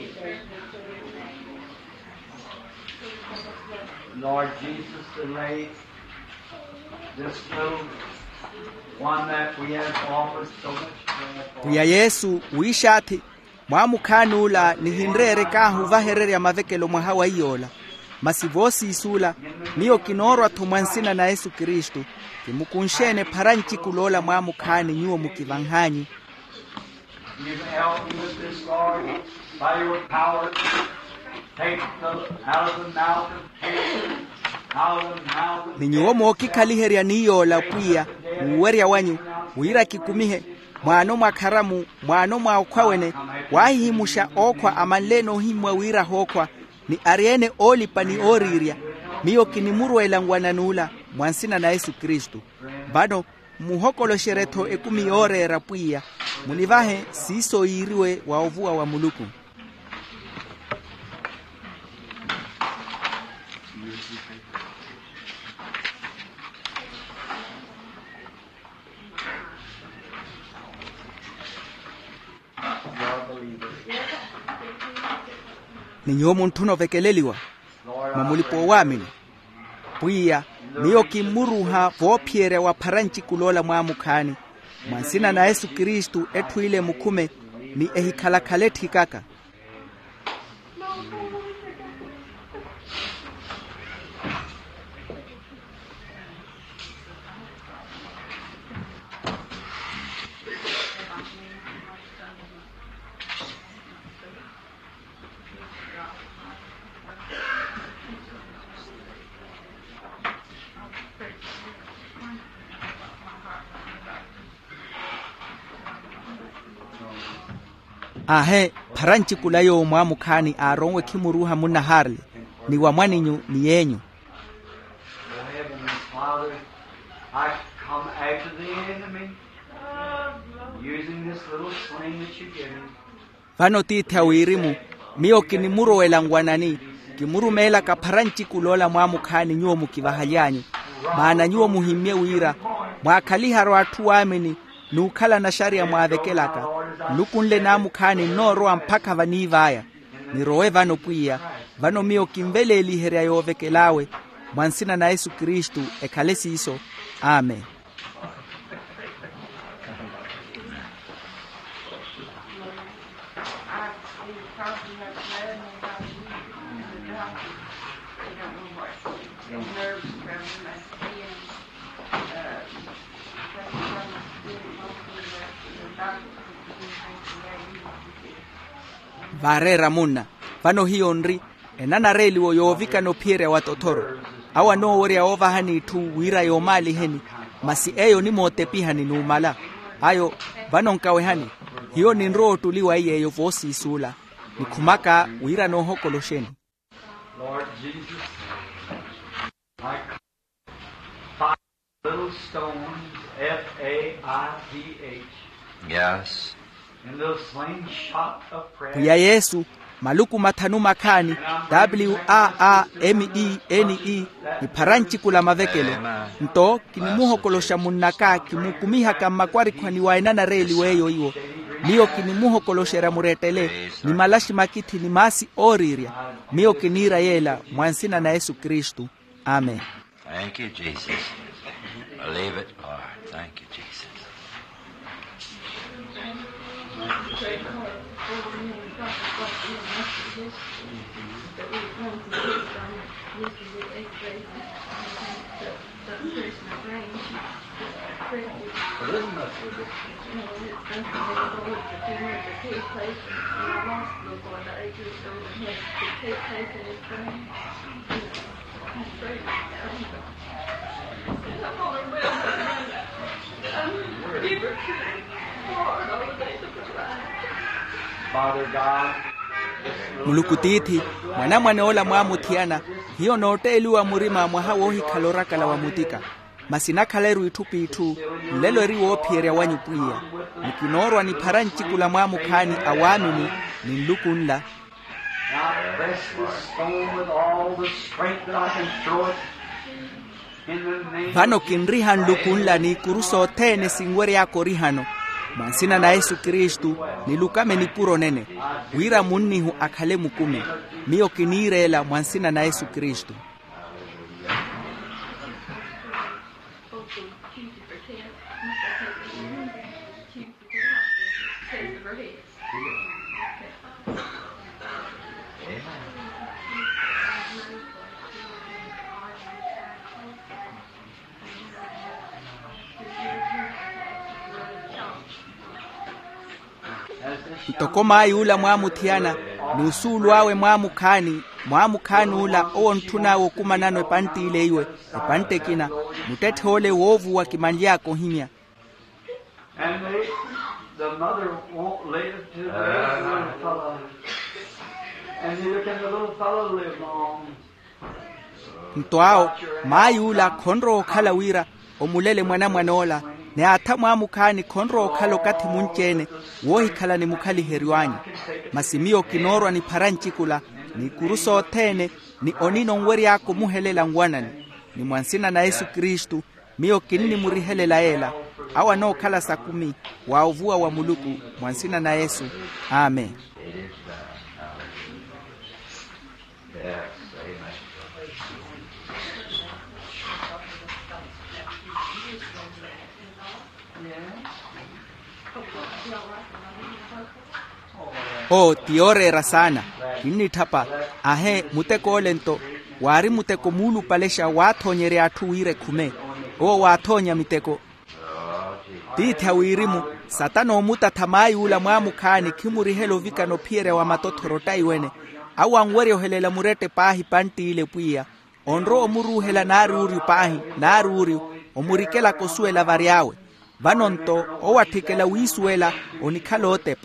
Lord Jesus, delay this little one that we have offered so much prayer for. Ya Yesu wishati mwamukhani ula nihindrere kahu vaherere amavekelo mwahawa iyola masivosi isula miyo kinorwa thumwansina na Yesu Kristu kimukunshene paranchi kulola mwamukhani nyuo mukivanhanyi. You've helped me with this, Lord, by your power. Take out of the mouth of Cain, out of the mouth of ninyuo moki kaliheria niyola kuia uweria wanyu wira kikumihe mwano mwakharamu mwano mwaokhwawene wahihimusha okwa amanleno himwa wira hokwa ni ariene olipa ni oriria miyo kinimurwela ngwananula mwansina na Yesu Kristu bado muhokolo shereto ekumi orera puia munivahe siso iriwe waovua wa muluku. Ninyo muntu novekeleliwa mamulipo wamini puia miyo kimuruha vophiere wa paranchi kulola mwamukhani mwansina na Yesu Kristu ethuile mukhume ni ehikhalakhaleti kaka. Ahe paranchi kulayo mwamukhani arongwe kimuruha muna harle ni wa mwaninyu ni yenyu. Heavenly Father, I come after the enemy using this little sling that you give me. Vano titha wirimu miyo kinimurowela ngwanani kimurumela ka paranchi kulola mwamukhani nyuo mukivahalyanyu maana nyuo muhimye wira mwakhaliharwa athu wamini nukhala na sharia mwavekelaka lukunle namukhani noroa mpaka vanivaya nirowe vano puia vano miyo kimveleli heria yovekelawe mwansina na Yesu Kristu ekhalesi iso. Amen. Varera munna vano hionri enana reli wo yovika no pire watotoro awa no wori ova hani tu wira yo mali heni masi eyo ni mote pihani numala ayo vano nkawe hani hiyo ni nro tuliwa iye yo vosi isula nikumaka wira no hokolosheni. Lord Jesus, I five little stones, F-A-I-T-H. Yes. And little slingshot of prayer. Kuya Yesu maluku matanu makani W-A-A-M-E-N-E ni paranchi kula mavekelo nto kinimuho kolosha munaka kimukumiha kama kwari kwani wainana reli weyo iwo miyo kinimuho koloshera muretele ni malashi makiti ni masi oriria miyo kinira yela mwansina na Yesu Kristu. Amen. Thank you, Jesus. Believe it, Lord. Thank you, Jesus. Father God, mulukutiti mwana mwane ola mwamutiana hiyo note eliwa murima mwahawo hikaloraka la wamutika masina kaleru itupi itu lelo riwo pierya wanyupuia nikinorwa ni paranchi kula mwamukani awamini ni lukunla. now press this stone with all the strength that I can throw it in the name vano kinrihan lukunla ni kuruso tene singwere yako rihano mansina na Yesu Kristu nilukame ni puro nene wira munnihu akhale mukume miyo kinirela mwansina na Yesu Kristu. Tokoma yula mwamutiana nusulu awe mwamukani ula owo ntunawo kumanano epanti ile iwe epante kina mutete ole wovu wa kimali yako hinya. And the mother won't live to raise the little fellow. And neither can the little fellow live long. Ntoao mayula konro khala wira omulele mwana mwanola ne ata mwamukani konro khalo kati munchene wohi khala ni mukhali heriwanyi masimio kinorwa ni paranchikula ni kuruso tene ni onino nweri yako muhelela ngwanani ni mwansina na Yesu Kristu miyo kinini murihelela yela awa no khala sakumi waovua wa muluku mwansina na Yesu. Amen. O tiorera sana inni thapa ahe muteko lento wari muteko mulu palesha wathonyere athuwire khume o wathonya miteko tithawirimu satano mutathamayi ula mwamukhani khimurihelo vikano phiere wa matothorota iwene awangwere ohelela murete pahi pantile puia onro omuruhela naruri pahi naruri omurikela kosuela variawe vanonto owathikela wisuela onikhalotepa.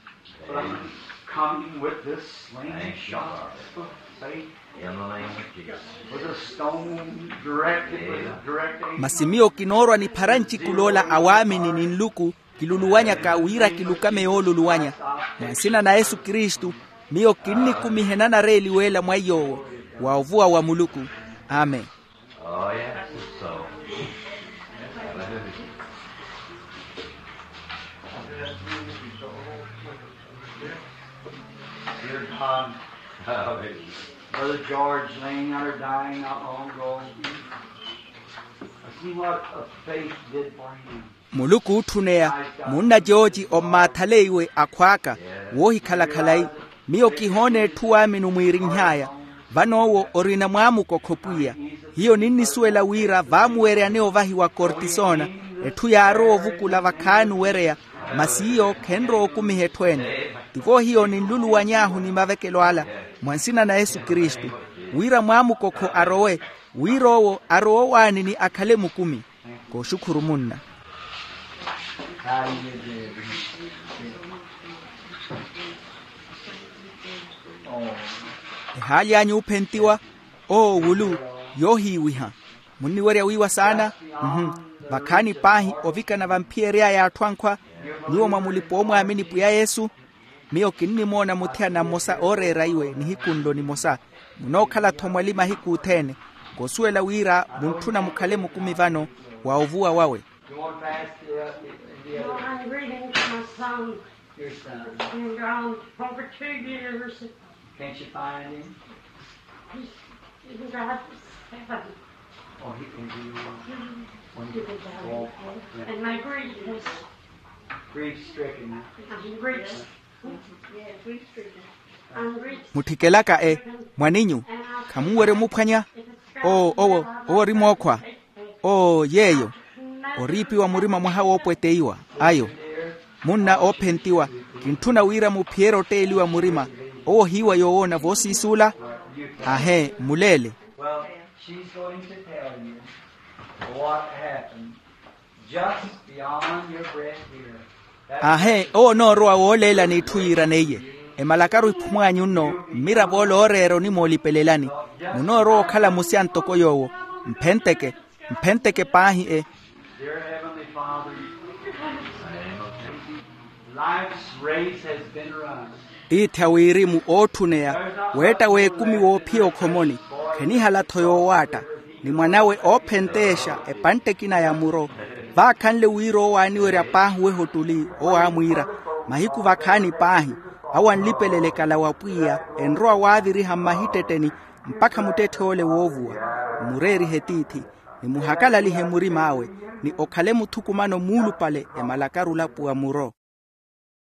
Coming with this slingshot of faith In the name of Jesus. with a stone directed with a direct aim. Masimio kinorwa ni paranchi kulola awamini ni nluku kiluluwanya kawira kilukame oluluwanya mwansina na Yesu Kristu miyo kinni kumihenana reli wela mwayowo waovua wa muluku. Amen. Oh, yes, it's so. Dear God, Brother George laying there dying not long ago. I see what a faith did for him. Muluku utunea munna George omathaleiwe akwaka wohi khalakhalai miyo kihone tuwa minu mwiri nhaya vanowo orina mwamuko khopuya hiyo nini suela wira vamuere aneo vahi wa kortisona etu yaro vukula vakhanu werea masiyo kenro kumihetwene tivo hiyo ni lulu wanyahu ni mavekelo ala mwansina na Yesu Kristu wira mwamuko kho arowe wirowo arowo wani ni akhale mukumi ko shukuru munna hali anyu upentiwa wulu yohiwiha munni were wiwa sana vakhani pahi ovikana vampieria ya twankwa niwo mamulipo omwamini puya Yesu miyo kinni mona muthiana mosa orera iwe ni hikundo ni mosa munokhala thomwalima hikuthene kosuela wira munthuna mukhale mukumi vano waovua wawe. I'm reading to my son. Your son. He's been gone over 2 years. Can't you find him? He's got 7. Oh, he can do And my grief is grief-stricken. I'm grief. Mutikelaka mwaninyu kamuwere muphwanya rimokwa yeyo oripi wa murima mwahawo opweteiwa ayo munna opentiwa kinthuna wira muphiero teeliwa murima hiwa yoona vosisula mulele. Well, she's going to tell you what happened just beyond your breath here. Noroa wolela ni thuira neye emalakaru iphumwanyu no mira bolo orero ni molipelelani munoro khala musiantoko yowo mpenteke pahi Dear Heavenly Father, life's race has been run. Ithawiri mu othunea weta we kumi wo phio khomoni kheni hala thoyo wata ni mwanawe ophentesha epantekina ya muro vakhanle wiro wani wera pahu we hotuli amwira mahiku vakhani pahi awanlipelele kala wapuya enroa waviri hamahiteteni mpaka mutethole wovua mureri hetithi ni muhakala lihe muri mawe ni okhale muthukumano mulu pale emalakaru lapua muro.